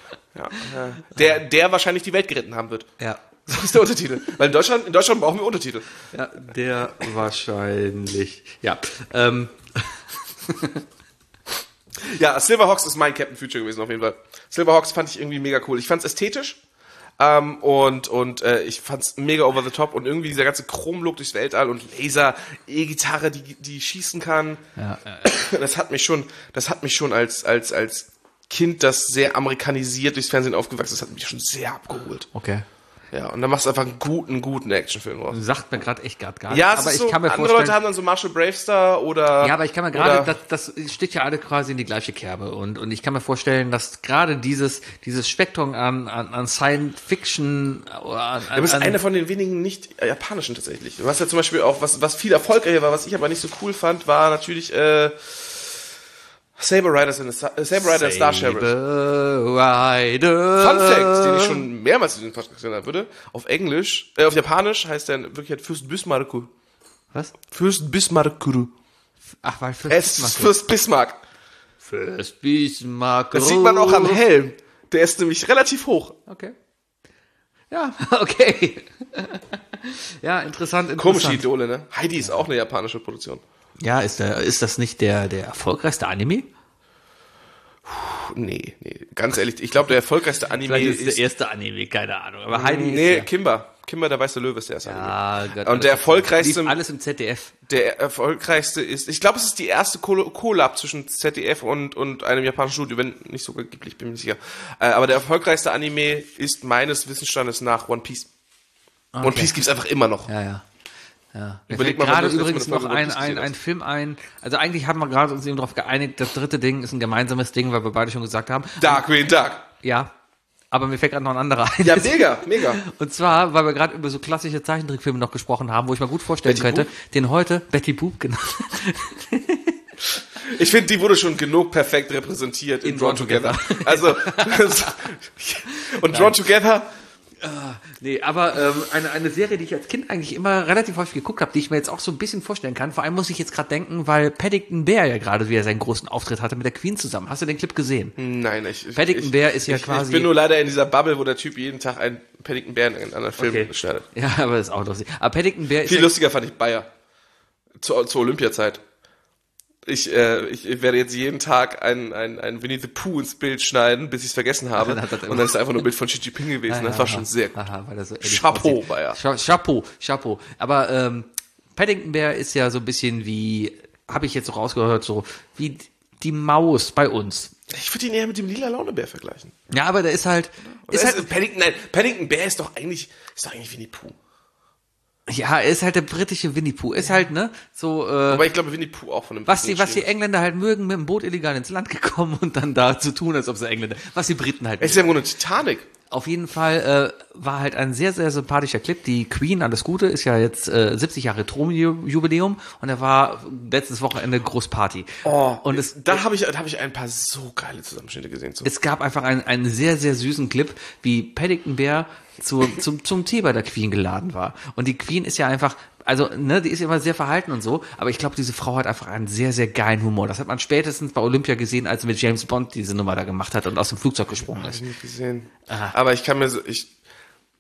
Der wahrscheinlich die Welt geritten haben wird. Ja. So ist der Untertitel. Weil in Deutschland brauchen wir Untertitel. Ja, der wahrscheinlich. Ja. Ja, Silverhawks ist mein Captain Future gewesen auf jeden Fall. Silverhawks fand ich irgendwie mega cool. Ich fand's ästhetisch und ich fand's mega over the top und irgendwie dieser ganze Chromlook durchs Weltall und Laser, E-Gitarre, die schießen kann. Ja. Das hat mich schon als Kind, das sehr amerikanisiert durchs Fernsehen aufgewachsen ist, hat mich schon sehr abgeholt. Okay. Ja, und dann machst du einfach einen guten Actionfilm raus. Sagt mir gerade echt gar nicht. Ja, aber es ist ich so, kann mir andere vorstellen, Leute haben dann so Marshall Bravestar oder... Ja, aber ich kann mir gerade, das sticht ja alle quasi in die gleiche Kerbe und ich kann mir vorstellen, dass gerade dieses Spektrum an Science Fiction oder Du bist einer von den wenigen nicht japanischen tatsächlich. Du hast ja zum Beispiel auch, was viel erfolgreicher war, was ich aber nicht so cool fand, war natürlich Saber Rider and Star Sheriff. Rider. Fun Fact, den ich schon mehrmals in den Podcast gesehen habe, würde. Auf Englisch, auf Japanisch heißt der in Wirklichkeit Fürst Bismarck. Was? Fürst Bismarck. Ach, weil Fürst Bismarck. Fürst Bismarck. Das sieht man auch am Helm. Der ist nämlich relativ hoch. Okay. Ja, okay. Ja, interessant. Komische Idole, ne? Heidi ist auch eine japanische Produktion. Ja, ist das nicht der erfolgreichste Anime? Nee, ganz ehrlich, ich glaube, der erfolgreichste Anime Vielleicht ist der erste Anime, keine Ahnung. Aber Heidi Nee, ist Kimber, der weiße Löwe ist der erste Anime. Gott, und der erfolgreichste... lief alles im ZDF. Der erfolgreichste ist... Ich glaube, es ist die erste Collab zwischen ZDF und einem japanischen Studio, wenn nicht sogar gibt, ich bin mir nicht sicher. Aber der erfolgreichste Anime ist meines Wissensstandes nach One Piece. Okay. One Piece gibt's einfach immer noch. Ja. Mir Überleg fällt mal, gerade wann du das übrigens letzte Mal noch eine Folge One Piece ein Film ein. Also eigentlich haben wir gerade uns eben darauf geeinigt, das dritte Ding ist ein gemeinsames Ding, weil wir beide schon gesagt haben. Darkwing Duck. Ja. Aber mir fällt gerade noch ein anderer ein. Ja, mega. Und zwar, weil wir gerade über so klassische Zeichentrickfilme noch gesprochen haben, wo ich mir gut vorstellen Betty könnte, Boop? den heute Betty Boop genannt. Ich finde, die wurde schon genug perfekt repräsentiert in Drawn Together. Also, und Drawn Together... Nee, aber eine Serie, die ich als Kind eigentlich immer relativ häufig geguckt habe, die ich mir jetzt auch so ein bisschen vorstellen kann. Vor allem muss ich jetzt gerade denken, weil Paddington Bear ja gerade wieder seinen großen Auftritt hatte mit der Queen zusammen. Hast du den Clip gesehen? Nein, Paddington Bear ist ja quasi... Ich bin nur leider in dieser Bubble, wo der Typ jeden Tag einen Paddington Bear in einen anderen Film schneidet. Ja, aber das ist auch lustig. Aber Paddington Bear ist Viel ja, lustiger fand ich Bayer. Zur Olympiazeit. Ich werde jetzt jeden Tag ein Winnie the Pooh ins Bild schneiden, bis ich es vergessen habe. Und dann ist einfach nur ein Bild von Xi Jinping gewesen. Das war schon sehr gut. Aha, weil das so Chapeau, Bayer. Chapeau. Aber Paddington Bear ist ja so ein bisschen wie, habe ich jetzt so rausgehört, so wie die Maus bei uns. Ich würde ihn eher mit dem lila Launebär vergleichen. Ja, aber der ist halt... Paddington Bear ist doch eigentlich Winnie Pooh. Ja, er ist halt der britische Winnie Pooh. Ist halt, ne, so... Aber ich glaube, Winnie Pooh auch von einem... Was die Engländer halt mögen, mit dem Boot illegal ins Land gekommen und dann da zu tun, als ob sie Engländer... Was die Briten halt... Es ist ja wohl eine Titanic. Auf jeden Fall war halt ein sehr, sehr sympathischer Clip. Die Queen, alles Gute, ist ja jetzt 70 Jahre Thronjubiläum und er war letztes Wochenende Großparty. Und Da habe ich ein paar so geile Zusammenschnitte gesehen. Es gab einfach einen sehr, sehr süßen Clip, wie Paddington Bear zum Tee bei der Queen geladen war. Und die Queen ist ja einfach, also, ne, die ist ja immer sehr verhalten und so, aber ich glaube, diese Frau hat einfach einen sehr, sehr geilen Humor. Das hat man spätestens bei Olympia gesehen, als sie mit James Bond diese Nummer da gemacht hat und aus dem Flugzeug gesprungen ist. Hab ich nicht gesehen. Aha. Aber ich kann mir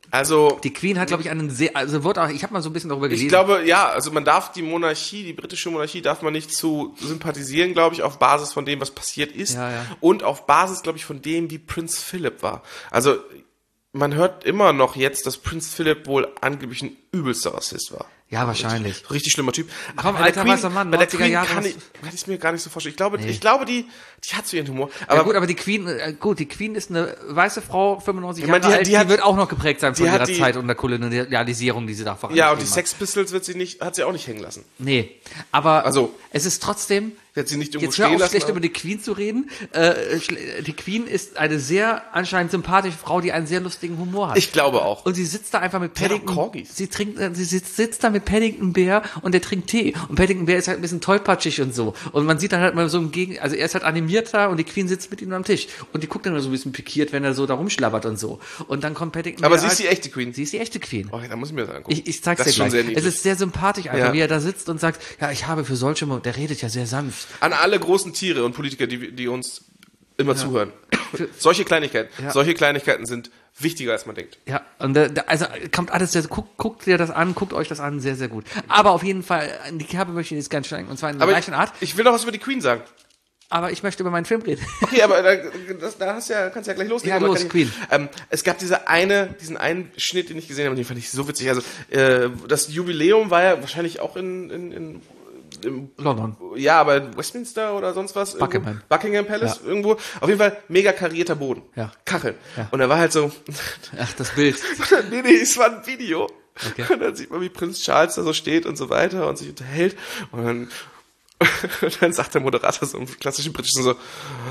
Also, Die Queen hat, glaube ich, ich habe mal so ein bisschen darüber gelesen. ich glaube, ja, also man darf die britische Monarchie darf man nicht zu sympathisieren, glaube ich, auf Basis von dem, was passiert ist. Ja, ja. Und auf Basis, glaube ich, von dem, wie Prinz Philipp war. Also, man hört immer noch jetzt, dass Prinz Philipp wohl angeblich ein übelster Rassist war. Ja, wahrscheinlich. Richtig schlimmer Typ. Komm, bei der alter Queen- weißer Mann, bei der 90er Queen Jahre. kann ich es mir gar nicht so vorstellen. Ich glaube, die hat so ihren Humor. Ja, gut, aber die Queen ist eine weiße Frau, 95 Ich meine, Jahre alt, die hat- wird auch noch geprägt sein von die hat ihrer die- Zeit und der Kolonialisierung, die sie da vorangetrieben Ja, und die hat. Sex Pistols hat sie auch nicht hängen lassen. Nee, aber Also- es ist trotzdem, Sie hat sie nicht irgendwo jetzt hör stehen auf, lassen. schlecht aber- über die Queen zu reden. Die Queen ist eine sehr anscheinend sympathische Frau, die einen sehr lustigen Humor hat. Ich glaube auch. Und sie sitzt da einfach mit Die hat auch Paddington. Corgis. Sie sitzt da mit Paddington Bär und der trinkt Tee. Und Paddington Bär ist halt ein bisschen tollpatschig und so. Und man sieht dann halt mal so also er ist halt animiert da und die Queen sitzt mit ihm am Tisch. Und die guckt dann so ein bisschen pikiert, wenn er so da rumschlabbert und so. Und dann kommt Paddington Aber Bär sie ist halt- die echte Queen. Sie ist die echte Queen. Oh, da muss ich mir das angucken. Ich zeig's Das dir ist schon gleich. sehr Es niedlich. ist sehr sympathisch einfach, Ja. wie er da sitzt und sagt, ja, ich habe für solche, der redet ja sehr sanft. An alle großen Tiere und Politiker, die uns immer zuhören. Solche Kleinigkeiten sind wichtiger, als man denkt. Ja, und also kommt alles sehr, guckt euch das an, sehr, sehr gut. Aber auf jeden Fall, in die Kerbe möchte ich jetzt ganz steigen, und zwar in der Aber gleichen Art. ich will noch was über die Queen sagen. Aber ich möchte über meinen Film reden. Okay, aber kannst du ja gleich loslegen. Ja, aber los, kann ich- Queen. Es gab diesen einen Schnitt, den ich gesehen habe, den fand ich so witzig. Also, das Jubiläum war ja wahrscheinlich auch im London. ja, aber Westminster oder sonst was. Buckingham. Irgendwo. Buckingham Palace, Ja. irgendwo. Auf jeden Fall mega karierter Boden. Ja. Kacheln. Ja. Und da war halt so, Ach, das Bild. nee, es war ein Video. Okay. Und dann sieht man, wie Prinz Charles da so steht und so weiter und sich unterhält. Und dann sagt der Moderator so im klassischen britischen so,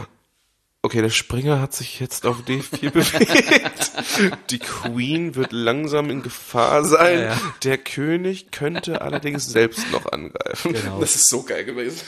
okay, der Springer hat sich jetzt auf D4 bewegt. Die Queen wird langsam in Gefahr sein. Ja, ja. Der König könnte allerdings selbst noch angreifen. Genau. Das ist so geil gewesen.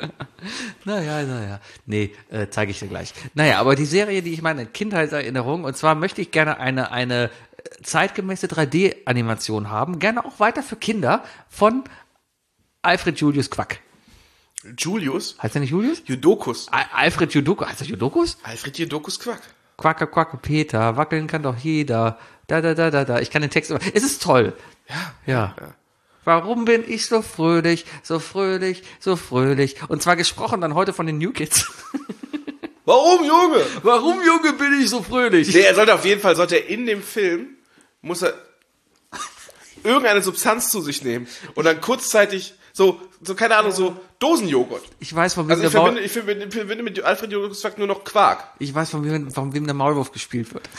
Naja. Nee, zeige ich dir gleich. Naja, aber die Serie, die ich meine Kindheitserinnerung, und zwar möchte ich gerne eine zeitgemäße 3D-Animation haben, gerne auch weiter für Kinder, von Alfred Julius Quack. Julius? Heißt der nicht Julius? Judokus. Alfred Judokus. Heißt der Judokus? Alfred Judokus Quack. Quacke, quacke, Peter, wackeln kann doch jeder. Da. Ich kann den Text immer. Es ist toll. Ja. Warum bin ich so fröhlich, so fröhlich, so fröhlich? Und zwar gesprochen dann heute von den New Kids. Warum, Junge? Warum, Junge, bin ich so fröhlich? Nee, sollte er in dem Film, muss er irgendeine Substanz zu sich nehmen und dann kurzzeitig so keine Ahnung, so Dosenjoghurt. Ich weiß, von wem Also der ich verbinde mit Alfred Julius Quack nur noch Quark. Ich weiß, von wem der Maulwurf gespielt wird.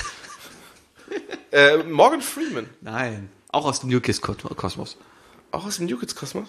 Morgan Freeman. Nein. Auch aus dem New Kids Kosmos. Auch aus dem New Kids Kosmos?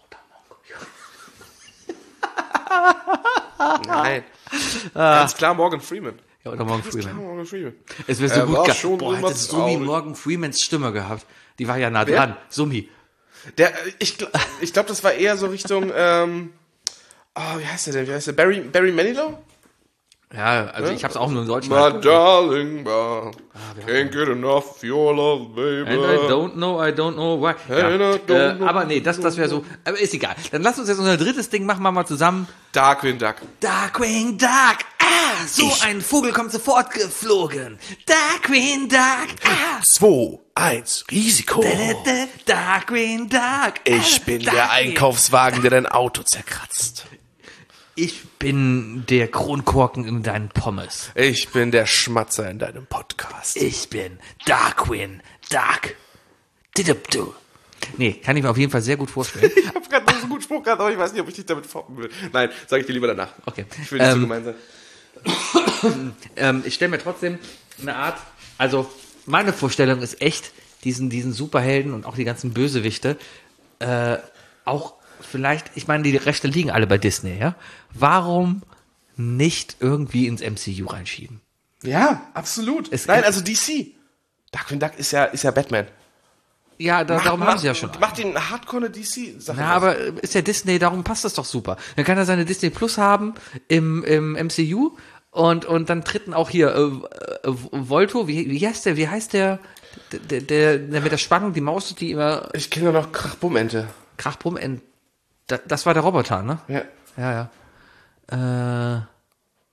Nein. Ganz klar Morgan Freeman. Ja, oder Morgan Ganz klar Freeman. Morgan Freeman. Es wäre so Er gut war gehabt. schon Boah, immer hätte Sumi traurig. Morgan Freemans Stimme gehabt. Die war ja nah Wer? dran. Sumi. Ich glaube, das war eher so Richtung, wie heißt der denn? Wie heißt der? Barry Manilow? Ja, also ich hab's auch nur in Deutsch My darling, can't get enough of your love, baby. And I don't know why. And I don't know. Aber nee, das wäre so. Aber ist egal. Dann lass uns jetzt unser drittes Ding machen wir mal zusammen. Darkwing Duck. Darkwing Duck. Ah, so ein Vogel kommt sofort geflogen. Darkwing Duck. Ah. 2, 1, Risiko. Darkwing Duck. Ich bin der Einkaufswagen, der dein Auto zerkratzt. Ich bin der Kronkorken in deinen Pommes. Ich bin der Schmatzer in deinem Podcast. Ich bin Darkwing Duck. Didupdu. Nee, kann ich mir auf jeden Fall sehr gut vorstellen. Ich habe gerade noch so einen guten Spruch gehabt, aber ich weiß nicht, ob ich dich damit foppen will. Nein, sage ich dir lieber danach. Okay. Ich will nicht so gemein sein. Ich stelle mir trotzdem eine Art, also meine Vorstellung ist echt, diesen Superhelden und auch die ganzen Bösewichte, auch vielleicht, ich meine, die Rechte liegen alle bei Disney, ja? Warum nicht irgendwie ins MCU reinschieben? Ja, absolut. Nein, also DC. Darkwing Duck ist ja Batman. Ja, darum haben sie ja schon. Macht den Hardcore DC-Sache. Na, aber ist ja Disney, darum passt das doch super. Dann kann er seine Disney Plus haben im MCU und dann treten auch hier Volto, wie heißt der? Wie heißt der mit der Spannung, die Maus, die immer Ich kenne nur noch Krachbummente. Krachbrumm, das war der Roboter, ne? Ja. Ja.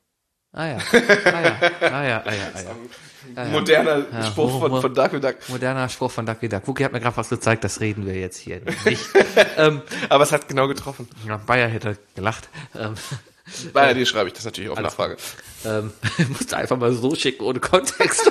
Moderner Spruch von Darkwing Duck. Moderner Spruch von Ducky Duck. Wookie hat mir gerade was gezeigt, das reden wir jetzt hier nicht. Aber es hat genau getroffen. Ja, Bayer hätte gelacht. Bei dir schreibe ich das natürlich auf Nachfrage. Musst du einfach mal so schicken, ohne Kontext.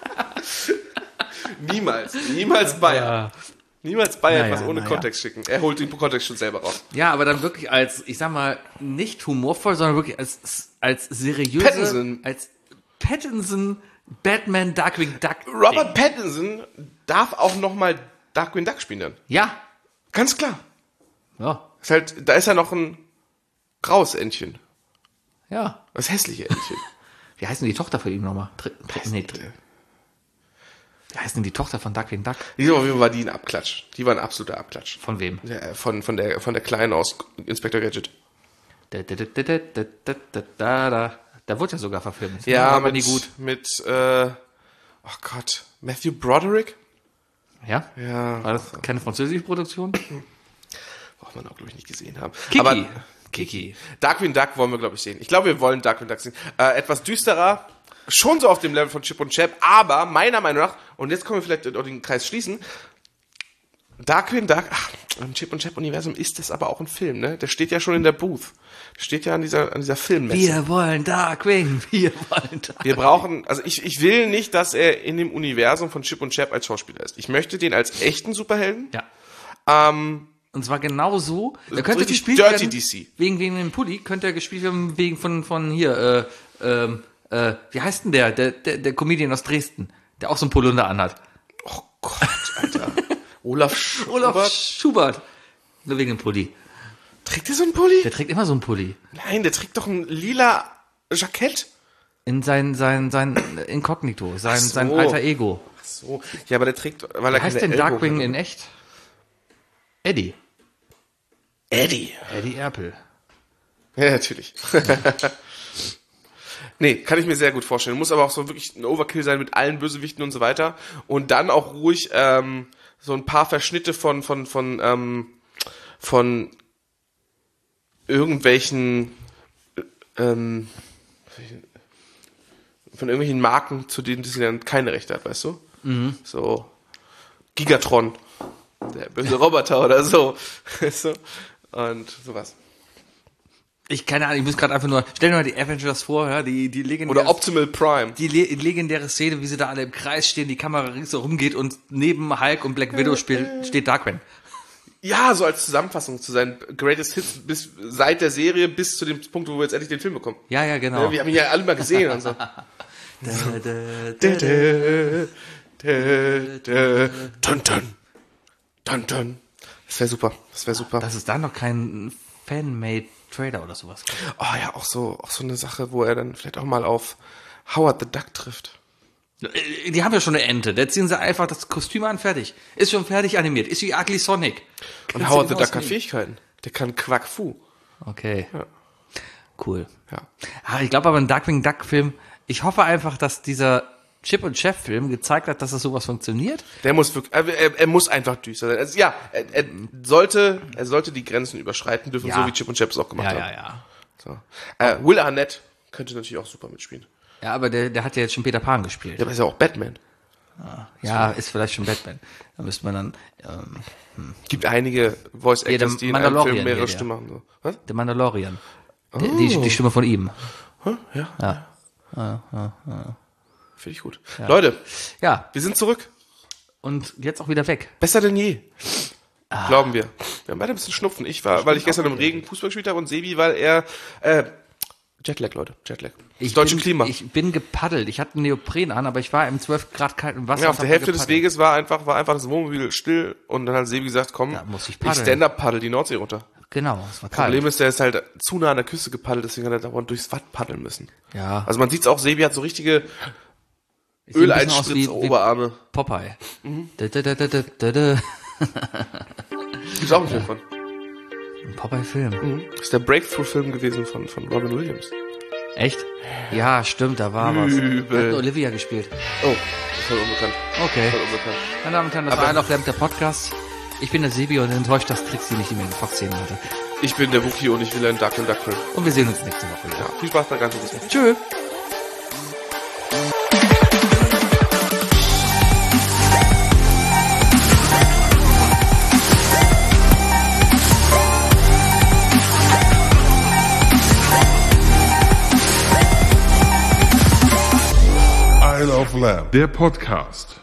Niemals Bayer. Niemals Bayer Naja, etwas ohne Kontext schicken. Er holt den Kontext schon selber raus. Ja, aber dann wirklich als, ich sag mal, nicht humorvoll, sondern wirklich als seriöse, als Pattinson, Batman, Darkwing Duck. Robert Pattinson darf auch nochmal Darkwing Duck spielen dann. Ja. Ganz klar. Ja. Ist halt, da ist ja noch ein graues Entchen. Ja. Das hässliche Entchen. Wie heißt denn die Tochter von ihm nochmal? Wie heißt denn die Tochter von Darkwing Duck? Diese war die ein Abklatsch. Die war ein absoluter Abklatsch. Von wem? Ja, von der Kleinen aus Inspector Gadget. Da wurde ja sogar verfilmt. Ja, aber mit, nie gut. oh Gott, Matthew Broderick? Ja? Ja. War das keine französische Produktion? Braucht man auch, glaube ich, nicht gesehen haben. Kiki. Aber Kiki. Darkwing Duck wollen wir, glaube ich, sehen. Ich glaube, wir wollen Darkwing Duck sehen. Etwas düsterer, schon so auf dem Level von Chip und Chap, aber meiner Meinung nach, und jetzt können wir vielleicht auch den Kreis schließen, Darkwing Duck, im Chip und Chap Universum ist das aber auch ein Film, ne? Der steht ja schon in der Booth. Der steht ja an dieser Filmmesse. Wir wollen Darkwing. Wir wollen Darkwing. Wir brauchen, also ich will nicht, dass er in dem Universum von Chip und Chap als Schauspieler ist. Ich möchte den als echten Superhelden. Ja. Und zwar genau so. Er könnte richtig gespielt Dirty werden, DC. wegen dem Pulli, könnte er gespielt werden wegen von hier, wie heißt denn der Comedian aus Dresden, der auch so ein Polunder anhat? Oh Gott, Alter. Olaf Schubert. Nur wegen dem Pulli. Trägt der so einen Pulli? Der trägt immer so einen Pulli. Nein, der trägt doch ein lila Jackett. In sein Inkognito, sein so. alter Ego. Ach so. Ja, aber der trägt, weil Wie er heißt keine denn Ellbogen Darkwing hat. in echt? Eddie Erpel. Ja, natürlich. Nee, kann ich mir sehr gut vorstellen. Muss aber auch so wirklich ein Overkill sein mit allen Bösewichten und so weiter. Und dann auch ruhig so ein paar Verschnitte von irgendwelchen von irgendwelchen Marken, zu denen sie dann keine Rechte hat, weißt du? Mhm. So Gigatron, der böse Roboter oder so. Weißt du? Und sowas. Keine Ahnung, ich muss gerade einfach nur, stell dir mal die Avengers vor, ja, die legendäre, Oder Optimal Prime. die legendäre Szene, wie sie da alle im Kreis stehen, die Kamera ringsherum geht und neben Hulk und Black Widow steht Darkwing. Ja, so als Zusammenfassung zu seinen Greatest Hits bis seit der Serie bis zu dem Punkt, wo wir jetzt endlich den Film bekommen. Ja, genau. Ja, wir haben ihn ja alle mal gesehen und so. Dun. Das wäre super. Dass es da noch kein Fan-made Trailer oder sowas gibt. Oh ja, auch so eine Sache, wo er dann vielleicht auch mal auf Howard the Duck trifft. Die haben ja schon eine Ente. Da ziehen sie einfach das Kostüm an, fertig. Ist schon fertig animiert. Ist wie Ugly Sonic. Und Howard the Duck hat Fähigkeiten. Der kann Quack Fu. Okay. Ja. Cool. Ja. Ich glaube aber ein Darkwing Duck Film, ich hoffe einfach, dass dieser Chip und Chef Film gezeigt hat, dass das sowas funktioniert. Der muss wirklich, er muss einfach düster sein. Also, ja, er sollte die Grenzen überschreiten dürfen, so wie Chip und Chap es auch gemacht haben. Ja. So. Will Arnett könnte natürlich auch super mitspielen. Ja, aber der hat ja jetzt schon Peter Pan gespielt. Der ist ja auch Batman. Ja, ist vielleicht schon Batman. Da müsste man dann, Gibt einige Voice Actors, die in einem Film mehrere Stimmen machen. So. Was? der Mandalorian. Die Stimme von ihm. Ja. Finde ich gut. Ja. Leute, Ja, wir sind zurück. und jetzt auch wieder weg. Besser denn je. Glauben wir. Wir haben beide ein bisschen Schnupfen. Weil ich gestern im Regen Fußball gespielt habe und Sebi, weil er Jetlag, Leute. Jetlag. Das deutsche Klima. Ich bin gepaddelt. Ich hatte einen Neopren an, aber ich war im 12 Grad kalten Wasser. Ja, auf und der hab Hälfte des gepaddelt. Weges war einfach das Wohnmobil still und dann hat Sebi gesagt, komm, Da muss ich ich paddeln. Stand-Up-Paddel die Nordsee runter. Genau, es war kalt. Problem ist, der ist halt zu nah an der Küste gepaddelt, deswegen hat er dauernd durchs Watt paddeln müssen. Ja. Also man sieht's auch, Sebi hat so richtige Sieht ein bisschen aus Öleinspritz-Oberarme. Popeye. Gibt's auch einen Film von. Ein Popeye-Film. Das ist der Breakthrough-Film gewesen von Robin Williams. Echt? Ja, stimmt, da war was. Übel. Hat Olivia gespielt. Oh, voll unbekannt. Okay. Voll unbekannt. Meine Damen und Herren, das war Isle of Lamp, der Podcast. Ich bin der Sebi und enttäuscht, dass Trixie nicht die Megan Fox-Szene hatte. Ich bin der Wookie und ich will einen Darkwing Duck Film. Und wir sehen uns nächste Woche wieder. Ja, viel Spaß bei der ganzen Sache. Tschö. Flam, der Podcast.